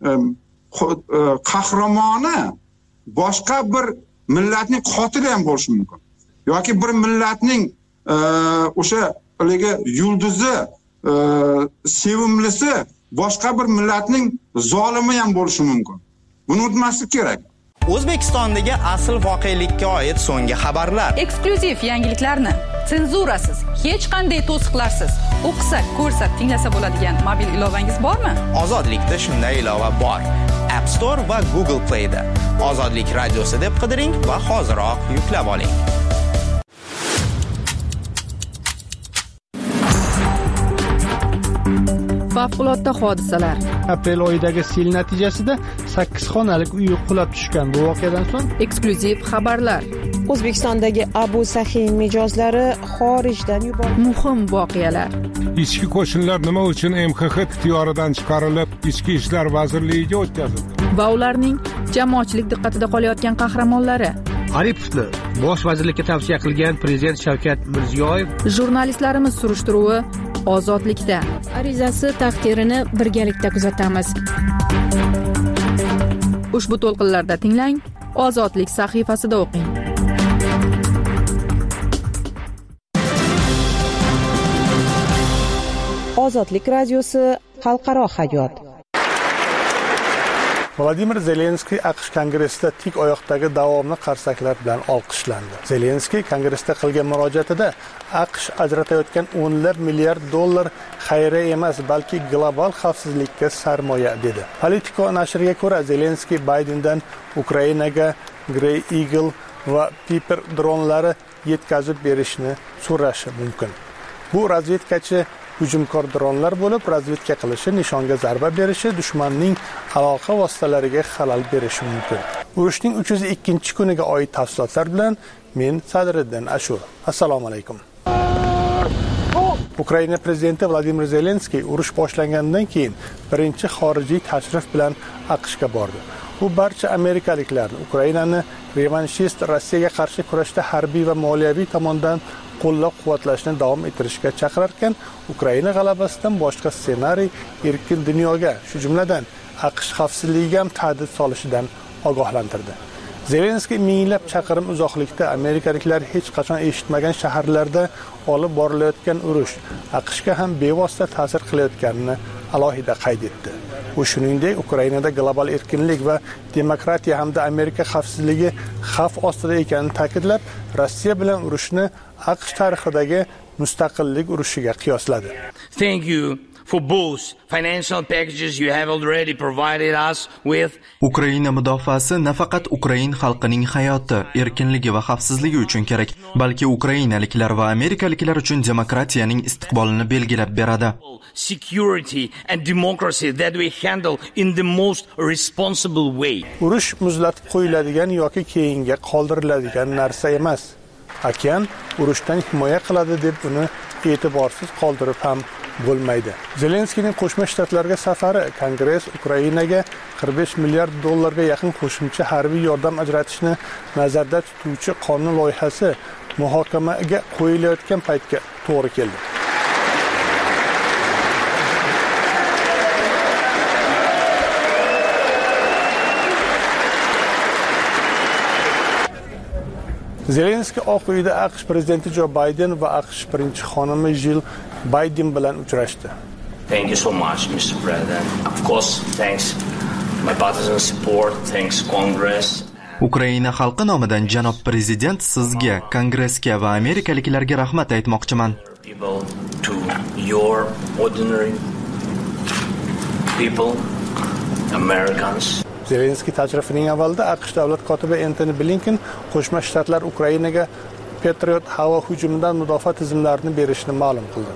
qahramoni boshqa bir millatning qotili ham bo'lishi mumkin. Yoki bir millatning o'sha haligi yulduzi, sevimlisi boshqa bir millatning zolimi ham bo'lishi mumkin. Buni unutmaslik kerak. O'zbekistondagi asl voqelikka oid so'nggi xabarlar. Eksklyuziv yangiliklarni senzurasiz, hech qanday to'siqlarsiz o'qisa, ko'rsa, tinglasa bo'ladigan mobil ilovangiz bormi? Ozodlikda shunday ilova bor. App Store va Google Play da. Ozodlik radiosi deb qidiring va hoziroq yuklab oling. Favqulodda hodisalar. Aprel oyidagi sel natijasida sakkiz xonalik uy qulab tushgan. Bu voqeadan so'ng eksklyuziv xabarlar. O'zbekistondagi Abu Saxiy mijozlari xorijdan yuborildi. Muhim voqealar. Ichki qo'shinlar nima uchun M X X ixtiyoridan chiqarilib, Ichki ishlar vazirligiga o'tkazildi? Va ularning jamoatchilik diqqatida qolayotgan qahramonlari. Aripovni bosh vazirlikka tavsiya qilgan prezident Shavkat Mirziyoyev. Jurnalistlarimiz surishtiruvi ozodlikda. Arizasi taqdirini birgalikda kuzatamiz. Ushbu to'lqinlarda tinglang, Ozodlik sahifasida o'qing. Ozodlik radiosi xalqaro hayot. Vladimir Zelenskiy AQSh kongressida tik oyoqdagi davomli qarsaklar bilan olqishlandi. Zelenskiy kongressda qilgan murojaatida AQSh ajratayotgan o'nlab milliard dollar xayriya emas, balki global xavfsizlikka sarmoya dedi. Politico nashriga ko'ra, Zelenskiy Baydendan Ukrainaga Grey Eagle va Piper dronlari yetkazib berishni so'rashi mumkin. Bu razvedkachi hujumkor dronlar bo'lib, razvedka qilishi, nishonga zarba berishi, dushmanning aloqa vositalariga xalal berishi mumkin. Urushning uch yuz ikkinchi kuniga oid tafsilotlar bilan men Sadriddin Ashur. Assalomu alaykum. Ukraina prezidenti Vladimir Zelenskiy urush boshlangandan keyin birinchi xorijiy tashrif bilan AQShga bordi. U barcha amerikaliklarni Ukrainani revanshist Rossiyaga qarshi kurashda harbiy va moliyaviy tomondan qo'llab-quvvatlashni davom ettirishga chaqirarkan, Ukraina g'alabasidan boshqa ssenariy erkin dunyoga, shu jumladan AQSh xavfsizligiga ham tahdid solishidan ogohlantirdi. Zelenskiy minglab chaqirim uzoqlikda amerikaliklar hech qachon eshitmagan shaharlarda olib borilayotgan urush AQShga ham bevosita ta'sir qilayotganini alohida qayd etdi. U shuningdek, Ukrainada global erkinlik va demokratiya hamda Amerika xavfsizligi xavf ostida ekanini ta'kidlab, Rossiya bilan urushni AQSh tarixidagi mustaqillik urushiga qiyosladi. Thank you for both financial packages you have already provided us with. Ukraina mudofaasi nafaqat Ukrain xalqining hayoti, erkinligi va xavfsizligi uchun kerak, balki ukrainaliklar va amerikaliklar uchun demokratiyaning istiqbolini belgilab beradi. Security and democracy that we handle in the most responsible way. Urush muzlatib qo'yiladigan yoki keyinga qoldiriladigan narsa emas. Okean urushdan himoya qiladi deb uni e'tiborsiz qoldirib ham bo'lmaydi. Zelenskiyning Qo'shma Shtatlarga safari Kongress Ukrainaga qirq besh milliard dollarga yaqin qo'shimcha harbiy yordam ajratishni nazarda tutuvchi qonun loyihasi muhokamaga qo'yilayotgan paytga to'g'ri keldi. Zelenskiy Oq uyda AQSh prezidenti Jo Bayden va AQSh birinchi xonimi Jill Bayden bilan uchrashdi. Thank you so much, Mister President. Of course, thanks my partisan support, thanks Congress. Ukraina xalqi nomidan janob prezident sizga, Kongressga va amerikaliklarga rahmat aytmoqchiman. People to your ordinary people, Americans. Zelenskiy tashrifining avvalida AQSh davlat kotibi Antony Blinken Qo'shma Shtatlar Ukrainaga Patriot havo hujumidan mudofaa tizimlarini berishini ma'lum qildi.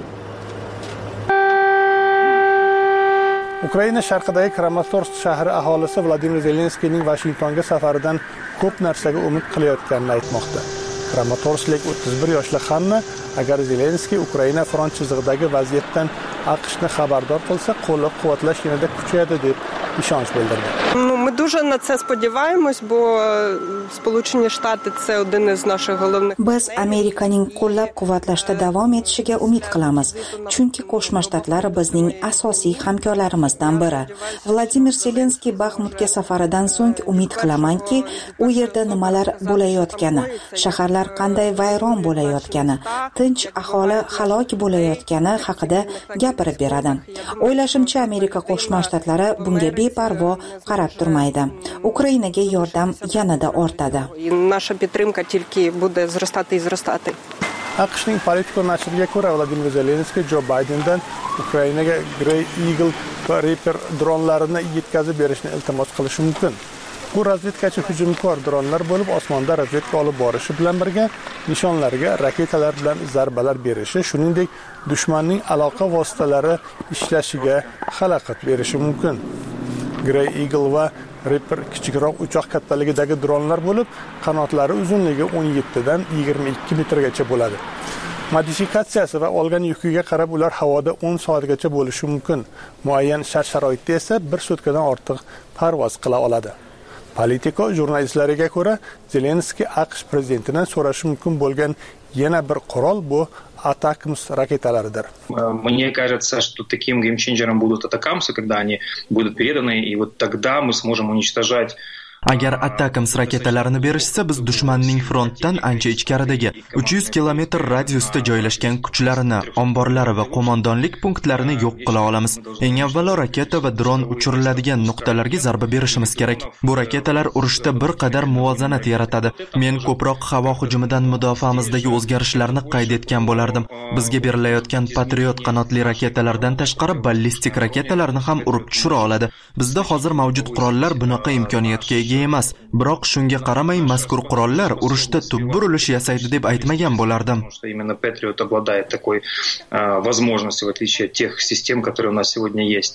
Ukraina sharqidagi Kramatorsk shahri aholisi Vladimir Zelenskiyning Washingtonga safaridan ko'p narsaga umid qilayotganini aytmoqda. Kramatorsklik o'ttiz bir yoshli Hanna agar Zelenskiy Ukraina front chizig'idagi vaziyatdan AQShni xabardor qilsa, qo'llab-quvvatlash yanada kuchayadi deb ishonch bildirdi. Ну, ми дуже на це сподіваємось, бо Сполучені Штати це один із наших головних. Biz Amerikaning qo'llab-quvvatlashda davom etishiga umid qilamiz, chunki Qo'shma Shtatlar bizning asosiy hamkorlarimizdan biri. Vladimir Zelenskiy Baxmutga safaridan so'ng umid qilamanki, u yerda nimalar bo'layotgani, shaharlar qanday vayron bo'layotgani, tinch aholi halok bo'layotgani haqida gapirib beradi. O'ylashimcha, Amerika Qo'shma Shtatlari bunga beparvo qarab turmaydi. Ukrainaga yordam yanada ortadi. Наша підтримка тільки буде зростати і зростати. AQShning Politico nashriga ko'ra, Vladimir Zelenskiy Jo Baydendan Ukrainaga Grey Eagle va Reaper dronlarini yetkazib berishni iltimos qilishi mumkin. Bu razvedkachi hujumkor dronlar bo'lib, osmonda razvedka olib borishi bilan birga nishonlarga raketalar bilan zarbalar berishi, shuningdek, dushmanning aloqa vositalari ishlashiga xalaqit berishi mumkin. Grey Eagle va Reaper kichikroq uchoq kattaligidagi dronlar bo'lib, qanotlari uzunligi o'n yetti dan yigirma ikki metrgacha bo'ladi. Modifikatsiyasi va olgan yukiga qarab ular havoda o'n soatgacha bo'lishi mumkin. Muayyan shart-sharoitda esa bir sutkadan ortiq parvoz qila oladi. Politico jurnalistlariga ko'ra, Zelenskiy AQSh prezidentidan so'rashi mumkin bo'lgan yana bir qurol bu Атакамс ракеталарыдыр. Мне кажется, что таким геймченджером будут Атакамсы, когда они будут переданы, и вот тогда мы сможем уничтожать. Agar Atacams raketalarini berishsa, biz dushmanning frontdan ancha ichkaridagi uch yuz kilometr radiusda joylashgan kuchlarini, omborlari va qo'mondonlik punktlarini yo'q qila olamiz. Eng avvalo raketa va dron uchiriladigan nuqtalarga zarba berishimiz kerak. Bu raketalar urushda bir qadar muvozanat yaratadi. Men ko'proq havo hujumidan mudofaamizdagi o'zgarishlarni qayd etgan bo'lardim. Bizga berilayotgan Patriot qanotli raketalardan tashqari ballistik raketalarni ham urib tushira oladi. Bizda hozir mavjud qurollar bunaqa imkoniyatga ega emas. Biroq shunga qaramay mazkur qurollar urushda tub burilish yasaydi deb aytmagan bo'lardim. Именно Patriot обладает такой возможностью, в отличие от тех систем, которые у нас сегодня есть.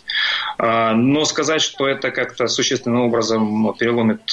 Но сказать, что это как-то существенным образом переломит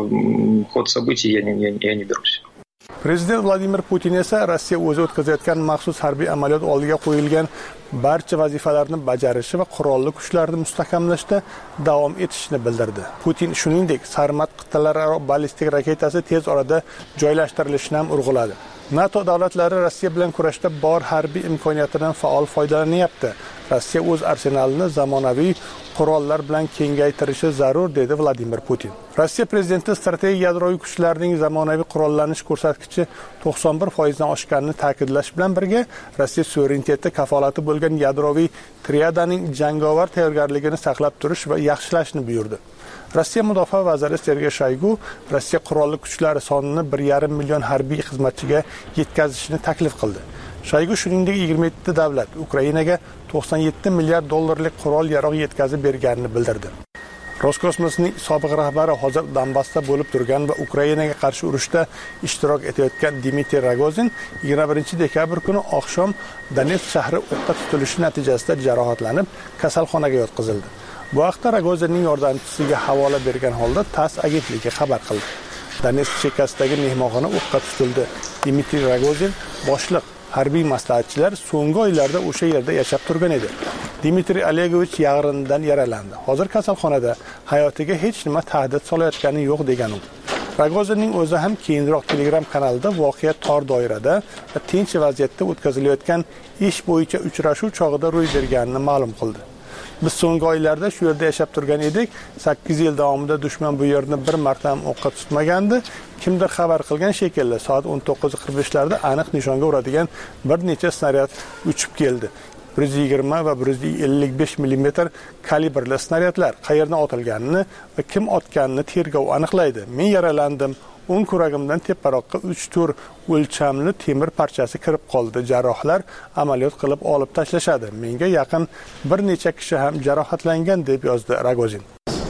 ход событий, я не, я, я не берусь. Prezident Vladimir Putin esa Rossiya o'zi o'tkazayotgan maxsus harbiy amaliyot oldiga qo'yilgan barcha vazifalarni bajarishi va qurolli kuchlarni mustahkamlashda davom etishini bildirdi. Putin shuningdek, Sarmat qit'alararo ballistik raketasi tez orada joylashtirilishini ham urg'uladi. NATO davlatlari Rossiya bilan kurashda bor harbiy imkoniyatidan faol foydalanyapti. Rossiya o'z arsenalini zamonaviy qurollar bilan kengaytirishi zarur, dedi Vladimir Putin. Rossiya prezidenti strategik yadroviy kuchlarning zamonaviy qurollanish ko'rsatkichi to'qson bir foiz dan oshganini ta'kidlash bilan birga, Rossiya suvereniteti kafolati bo'lgan yadroviy triadaning jangovar tayyorgarligini saqlab turish va yaxshilashni buyurdi. Rossiya mudofaa vaziri Sergey Shoygu Rossiya qurolli kuchlari sonini bir yarim million harbiy xizmatchiga yetkazishni taklif qildi. Shoygu shuningdek yigirma yetti davlat Ukrainaga to'qson yetti milliard dollarlik qurol yarog' yetkazib berganini bildirdi. Roskosmosning sobiq rahbari hozir Donbassda bo'lib turgan va Ukrainaga qarshi urushda ishtirok etayotgan Dmitriy Rogozin yigirma birinchi dekabr kuni oqshom Donetsk shahri o'qqa tutilishi natijasida jarohatlanib, kasalxonaga yotqizildi. Bu haqda Rogozinning yordamchisiga havola bergan holda TASS agentligi xabar qildi. Donetsk chekkasidagi mehmonxona o'qqa tutildi. Dmitriy Rogozin boshliq harbiy maslahatchilar so'nggi oylarda o'sha yerda yashab turgan edi. Dmitriy Olegovich yag'rindan yaralandi. Hozir kasalxonada, hayotiga hech nima tahdid solayotgani yo'q degan u. Rogozinning o'zi ham keyinroq Telegram kanalida voqea tor doirada va tinch vaziyatda o'tkazilayotgan ish bo'yicha uchrashuv chog'ida ro'y berganini ma'lum qildi. Biz so'nggi oylarda shu yerda yashab turgan edik. sakkiz yil davomida dushman bu yerni bir marta ham o'qqa tutmagandi. Kimdir xabar qilgan shekilli soat o'n to'qqiz qirq besh larda aniq nishonga uradigan bir necha snaryad uchib keldi. bir yuz yigirma va bir yuz ellik besh millimetr kalibrli snaryadlar qayerdan otilganini va kim otganini tergov aniqlaydi. Men yaralandim. o'ng kuragimdan teparoqqa uch tur o'lchamli temir parchasi kirib qoldi. Jarrohlar amaliyot qilib olib tashlashadi. Menga yaqin bir necha kishi ham jarohatlangan deb yozdi Rogozin.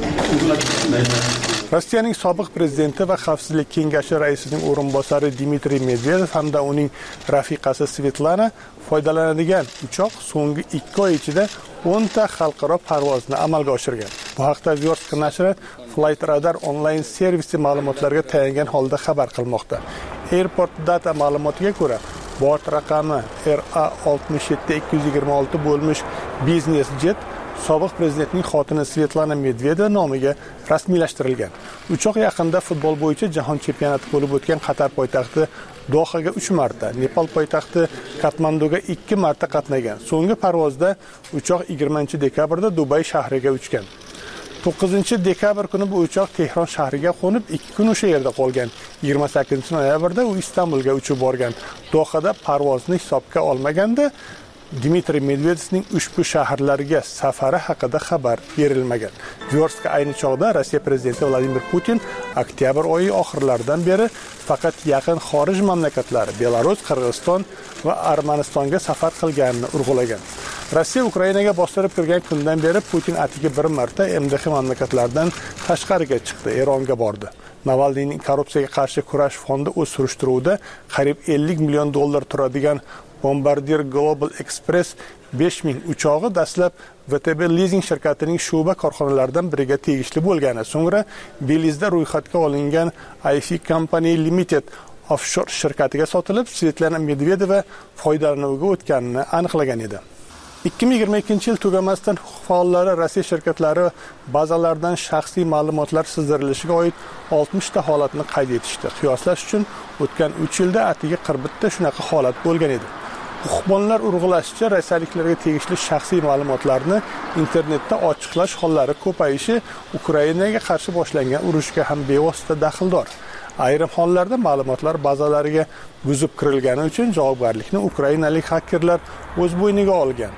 Rossiyaning sobiq prezidenti va xavfsizlik kengashi raisining o'rinbosari Dmitriy Medvedev hamda uning rafiqasi Svetlana foydalanadigan uchoq so'nggi ikki oy ichida o'n ta xalqaro parvozni amalga oshirgan. Bu haqda Vyorsk nashri Flight Radar onlayn servisi ma'lumotlarga tayangan holda xabar qilmoqda. Airport Data ma'lumotiga ko'ra, bort raqami R A oltmish yetti ikki yuz yigirma olti bo'lmish Business Jet sobiq prezidentning xotini Svetlana Medvedeva nomiga rasmiylashtirilgan. Uchoq yaqinda futbol bo'yicha jahon chempionati bo'lib o'tgan Qatar poytaxti Dohaga uch marta, Nepal poytaxti Katmanduga ikki marta qatnagan. So'nggi parvozda uchoq yigirmanchi dekabrda Dubay shahriga uchgan. to'qqizinchi dekabr kuni bu uchoq Tehron shahriga qo'nib ikki kun o'sha yerda qolgan. yigirma sakkizinchi noyabrda u Istanbulga uchib borgan. Dohada parvozni hisobga olmaganda Dmitriy Medvedevning ushbu shaharlarga safari haqida xabar berilmagan. Vyorskka ayni chog'da Rossiya prezidenti Vladimir Putin oktyabr oyi oxirlaridan beri faqat yaqin xorij mamlakatlari Belarus, Qirg'iziston va Armanistonga safar qilganini urg'ulagan. Rossiya Ukrainaga bostirib kirgan kundan beri Putin atigi bir marta M D X mamlakatlaridan tashqariga chiqdi, Eronga bordi. Navalniyning korrupsiyaga qarshi kurash fondi o'z surishtiruvida qariyb ellik million dollar turadigan Bombardier Global Express besh ming uchog'i dastlab V T B Leasing shirkatining shu'ba korxonalaridan biriga tegishli bo'lgani, so'ngra Belizda ro'yxatga olingan I F Company Limited offshore shirkatiga sotilib, Svetlana Medvedeva foydalanuvga o'tganini aniqlagan edi. ikki ming yigirma ikkinchi yil tugamasdan huquq faollari Rossiya shirkatlari bazalaridan shaxsiy ma'lumotlar sizdirilishiga oid oltmish ta holatni qayd etishdi. Qiyoslash uchun o'tgan uch yilda atigi qirq bitta shunaqa holat bo'lgan edi. Huquqbonlar urg'ulashicha, rossiyaliklarga tegishli shaxsiy ma'lumotlarni internetda ochiqlash hollari ko'payishi Ukrainaga qarshi boshlangan urushga ham bevosita daxldor. Ayrim hollarda ma'lumotlar bazalariga buzib kirilgani uchun javobgarlikni ukrainalik xakerlar o'z bo'yniga olgan.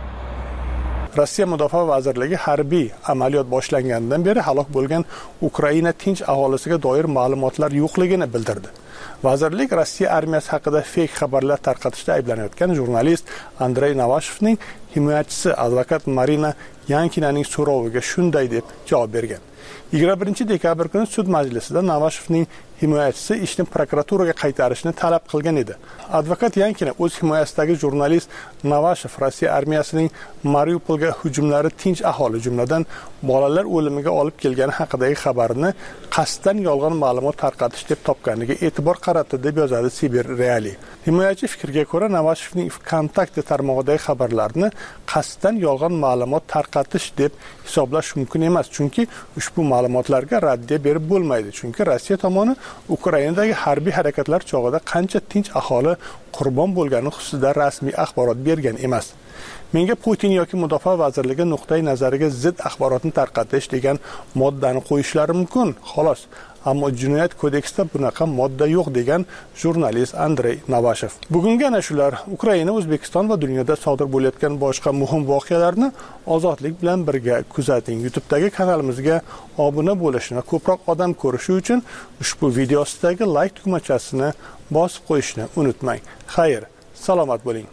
Rossiya Mudofaa vazirligi harbiy amaliyot boshlanganidan beri halok bo'lgan Ukraina tinch aholisiga doir ma'lumotlar yo'qligini bildirdi. Vazirlik Rossiya armiyasi haqida fake xabarlar tarqatishda ayblanayotgan jurnalist Andrey Navashevning himoyachisi advokat Marina Yankinaning so'roviga shunday deb javob bergan. yigirma birinchi dekabr kuni sud majlisida Navashevning himoyachisi ishni prokuraturaga qaytarishni talab qilgan edi. Advokat Yankina o'z himoyasidagi jurnalist Navashev Rossiya armiyasining Mariupolga hujumlari tinch aholi, jumladan bolalar o'limiga olib kelgani haqidagi xabarini qasddan yolg'on ma'lumot tarqatish deb topganiga e'tibor qaratdi deb yozadi Siber Reali. Himoyachi fikriga ko'ra, Navashevning Vkontakte tarmog'idagi xabarlarni qasddan yolg'on ma'lumot tarqatish deb hisoblash mumkin emas, chunki ushbu ma'lumotlarga raddiya berib bo'lmaydi, chunki Rossiya tomoni Ukrainadagi harbiy harakatlar chog'ida qancha tinch aholi qurbon bo'lgani xususida rasmiy axborot bergan emas. Menga Putin yoki Mudofaa vazirligi nuqtai nazariga zid axborotni tarqatish degan moddani qo'yishlari mumkin, xolos. Ammo jinoyat kodeksida bunaqa modda yo'q degan jurnalist Andrey Navashev. Bugungi ana shular. Ukraina, O'zbekiston va dunyoda sodir bo'layotgan boshqa muhim voqealarni ozodlik bilan birga kuzating. YouTube'dagi kanalimizga obuna bo'lishni, ko'proq odam ko'rishi uchun ushbu video ostidagi like tugmachasini bosib qo'yishni unutmang. Xayr, salomat bo'ling.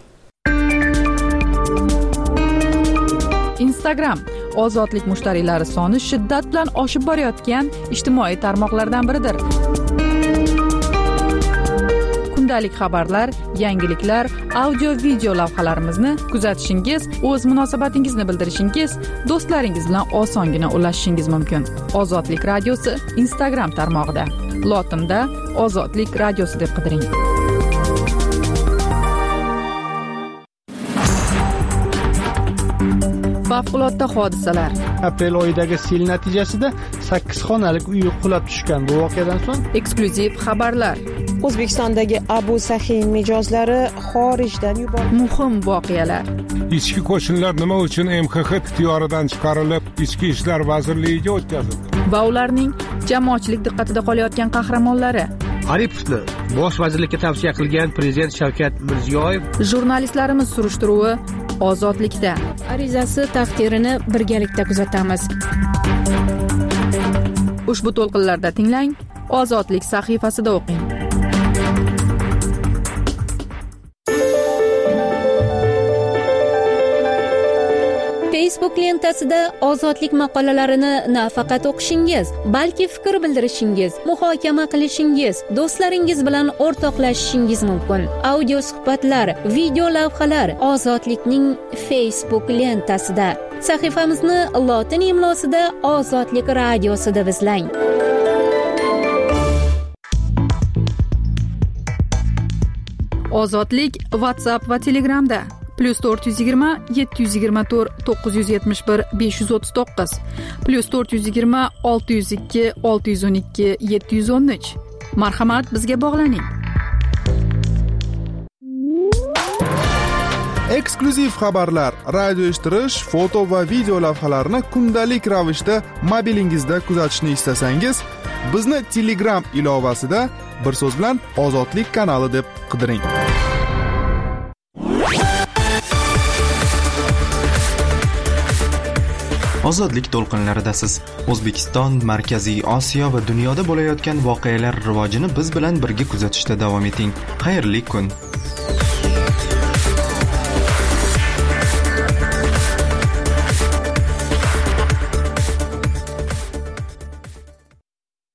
Instagram ozodlik mushtariylari soni shiddat bilan oshib borayotgan ijtimoiy tarmoqlardan biridir. Kundalik xabarlar, yangiliklar, audio video lavhalarimizni kuzatishingiz, o'z munosabatingizni bildirishingiz, do'stlaringiz bilan osongina ulashishingiz mumkin. Ozodlik radiosi Instagram tarmog'ida. Lotinda Ozodlik radiosi deb qidiring. Favqulodda hodisalar. Aprel oyidagi sel natijasida sakkiz xonalik uy qulab tushgan. Bu voqeadan so'ng eksklyuziv xabarlar. O'zbekistondagi Abu Sahin mijozlari xorijdan yuborildi. Muhim voqealar. Ichki qo'shinlar nima uchun M X X ixtiyoridan chiqarilib, Ichki ishlar vazirligiga o'tkazildi? Va ularning jamoatchilik diqqatida qolayotgan qahramonlari. Aripovni bosh vazirlikka tavsiya qilgan prezident Shavkat Mirziyoyev. Jurnalistlarimiz surishtiruvi ozodlikda. Arizasi taqdirini birgalikda kuzatamiz. Ushbu to'lqinlarda tinglang, Ozodlik sahifasida o'qing. Facebook lentasida ozodlik maqolalarini nafaqat o'qishingiz, balki fikr bildirishingiz, muhokama qilishingiz, do'stlaringiz bilan o'rtoqlashishingiz mumkin. Audio suhbatlar, video lavhalar Ozodlikning Facebook lentasida. Sahifamizni lotin imlosida Ozodlik radiosida izlang. Ozodlik WhatsApp va Telegramda plus to'rt yuz yigirma yetti yuz yigirma to'rt to'qqiz yuz yetmish bir besh yuz o'ttiz to'qqiz plus to'rt yuz yigirma olti yuz ikki olti yuz o'n ikki yetti yuz o'n uch. Marhamat, bizga bog'laning. Eksklyuziv xabarlar, radio eshittirish, foto va video lavhalarni kundalik ravishda mobilingizda kuzatishni istasangiz, bizni Telegram ilovasida bir so'z bilan Ozodlik kanali deb qidiring. Ozodlik to'lqinlaridasiz. O'zbekiston, Markaziy Osiyo va dunyoda bo'layotgan voqealar rivojini biz bilan birga kuzatishda davom eting. Xayrli kun.